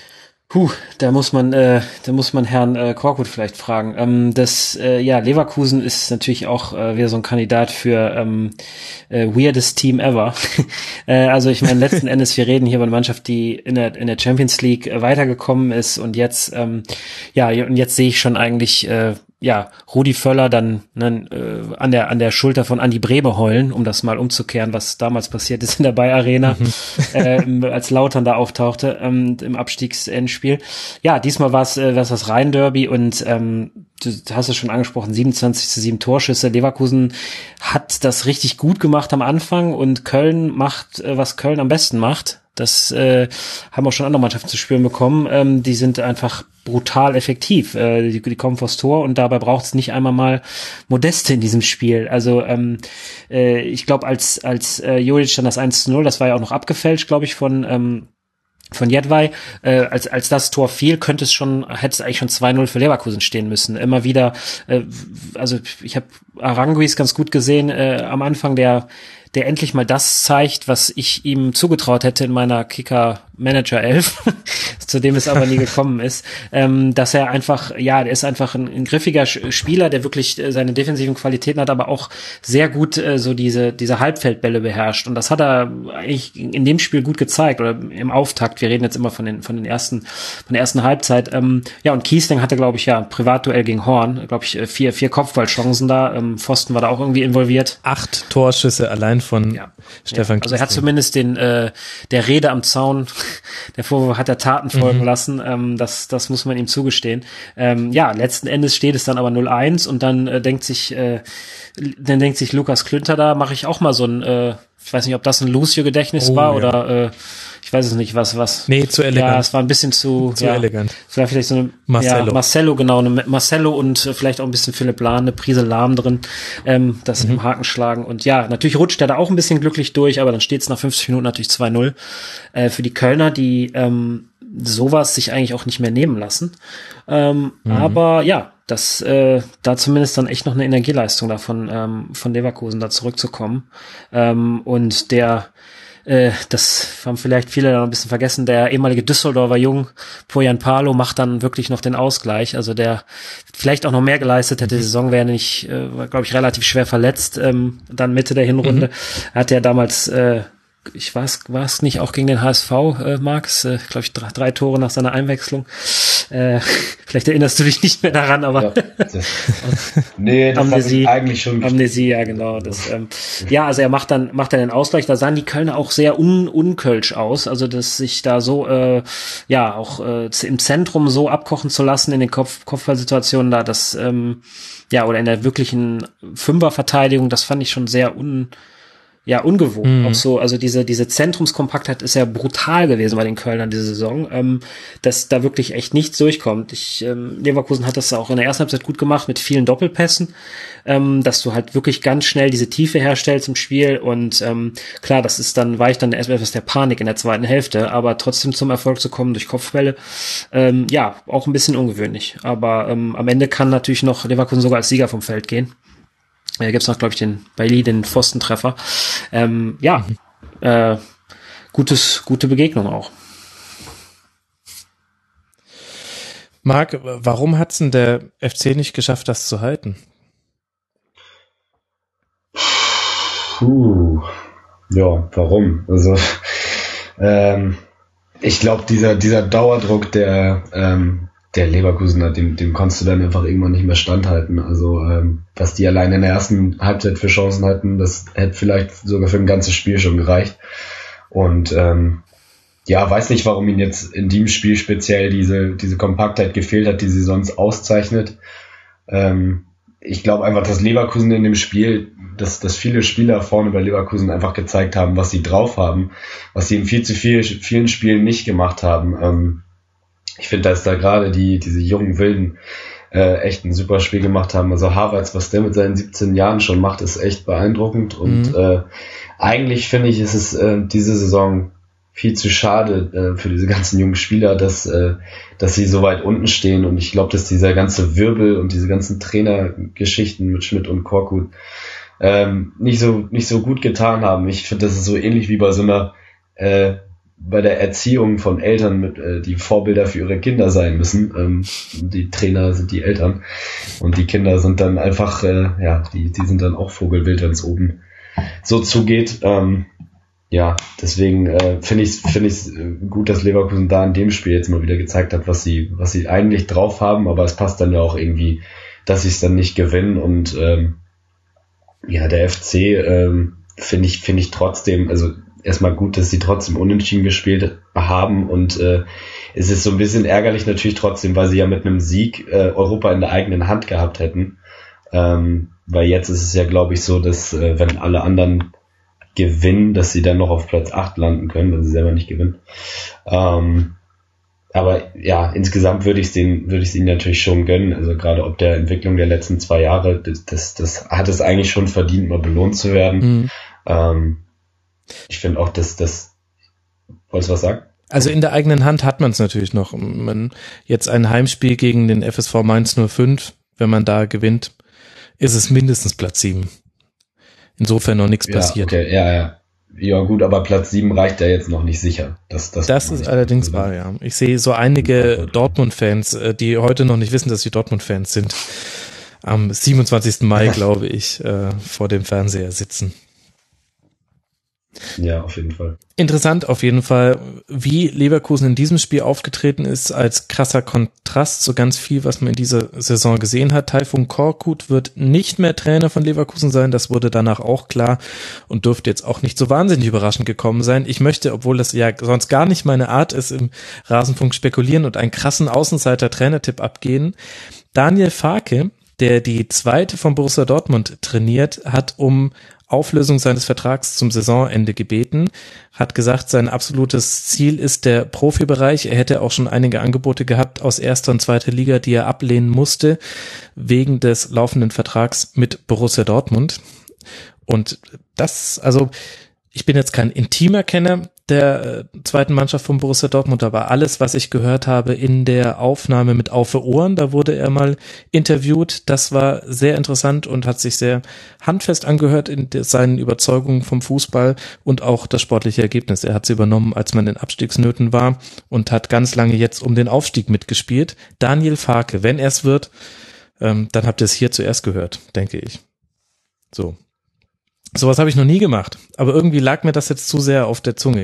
Da muss man Herrn Korkut vielleicht fragen. Leverkusen ist natürlich auch wieder so ein Kandidat für weirdest Team ever. Also ich meine, letzten Endes, wir reden hier über eine Mannschaft, die in der Champions League weitergekommen ist und jetzt und jetzt sehe ich schon eigentlich Rudi Völler dann an der Schulter von Andi Brehme heulen, um das mal umzukehren, was damals passiert ist in der Bayer Arena, als Lautern da auftauchte im Abstiegsendspiel. Ja, diesmal war es das Rhein-Derby und du hast es schon angesprochen, 27:7 Torschüsse. Leverkusen hat das richtig gut gemacht am Anfang und Köln macht, was Köln am besten macht. Das haben auch schon andere Mannschaften zu spüren bekommen. Die sind einfach brutal effektiv. Die kommen vors Tor und dabei braucht es nicht einmal mal Modeste in diesem Spiel. Also ich glaube, als Juric dann das 1:0, das war ja auch noch abgefälscht, glaube ich, von Jedwai, als das Tor fiel, hätte es eigentlich schon 2:0 für Leverkusen stehen müssen. Immer wieder, also ich habe Aranguiz ganz gut gesehen am Anfang, der endlich mal das zeigt, was ich ihm zugetraut hätte in meiner Kicker-Manager-11, zu dem es aber nie gekommen ist, dass er einfach, der ist einfach ein griffiger Spieler, der wirklich seine defensiven Qualitäten hat, aber auch sehr gut so diese Halbfeldbälle beherrscht. Und das hat er eigentlich in dem Spiel gut gezeigt, oder im Auftakt. Wir reden jetzt immer von der ersten Halbzeit. Und Kiesling hatte, glaube ich, Privatduell gegen Horn, glaube ich, vier Kopfballchancen da. Pfosten war da auch irgendwie involviert. 8 Torschüsse allein von Stefan Kiesling. Also er hat zumindest der Rede am Zaun, der Vorwurf hat er Taten folgen lassen, das muss man ihm zugestehen. Letzten Endes steht es dann aber 0:1 und dann denkt sich Lukas Klünter, da mache ich auch mal so ein, ich weiß nicht, ob das ein Lucio-Gedächtnis war oder ich weiß es nicht, was. Nee, zu elegant. Ja, es war ein bisschen zu elegant. Es war vielleicht so eine Marcelo, genau, Marcelo und vielleicht auch ein bisschen Philipp Lahm, eine Prise Lahm drin, das im Haken schlagen. Und natürlich rutscht er da auch ein bisschen glücklich durch, aber dann steht es nach 50 Minuten natürlich 2:0 für die Kölner, die sowas sich eigentlich auch nicht mehr nehmen lassen. Aber das da zumindest dann echt noch eine Energieleistung davon von Leverkusen da zurückzukommen. Und das haben vielleicht viele da ein bisschen vergessen, der ehemalige Düsseldorfer Jung, Poyan Palo, macht dann wirklich noch den Ausgleich, also der vielleicht auch noch mehr geleistet hätte, die Saison wäre nicht, war glaube ich relativ schwer verletzt, dann Mitte der Hinrunde, hat er damals ich weiß, war es nicht auch gegen den HSV, Marx, glaube ich, 3 Tore nach seiner Einwechslung. Vielleicht erinnerst du dich nicht mehr daran, aber nee, das Amnesie, eigentlich schon. Amnesie, ja genau. Also er macht dann den Ausgleich. Da sahen die Kölner auch sehr unkölsch aus, also dass sich da so auch im Zentrum so abkochen zu lassen in den Kopfballsituationen da, das oder in der wirklichen Fünferverteidigung, das fand ich schon sehr ungewohnt. Auch so, also diese Zentrumskompaktheit ist ja brutal gewesen bei den Kölnern diese Saison, dass da wirklich echt nichts durchkommt. Leverkusen hat das auch in der ersten Halbzeit gut gemacht mit vielen Doppelpässen, dass du halt wirklich ganz schnell diese Tiefe herstellst im Spiel und klar, war ich dann erst etwas der Panik in der zweiten Hälfte, aber trotzdem zum Erfolg zu kommen durch Kopfbälle, auch ein bisschen ungewöhnlich. Aber am Ende kann natürlich noch Leverkusen sogar als Sieger vom Feld gehen. Da gibt's noch, glaube ich, den Pfostentreffer. Gute Begegnung auch. Marc, warum hat's denn der FC nicht geschafft, das zu halten? Warum? Also ich glaube, dieser Dauerdruck, der Leverkusener, dem konntest du dann einfach irgendwann nicht mehr standhalten. Also was die alleine in der ersten Halbzeit für Chancen hatten, das hätte vielleicht sogar für ein ganzes Spiel schon gereicht. Und weiß nicht, warum ihn jetzt in dem Spiel speziell diese Kompaktheit gefehlt hat, die sie sonst auszeichnet. Ich glaube einfach, dass Leverkusen in dem Spiel, dass viele Spieler vorne bei Leverkusen einfach gezeigt haben, was sie drauf haben, was sie in vielen Spielen nicht gemacht haben. Ich finde, dass da gerade diese jungen Wilden echt ein super Spiel gemacht haben. Also Havertz, was der mit seinen 17 Jahren schon macht, ist echt beeindruckend. Und eigentlich finde ich, ist es diese Saison viel zu schade für diese ganzen jungen Spieler, dass sie so weit unten stehen. Und ich glaube, dass dieser ganze Wirbel und diese ganzen Trainergeschichten mit Schmidt und Korkut nicht so gut getan haben. Ich finde, das ist so ähnlich wie bei so einer bei der Erziehung von Eltern die Vorbilder für ihre Kinder sein müssen. Die Trainer sind die Eltern und die Kinder sind dann einfach, die sind dann auch Vogelwild, wenn es oben so zugeht. Deswegen finde ich es gut, dass Leverkusen da in dem Spiel jetzt mal wieder gezeigt hat, was sie eigentlich drauf haben, aber es passt dann ja auch irgendwie, dass sie es dann nicht gewinnen und der FC finde ich trotzdem, also erstmal gut, dass sie trotzdem unentschieden gespielt haben und es ist so ein bisschen ärgerlich natürlich trotzdem, weil sie ja mit einem Sieg Europa in der eigenen Hand gehabt hätten, weil jetzt ist es ja, glaube ich, so, dass wenn alle anderen gewinnen, dass sie dann noch auf Platz 8 landen können, wenn sie selber nicht gewinnen. Aber ja, insgesamt würde ich es ihnen natürlich schon gönnen, also gerade ob der Entwicklung der letzten 2 Jahre, das hat es eigentlich schon verdient, mal belohnt zu werden. Ich finde auch, dass das... Wolltest du was sagen? Also in der eigenen Hand hat man es natürlich noch. Man jetzt ein Heimspiel gegen den FSV Mainz 05, wenn man da gewinnt, ist es mindestens Platz 7. Insofern noch nichts passiert. Okay, ja gut, aber Platz 7 reicht ja jetzt noch nicht sicher. Das ist allerdings wahr, ja. Ich sehe so einige Dortmund-Fans, die heute noch nicht wissen, dass sie Dortmund-Fans sind, am 27. Mai, glaube ich, vor dem Fernseher sitzen. Ja, auf jeden Fall. Interessant auf jeden Fall, wie Leverkusen in diesem Spiel aufgetreten ist, als krasser Kontrast zu ganz viel, was man in dieser Saison gesehen hat. Tayfun Korkut wird nicht mehr Trainer von Leverkusen sein, das wurde danach auch klar und dürfte jetzt auch nicht so wahnsinnig überraschend gekommen sein. Ich möchte, obwohl das ja sonst gar nicht meine Art ist, im Rasenfunk spekulieren und einen krassen Außenseiter-Trainertipp abgeben. Daniel Farke, der die zweite von Borussia Dortmund trainiert, hat um Auflösung seines Vertrags zum Saisonende gebeten, hat gesagt, sein absolutes Ziel ist der Profibereich. Er hätte auch schon einige Angebote gehabt aus erster und zweiter Liga, die er ablehnen musste, wegen des laufenden Vertrags mit Borussia Dortmund. Und das, also ich bin jetzt kein intimer Kenner der zweiten Mannschaft von Borussia Dortmund, aber alles, was ich gehört habe in der Aufnahme mit Aufe Ohren, da wurde er mal interviewt, das war sehr interessant und hat sich sehr handfest angehört in seinen Überzeugungen vom Fußball und auch das sportliche Ergebnis. Er hat sie übernommen, als man in Abstiegsnöten war und hat ganz lange jetzt um den Aufstieg mitgespielt. Daniel Farke, wenn er es wird, dann habt ihr es hier zuerst gehört, denke ich. Sowas habe ich noch nie gemacht, aber irgendwie lag mir das jetzt zu sehr auf der Zunge.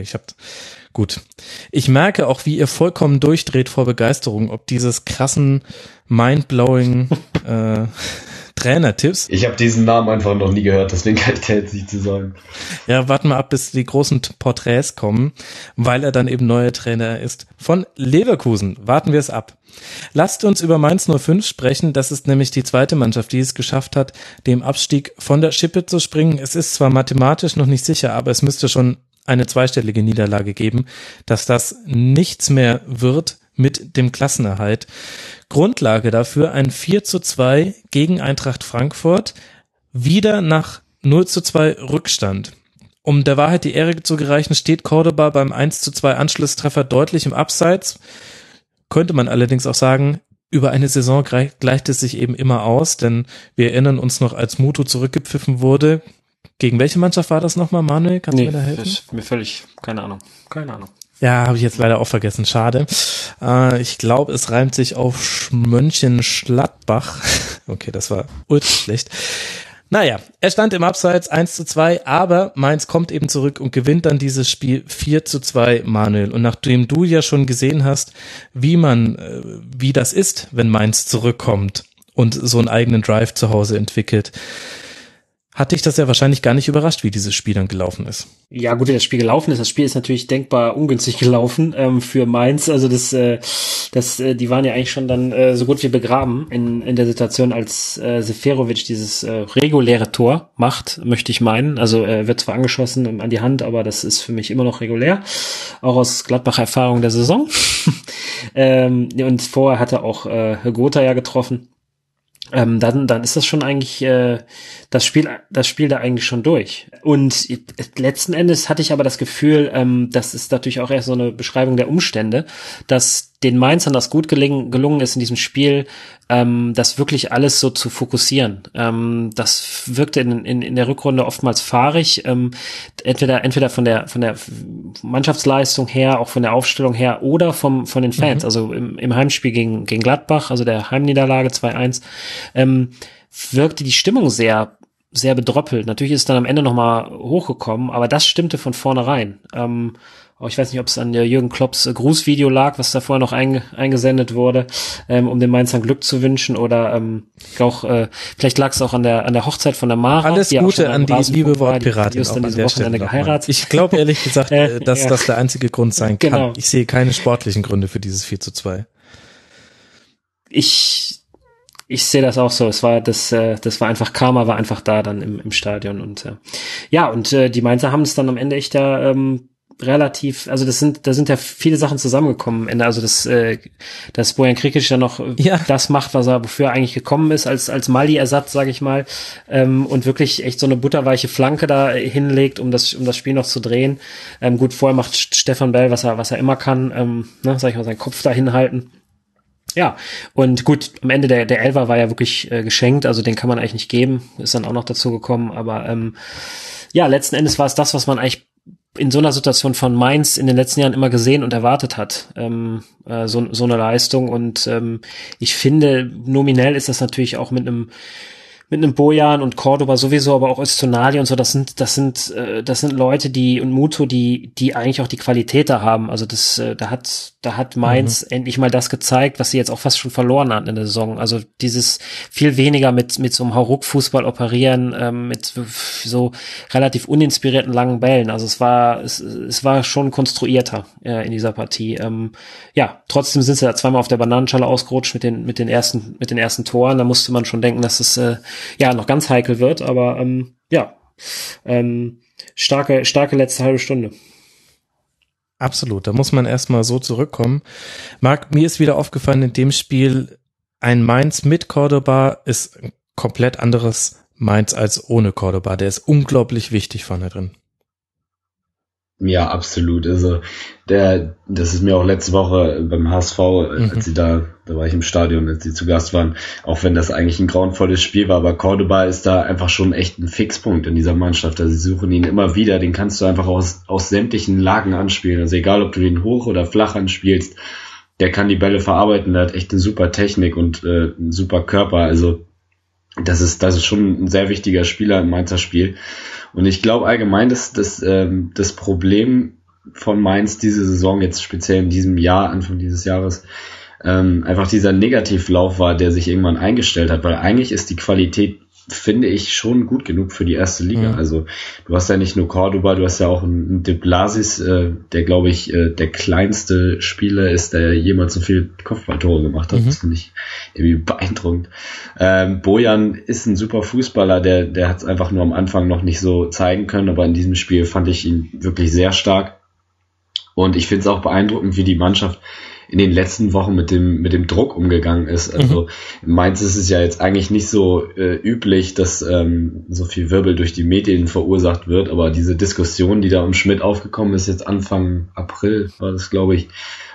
Ich merke auch, wie ihr vollkommen durchdreht vor Begeisterung, ob dieses krassen, mindblowing Trainertipps. Ich habe diesen Namen einfach noch nie gehört, deswegen kann ich da jetzt nicht zu sagen. Ja, warten wir ab, bis die großen Porträts kommen, weil er dann eben neuer Trainer ist von Leverkusen. Warten wir es ab. Lasst uns über Mainz 05 sprechen. Das ist nämlich die zweite Mannschaft, die es geschafft hat, dem Abstieg von der Schippe zu springen. Es ist zwar mathematisch noch nicht sicher, aber es müsste schon eine zweistellige Niederlage geben, dass das nichts mehr wird mit dem Klassenerhalt. Grundlage dafür ein 4:2 gegen Eintracht Frankfurt, wieder nach 0:2 Rückstand. Um der Wahrheit die Ehre zu gereichen, steht Cordoba beim 1:2 Anschlusstreffer deutlich im Abseits. Könnte man allerdings auch sagen, über eine Saison gleicht es sich eben immer aus, denn wir erinnern uns noch, als Mutu zurückgepfiffen wurde. Gegen welche Mannschaft war das nochmal, Manuel? Kannst du mir da helfen? Ist mir völlig, keine Ahnung. Ja, habe ich jetzt leider auch vergessen, schade. Ich glaube, es reimt sich auf Mönchengladbach. Okay, das war ultra schlecht. Naja, er stand im Abseits 1:2, aber Mainz kommt eben zurück und gewinnt dann dieses Spiel 4:2, Manuel. Und nachdem du ja schon gesehen hast, wie das ist, wenn Mainz zurückkommt und so einen eigenen Drive zu Hause entwickelt, hat dich das ja wahrscheinlich gar nicht überrascht, wie dieses Spiel dann gelaufen ist. Ja, gut, wie das Spiel gelaufen ist. Das Spiel ist natürlich denkbar ungünstig gelaufen für Mainz. Also die waren ja eigentlich schon dann so gut wie begraben in der Situation, als Seferovic dieses reguläre Tor macht, möchte ich meinen. Also wird zwar angeschossen an die Hand, aber das ist für mich immer noch regulär. Auch aus Gladbacher Erfahrung der Saison. Und vorher hatte auch Gotha ja getroffen. Dann ist das schon eigentlich das Spiel da eigentlich schon durch. Und letzten Endes hatte ich aber das Gefühl, das ist natürlich auch erst so eine Beschreibung der Umstände, dass den Mainzern das gut gelungen ist in diesem Spiel, das wirklich alles so zu fokussieren. Das wirkte in der Rückrunde oftmals fahrig, entweder von der Mannschaftsleistung her, auch von der Aufstellung her oder von den Fans. Also im Heimspiel gegen Gladbach, also der Heimniederlage 2-1, wirkte die Stimmung sehr, sehr bedröppelt. Natürlich ist es dann am Ende nochmal hochgekommen, aber das stimmte von vornherein. Ich weiß nicht, ob es an der Jürgen Klopps Grußvideo lag, was da vorher noch eingesendet wurde, um den Mainzern Glück zu wünschen, oder vielleicht lag es auch an der Hochzeit von der Mara. Alles Gute an die liebe Wortpiratin. Die ist dann dieses Wochenende geheiratet. Ich glaube ehrlich gesagt, dass das der einzige Grund sein kann. Genau. Ich sehe keine sportlichen Gründe für dieses 4:2. Ich sehe das auch so. Das war einfach, Karma war einfach da dann im Stadion, und die Mainzer haben es dann am Ende echt relativ, also da sind ja viele Sachen zusammengekommen am Ende, also dass Bojan Krikic ja noch das macht, wofür er eigentlich gekommen ist, als Mali-Ersatz, sage ich mal, und wirklich echt so eine butterweiche Flanke da hinlegt, um das Spiel noch zu drehen. Gut, vorher macht Stefan Bell, was er immer kann, sag ich mal, seinen Kopf da hinhalten. Ja, und gut, am Ende der Elfer war ja wirklich geschenkt, also den kann man eigentlich nicht geben, ist dann auch noch dazu gekommen, aber letzten Endes war es das, was man eigentlich in so einer Situation von Mainz in den letzten Jahren immer gesehen und erwartet hat, so eine Leistung, und ich finde, nominell ist das natürlich auch mit einem Bojan und Cordoba sowieso, aber auch Öztunali und so, das sind Leute, und Muto, die eigentlich auch die Qualität da haben. Also da hat Mainz endlich mal das gezeigt, was sie jetzt auch fast schon verloren hatten in der Saison. Also dieses viel weniger mit so einem Hauruck-Fußball operieren, mit so relativ uninspirierten langen Bällen. Also es war schon konstruierter in dieser Partie. Trotzdem sind sie da zweimal auf der Bananenschale ausgerutscht mit den ersten Toren. Da musste man schon denken, dass es noch ganz heikel wird, aber starke letzte halbe Stunde. Absolut, da muss man erstmal so zurückkommen. Marc, mir ist wieder aufgefallen, in dem Spiel, ein Mainz mit Cordoba ist ein komplett anderes Mainz als ohne Cordoba. Der ist unglaublich wichtig vorne drin. Ja, absolut. Also das ist mir auch letzte Woche beim HSV, als sie da war ich im Stadion, als sie zu Gast waren, auch wenn das eigentlich ein grauenvolles Spiel war, aber Cordoba ist da einfach schon echt ein Fixpunkt in dieser Mannschaft. Also sie suchen ihn immer wieder, den kannst du einfach aus sämtlichen Lagen anspielen. Also egal, ob du den hoch oder flach anspielst, der kann die Bälle verarbeiten, der hat echt eine super Technik und einen super Körper. Also das ist schon ein sehr wichtiger Spieler im Mainzer Spiel. Und ich glaube allgemein, dass das Problem von Mainz diese Saison, jetzt speziell in diesem Jahr, Anfang dieses Jahres, einfach dieser Negativlauf war, der sich irgendwann eingestellt hat, weil eigentlich ist die Qualität, finde ich, schon gut genug für die erste Liga. Also du hast ja nicht nur Cordoba, du hast ja auch einen De Blasis, der, glaube ich, der kleinste Spieler ist, der jemals so viele Kopfballtore gemacht hat. Das finde ich irgendwie beeindruckend. Bojan ist ein super Fußballer, der hat es einfach nur am Anfang noch nicht so zeigen können, aber in diesem Spiel fand ich ihn wirklich sehr stark. Und ich finde es auch beeindruckend, wie die Mannschaft in den letzten Wochen mit dem Druck umgegangen ist. Also in Mainz ist es ja jetzt eigentlich nicht so üblich, dass so viel Wirbel durch die Medien verursacht wird, aber diese Diskussion, die da um Schmidt aufgekommen ist, jetzt Anfang April war das, glaube ich,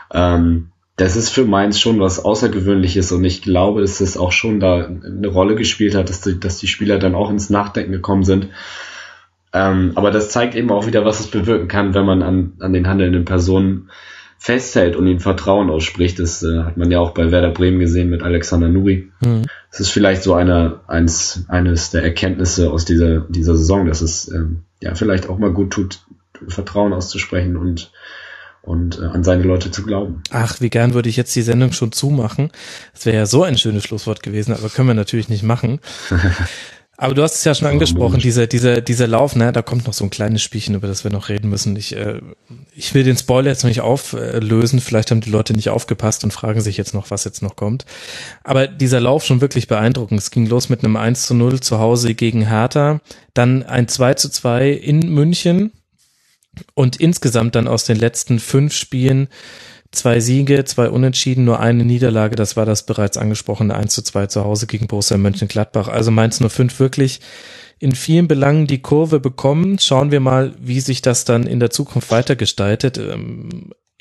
das ist für Mainz schon was Außergewöhnliches, und ich glaube, dass es auch schon da eine Rolle gespielt hat, dass die Spieler dann auch ins Nachdenken gekommen sind. Aber das zeigt eben auch wieder, was es bewirken kann, wenn man an den handelnden Personen festhält und ihnen Vertrauen ausspricht. Das hat man ja auch bei Werder Bremen gesehen mit Alexander Nuri. Das ist vielleicht so eines der Erkenntnisse aus dieser Saison, dass es vielleicht auch mal gut tut, Vertrauen auszusprechen und an seine Leute zu glauben. Ach, wie gern würde ich jetzt die Sendung schon zumachen. Das wäre ja so ein schönes Schlusswort gewesen, aber können wir natürlich nicht machen. Aber du hast es ja schon angesprochen, dieser Lauf, ne, da kommt noch so ein kleines Spielchen, über das wir noch reden müssen. Ich will den Spoiler jetzt noch nicht auflösen, vielleicht haben die Leute nicht aufgepasst und fragen sich jetzt noch, was jetzt noch kommt. Aber dieser Lauf schon wirklich beeindruckend. Es ging los mit einem 1:0 zu Hause gegen Hertha, dann ein 2:2 in München und insgesamt dann aus den letzten 5 Spielen 2 Siege, 2 Unentschieden, nur eine Niederlage, das war das bereits angesprochene 1:2 zu Hause gegen Borussia Mönchengladbach. Also Mainz 05 wirklich in vielen Belangen die Kurve bekommen. Schauen wir mal, wie sich das dann in der Zukunft weitergestaltet.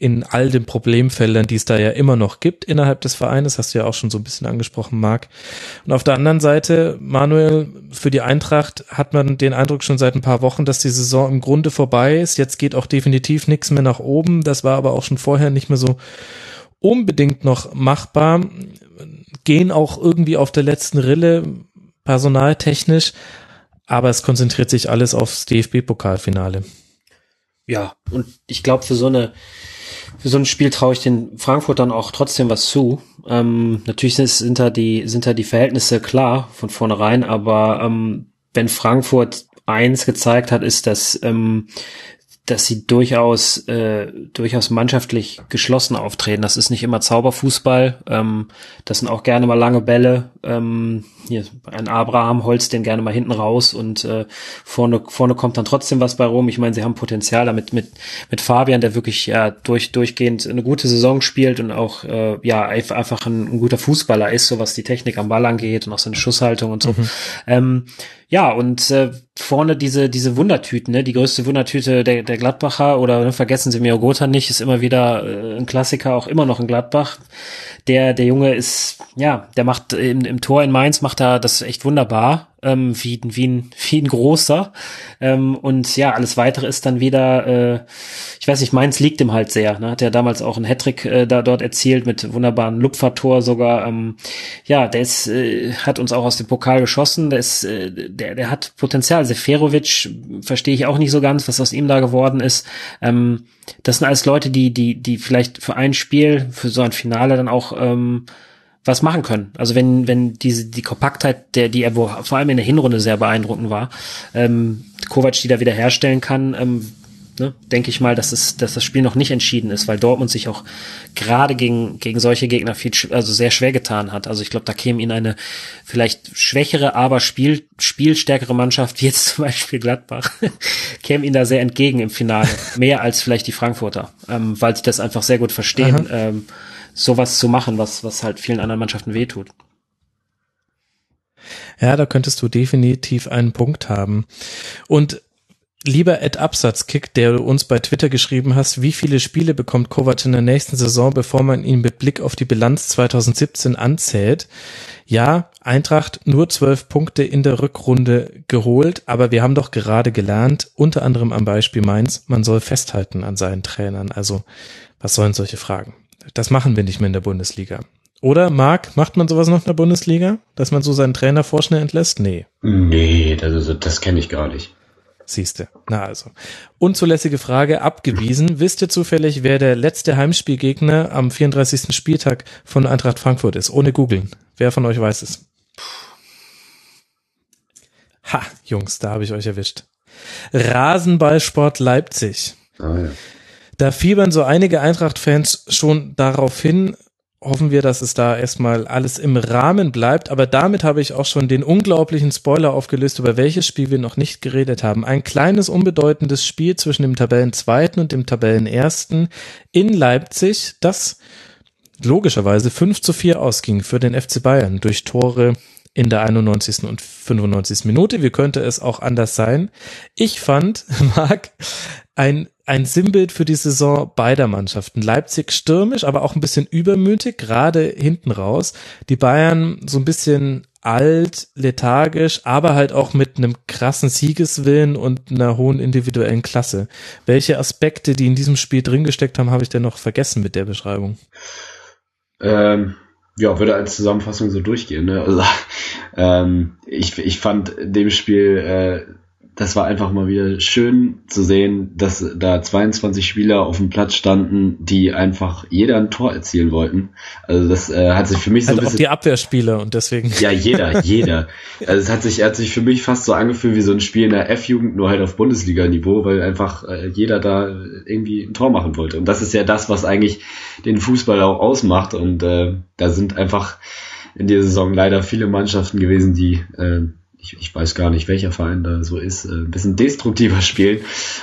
in all den Problemfeldern, die es da ja immer noch gibt innerhalb des Vereines, hast du ja auch schon so ein bisschen angesprochen, Marc. Und auf der anderen Seite, Manuel, für die Eintracht hat man den Eindruck schon seit ein paar Wochen, dass die Saison im Grunde vorbei ist. Jetzt geht auch definitiv nichts mehr nach oben. Das war aber auch schon vorher nicht mehr so unbedingt noch machbar. Gehen auch irgendwie auf der letzten Rille, personaltechnisch, aber es konzentriert sich alles aufs DFB-Pokalfinale. Ja, und ich glaube, für so ein Spiel traue ich den Frankfurtern auch trotzdem was zu. Natürlich sind da die Verhältnisse klar von vornherein, aber wenn Frankfurt eins gezeigt hat, ist, dass sie durchaus mannschaftlich geschlossen auftreten. Das ist nicht immer Zauberfußball. Das sind auch gerne mal lange Bälle. Hier ein Abraham holzt den gerne mal hinten raus und vorne kommt dann trotzdem was bei rum. Ich meine, sie haben Potenzial damit mit Fabian, der wirklich ja durchgehend eine gute Saison spielt und auch einfach ein guter Fußballer ist, so was die Technik am Ball angeht und auch seine Schusshaltung und so. Vorne diese Wundertüten, ne? Die größte Wundertüte der Gladbacher, oder vergessen Sie Mirogota nicht, ist immer wieder ein Klassiker, auch immer noch in Gladbach. Der Junge ist, ja, der macht im Tor in Mainz macht er das echt wunderbar, wie ein großer. Und ja, alles weitere ist dann wieder, ich weiß nicht, Mainz liegt ihm halt sehr. Ne? Hat ja damals auch einen Hattrick dort erzielt mit wunderbaren Lupfertor sogar. Hat uns auch aus dem Pokal geschossen. Der hat Potenzial. Seferovic verstehe ich auch nicht so ganz, was aus ihm da geworden ist. Das sind alles Leute, die vielleicht für ein Spiel, für so ein Finale dann auch was machen können. Also wenn die Kompaktheit, die er vor allem in der Hinrunde sehr beeindruckend war, Kovac die da wieder herstellen kann, denke ich mal, dass das Spiel noch nicht entschieden ist, weil Dortmund sich auch gerade gegen solche Gegner sehr schwer getan hat. Also ich glaube, da käme ihnen eine vielleicht schwächere, aber spielstärkere Mannschaft, wie jetzt zum Beispiel Gladbach, käme ihnen da sehr entgegen im Finale. Mehr als vielleicht die Frankfurter, weil sie das einfach sehr gut verstehen, sowas zu machen, was halt vielen anderen Mannschaften wehtut. Ja, da könntest du definitiv einen Punkt haben. Und lieber Absatzkick, der du uns bei Twitter geschrieben hast, wie viele Spiele bekommt Kovac in der nächsten Saison, bevor man ihn mit Blick auf die Bilanz 2017 anzählt? Ja, Eintracht nur 12 Punkte in der Rückrunde geholt, aber wir haben doch gerade gelernt, unter anderem am Beispiel Mainz, man soll festhalten an seinen Trainern. Also, was sollen solche Fragen? Das machen wir nicht mehr in der Bundesliga. Oder, Marc, macht man sowas noch in der Bundesliga? Dass man so seinen Trainer vorschnell entlässt? Nee. Nee, das kenne ich gar nicht. Siehste. Na also. Unzulässige Frage abgewiesen. Wisst ihr zufällig, wer der letzte Heimspielgegner am 34. Spieltag von Eintracht Frankfurt ist? Ohne googeln. Wer von euch weiß es? Ha, Jungs, da habe ich euch erwischt. Rasenballsport Leipzig. Ah, ja. Da fiebern so einige Eintracht-Fans schon darauf hin. Hoffen wir, dass es da erstmal alles im Rahmen bleibt. Aber damit habe ich auch schon den unglaublichen Spoiler aufgelöst, über welches Spiel wir noch nicht geredet haben. Ein kleines, unbedeutendes Spiel zwischen dem Tabellenzweiten und dem Tabellenersten in Leipzig, das logischerweise 5:4 ausging für den FC Bayern durch Tore in der 91. und 95. Minute. Wie könnte es auch anders sein? Ich fand, Marc, ein Sinnbild für die Saison beider Mannschaften. Leipzig stürmisch, aber auch ein bisschen übermütig, gerade hinten raus. Die Bayern so ein bisschen alt, lethargisch, aber halt auch mit einem krassen Siegeswillen und einer hohen individuellen Klasse. Welche Aspekte, die in diesem Spiel drin gesteckt haben, habe ich denn noch vergessen mit der Beschreibung? Ja, würde als Zusammenfassung so durchgehen. Ne? Also, ich fand in dem Spiel, das war einfach mal wieder schön zu sehen, dass da 22 Spieler auf dem Platz standen, die einfach jeder ein Tor erzielen wollten. Also das hat sich für mich so ein bisschen... auch die Abwehrspieler und deswegen... Ja, jeder. Also es hat sich für mich fast so angefühlt wie so ein Spiel in der F-Jugend, nur halt auf Bundesliga-Niveau, weil einfach jeder da irgendwie ein Tor machen wollte. Und das ist ja das, was eigentlich den Fußball auch ausmacht. Und da sind einfach in dieser Saison leider viele Mannschaften gewesen, die... Ich weiß gar nicht, welcher Verein da so ist, ein bisschen destruktiver spielen.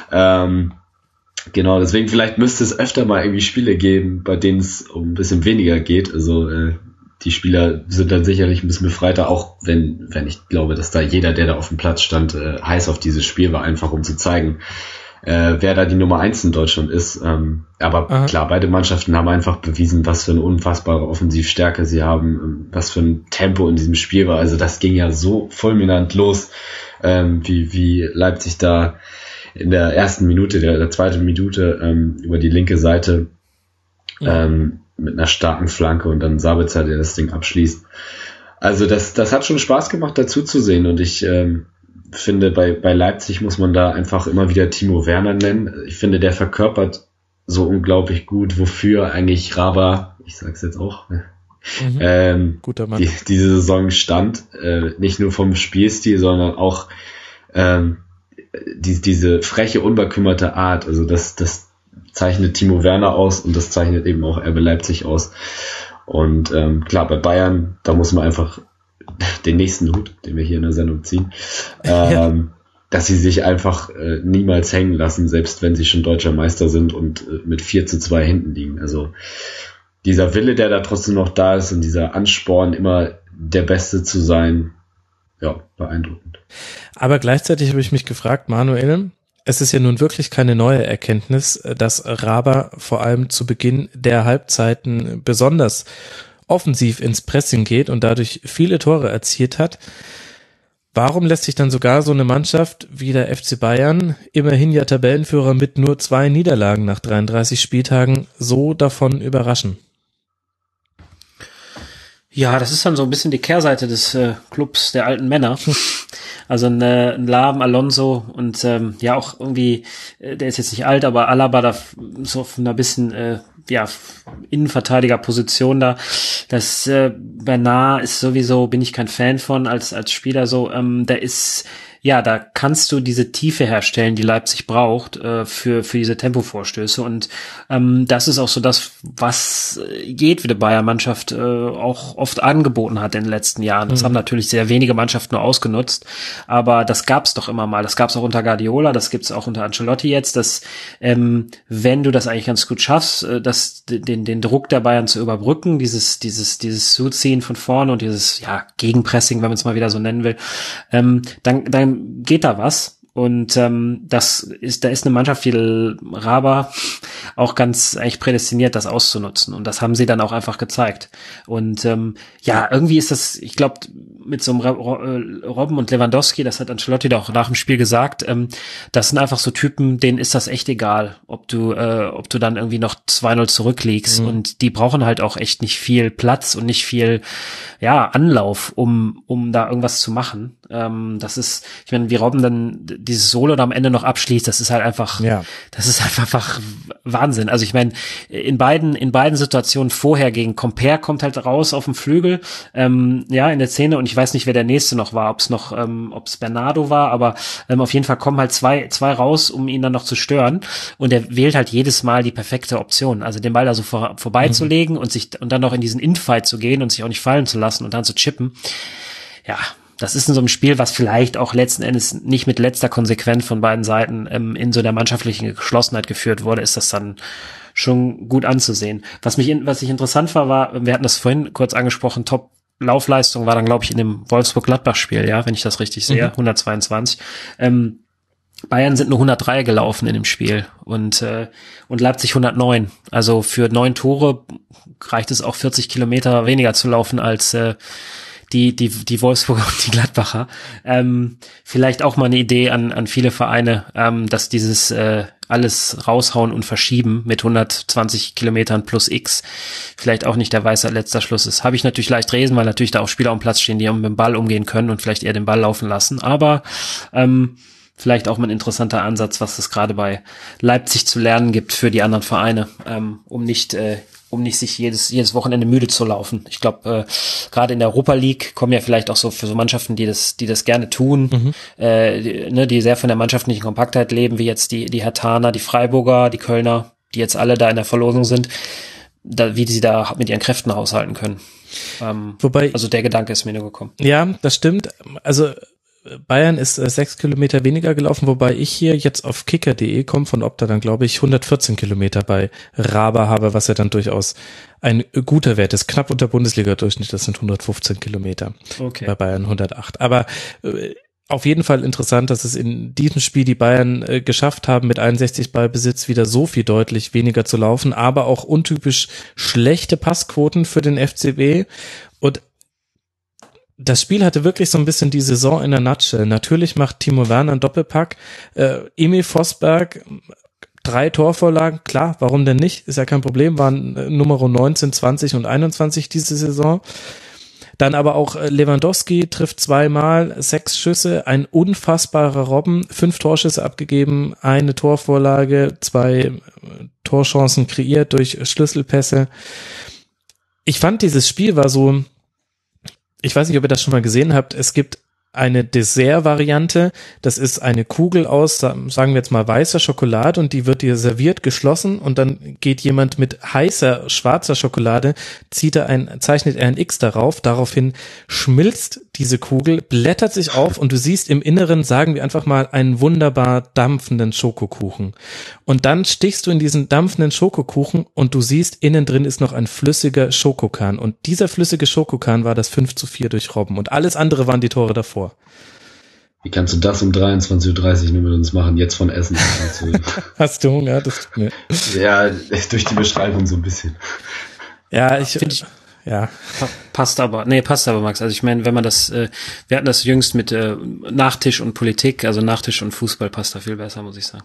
Genau, deswegen vielleicht müsste es öfter mal irgendwie Spiele geben, bei denen es um ein bisschen weniger geht. Also die Spieler sind dann sicherlich ein bisschen befreiter, auch wenn ich glaube, dass da jeder, der da auf dem Platz stand, heiß auf dieses Spiel war, einfach um zu zeigen, wer da die Nummer 1 in Deutschland ist. Aber klar, beide Mannschaften haben einfach bewiesen, was für eine unfassbare Offensivstärke sie haben, was für ein Tempo in diesem Spiel war. Also das ging ja so fulminant los, wie Leipzig da in der ersten Minute, der zweiten Minute über die linke Seite mit einer starken Flanke und dann Sabitzer, der das Ding abschließt. Also das hat schon Spaß gemacht, dazu zu sehen, und ich finde, bei Leipzig muss man da einfach immer wieder Timo Werner nennen. Ich finde, der verkörpert so unglaublich gut, wofür eigentlich Raba, ich sag's jetzt auch, guter Mann. Diese Saison stand, nicht nur vom Spielstil, sondern auch diese freche, unbekümmerte Art. Also das zeichnet Timo Werner aus und das zeichnet eben auch RB Leipzig aus. Und klar, bei Bayern, da muss man einfach den nächsten Hut, den wir hier in der Sendung ziehen, dass sie sich einfach niemals hängen lassen, selbst wenn sie schon deutscher Meister sind und mit 4-2 hinten liegen. Also dieser Wille, der da trotzdem noch da ist, und dieser Ansporn, immer der Beste zu sein, ja, beeindruckend. Aber gleichzeitig habe ich mich gefragt, Manuel, es ist ja nun wirklich keine neue Erkenntnis, dass Raba vor allem zu Beginn der Halbzeiten besonders offensiv ins Pressing geht und dadurch viele Tore erzielt hat. Warum lässt sich dann sogar so eine Mannschaft wie der FC Bayern, immerhin ja Tabellenführer mit nur 2 Niederlagen nach 33 Spieltagen, so davon überraschen? Ja, das ist dann so ein bisschen die Kehrseite des Clubs der alten Männer. Also ein Lahm, Alonso und ja auch irgendwie, der ist jetzt nicht alt, aber Alaba da so auf einer bisschen Innenverteidigerposition da. Das Bernard ist sowieso, bin ich kein Fan von als Spieler so. Der ist, ja, da kannst du diese Tiefe herstellen, die Leipzig braucht für diese Tempovorstöße, und das ist auch so das, was jedwede Bayern-Mannschaft auch oft angeboten hat in den letzten Jahren. Das haben natürlich sehr wenige Mannschaften nur ausgenutzt, aber das gab's doch immer mal. Das gab's auch unter Guardiola, das gibt's auch unter Ancelotti jetzt, dass wenn du das eigentlich ganz gut schaffst, den Druck der Bayern zu überbrücken, dieses Zuziehen von vorne und dieses Gegenpressing, wenn man es mal wieder so nennen will, dann geht da was. Und da ist eine Mannschaft wie Raba auch ganz eigentlich prädestiniert, das auszunutzen. Und das haben sie dann auch einfach gezeigt. Und irgendwie ist das, ich glaube, mit so einem Robben und Lewandowski, das hat Ancelotti da auch nach dem Spiel gesagt, das sind einfach so Typen, denen ist das echt egal, ob du dann irgendwie noch 2-0 zurückliegst. Und die brauchen halt auch echt nicht viel Platz und nicht viel Anlauf, um da irgendwas zu machen. Das ist, ich meine, wie Robben dann dieses Solo da am Ende noch abschließt, das ist halt einfach, das ist halt einfach Wahnsinn. Also ich meine, in beiden Situationen vorher gegen Compare kommt halt raus auf dem Flügel, in der Szene, und ich weiß nicht, wer der nächste noch war, ob es Bernardo war, aber auf jeden Fall kommen halt zwei raus, um ihn dann noch zu stören, und er wählt halt jedes Mal die perfekte Option, also den Ball da so vorbeizulegen und dann noch in diesen Infight zu gehen und sich auch nicht fallen zu lassen und dann zu chippen. Ja, das ist in so einem Spiel, was vielleicht auch letzten Endes nicht mit letzter Konsequenz von beiden Seiten in so der mannschaftlichen Geschlossenheit geführt wurde, ist das dann schon gut anzusehen. Was ich interessant war, wir hatten das vorhin kurz angesprochen, Top-Laufleistung war dann, glaube ich, in dem Wolfsburg-Gladbach-Spiel, wenn ich das richtig sehe, 122. Bayern sind nur 103 gelaufen in dem Spiel und Leipzig 109. Also für 9 Tore reicht es auch 40 Kilometer weniger zu laufen als die Wolfsburger und die Gladbacher. Vielleicht auch mal eine Idee an viele Vereine, dass dieses alles raushauen und verschieben mit 120 Kilometern plus X vielleicht auch nicht der weiße letzter Schluss ist. Habe ich natürlich leicht lesen, weil natürlich da auch Spieler am Platz stehen, die mit dem Ball umgehen können und vielleicht eher den Ball laufen lassen. Aber vielleicht auch mal ein interessanter Ansatz, was es gerade bei Leipzig zu lernen gibt für die anderen Vereine, um nicht sich jedes Wochenende müde zu laufen. Ich glaube, gerade in der Europa League kommen ja vielleicht auch so für so Mannschaften, die das gerne tun, die sehr von der mannschaftlichen Kompaktheit leben, wie jetzt die Herthaner, die Freiburger, die Kölner, die jetzt alle da in der Verlosung sind, wie sie da mit ihren Kräften haushalten können. Also der Gedanke ist mir nur gekommen. Ja, das stimmt. Also Bayern ist 6 Kilometer weniger gelaufen, wobei ich hier jetzt auf kicker.de komme von Opta dann, glaube ich, 114 Kilometer bei Raba habe, was ja dann durchaus ein guter Wert ist. Knapp unter Bundesliga-Durchschnitt, das sind 115 Kilometer. Okay. Bei Bayern 108. Aber auf jeden Fall interessant, dass es in diesem Spiel die Bayern geschafft haben, mit 61 Ballbesitz wieder so viel deutlich weniger zu laufen, aber auch untypisch schlechte Passquoten für den FCB. Und das Spiel hatte wirklich so ein bisschen die Saison in der Nutshell. Natürlich macht Timo Werner einen Doppelpack. Emil Vosberg 3 Torvorlagen, klar, warum denn nicht? Ist ja kein Problem, waren Nummer 19, 20 und 21 diese Saison. Dann aber auch Lewandowski trifft 2-mal, 6 Schüsse, ein unfassbarer Robben, 5 Torschüsse abgegeben, 1 Torvorlage, 2 Torchancen kreiert durch Schlüsselpässe. Ich fand, dieses Spiel war so, ich weiß nicht, ob ihr das schon mal gesehen habt, es gibt eine Dessert-Variante, das ist eine Kugel aus, sagen wir jetzt mal weißer Schokolade und die wird dir serviert, geschlossen und dann geht jemand mit heißer, schwarzer Schokolade, zeichnet er ein X darauf, daraufhin schmilzt diese Kugel, blättert sich auf und du siehst im Inneren, sagen wir einfach mal, einen wunderbar dampfenden Schokokuchen. Und dann stichst du in diesen dampfenden Schokokuchen und du siehst, innen drin ist noch ein flüssiger Schokokern und dieser flüssige Schokokern war das 5-4 durch Robben und alles andere waren die Tore davor. Wie kannst du das um 23:30 Uhr nur mit uns machen, jetzt von Essen? Hast du Hunger? Das tut mir. Ja, durch die Beschreibung so ein bisschen. Ja, ja. Passt aber, Max. Also ich meine, wenn man das, wir hatten das jüngst mit Nachtisch und Politik, also Nachtisch und Fußball passt da viel besser, muss ich sagen.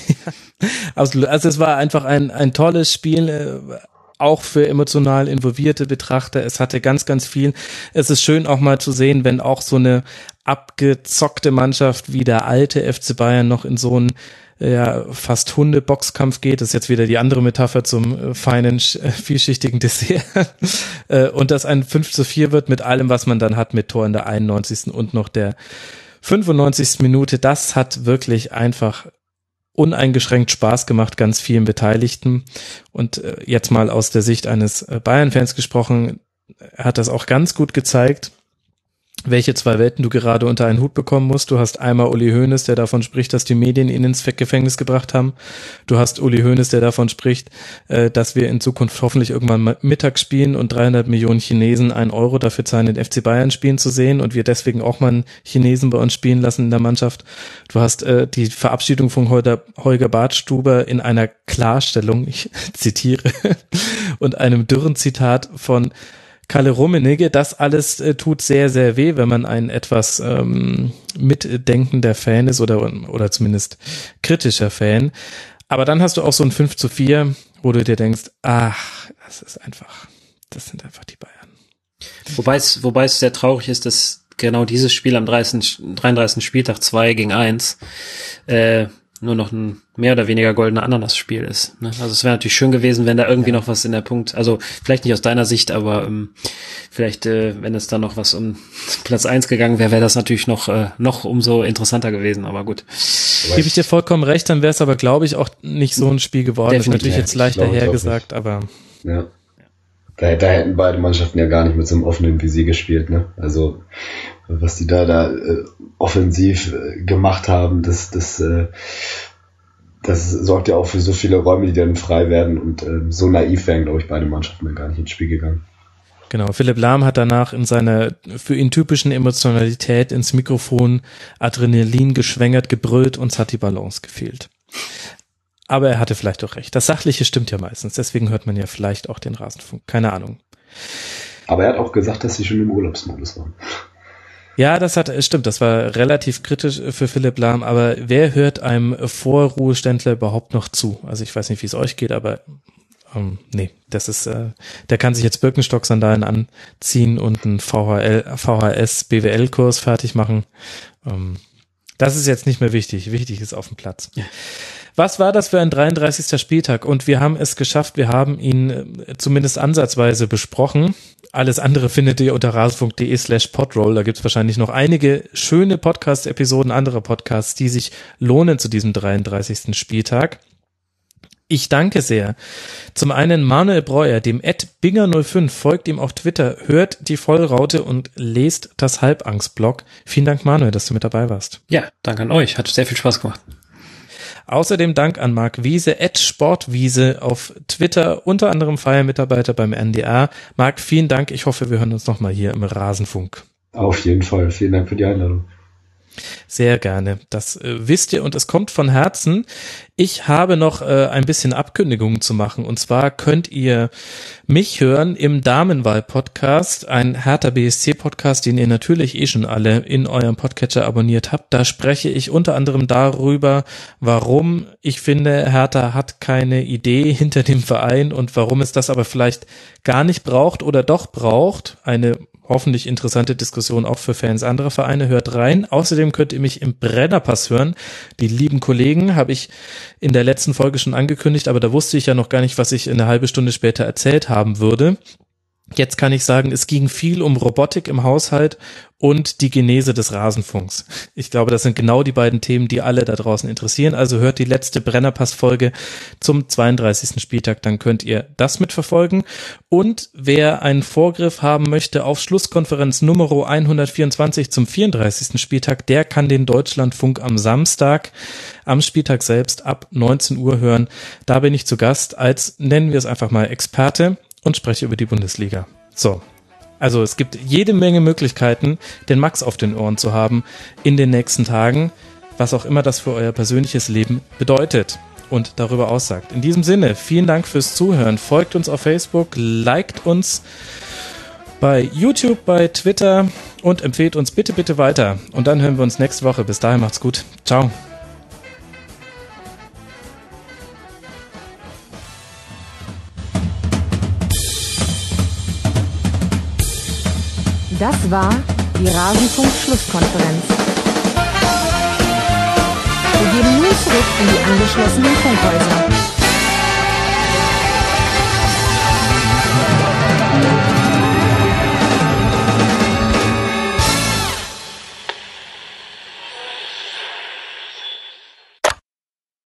Also es war einfach ein tolles Spiel, auch für emotional involvierte Betrachter. Es hatte ganz, ganz viel. Es ist schön auch mal zu sehen, wenn auch so eine abgezockte Mannschaft wie der alte FC Bayern noch in so einen fast Hunde-Boxkampf geht. Das ist jetzt wieder die andere Metapher zum feinen, vielschichtigen Dessert. Und dass ein 5-4 wird mit allem, was man dann hat, mit Tor in der 91. und noch der 95. Minute. Das hat wirklich einfach uneingeschränkt Spaß gemacht, ganz vielen Beteiligten. Und jetzt mal aus der Sicht eines Bayern-Fans gesprochen, hat das auch ganz gut gezeigt, welche 2 Welten du gerade unter einen Hut bekommen musst. Du hast einmal Uli Hoeneß, der davon spricht, dass die Medien ihn ins Gefängnis gebracht haben. Du hast Uli Hoeneß, der davon spricht, dass wir in Zukunft hoffentlich irgendwann mittags spielen und 300 Millionen Chinesen 1 Euro dafür zahlen, den FC Bayern spielen zu sehen und wir deswegen auch mal einen Chinesen bei uns spielen lassen in der Mannschaft. Du hast die Verabschiedung von Holger Badstuber in einer Klarstellung, ich zitiere, und einem dürren Zitat von Kalle Rummenigge. Das alles tut sehr, sehr weh, wenn man ein etwas mitdenkender Fan ist oder zumindest kritischer Fan. Aber dann hast du auch so ein 5-4, wo du dir denkst, ach, das sind einfach die Bayern. Wobei es sehr traurig ist, dass genau dieses Spiel am 33. Spieltag 2-1 nur noch ein mehr oder weniger goldener Ananas-Spiel ist. Ne? Also es wäre natürlich schön gewesen, wenn da irgendwie noch was in der Punkt, also vielleicht nicht aus deiner Sicht, aber vielleicht, wenn es da noch was um Platz 1 gegangen wäre, wäre das natürlich noch umso interessanter gewesen, aber gut. Gebe ich dir vollkommen recht, dann wäre es aber, glaube ich, auch nicht so ein Spiel geworden. Das ist natürlich jetzt leicht dahergesagt, aber... Ja. Da hätten beide Mannschaften ja gar nicht mit so einem offenen Visier gespielt, ne? Also was die da offensiv gemacht haben, das sorgt ja auch für so viele Räume, die dann frei werden und so naiv wären, glaube ich, beide Mannschaften dann gar nicht ins Spiel gegangen. Genau, Philipp Lahm hat danach in seiner für ihn typischen Emotionalität ins Mikrofon Adrenalin geschwängert, gebrüllt, uns hat die Balance gefehlt. Aber er hatte vielleicht auch recht. Das Sachliche stimmt ja meistens, deswegen hört man ja vielleicht auch den Rasenfunk. Keine Ahnung. Aber er hat auch gesagt, dass sie schon im Urlaubsmodus waren. Ja, stimmt, das war relativ kritisch für Philipp Lahm, aber wer hört einem Vorruheständler überhaupt noch zu? Also ich weiß nicht, wie es euch geht, aber nee, das ist, der kann sich jetzt Birkenstock-Sandalen anziehen und einen VHS-BWL-Kurs fertig machen. Das ist jetzt nicht mehr wichtig. Wichtig ist auf dem Platz. Ja. Was war das für ein 33. Spieltag? Und wir haben es geschafft, wir haben ihn zumindest ansatzweise besprochen. Alles andere findet ihr unter rasenfunk.de/podroll. Da gibt es wahrscheinlich noch einige schöne Podcast-Episoden anderer Podcasts, die sich lohnen zu diesem 33. Spieltag. Ich danke sehr. Zum einen Manuel Breuer, dem @binger05, folgt ihm auf Twitter, hört die Vollraute und lest das Halbangst-Blog. Vielen Dank, Manuel, dass du mit dabei warst. Ja, danke an euch. Hat sehr viel Spaß gemacht. Außerdem Dank an Marc Wiese, @Sportwiese auf Twitter, unter anderem freier Mitarbeiter beim NDR. Marc, vielen Dank. Ich hoffe, wir hören uns nochmal hier im Rasenfunk. Auf jeden Fall. Vielen Dank für die Einladung. Sehr gerne. Das wisst ihr und es kommt von Herzen. Ich habe noch ein bisschen Abkündigungen zu machen und zwar könnt ihr mich hören im Damenwahl-Podcast, ein Hertha BSC-Podcast, den ihr natürlich schon alle in eurem Podcatcher abonniert habt. Da spreche ich unter anderem darüber, warum ich finde, Hertha hat keine Idee hinter dem Verein und warum es das aber vielleicht gar nicht braucht oder doch braucht. Eine hoffentlich interessante Diskussion auch für Fans anderer Vereine. Hört rein. Außerdem könnt ihr mich im Brennerpass hören. Die lieben Kollegen habe ich in der letzten Folge schon angekündigt, aber da wusste ich ja noch gar nicht, was ich eine halbe Stunde später erzählt haben würde. Jetzt kann ich sagen, es ging viel um Robotik im Haushalt und die Genese des Rasenfunks. Ich glaube, das sind genau die beiden Themen, die alle da draußen interessieren. Also hört die letzte Brennerpass-Folge zum 32. Spieltag, dann könnt ihr das mitverfolgen. Und wer einen Vorgriff haben möchte auf Schlusskonferenz Nummer 124 zum 34. Spieltag, der kann den Deutschlandfunk am Samstag, am Spieltag selbst ab 19 Uhr hören. Da bin ich zu Gast als, nennen wir es einfach mal, Experte und spreche über die Bundesliga. So, also es gibt jede Menge Möglichkeiten, den Max auf den Ohren zu haben in den nächsten Tagen, was auch immer das für euer persönliches Leben bedeutet und darüber aussagt. In diesem Sinne, vielen Dank fürs Zuhören. Folgt uns auf Facebook, liked uns bei YouTube, bei Twitter und empfehlt uns bitte, bitte weiter. Und dann hören wir uns nächste Woche. Bis dahin, macht's gut. Ciao. Das war die Rasenfunk-Schlusskonferenz. Wir gehen nun zurück in die angeschlossenen Funkhäuser.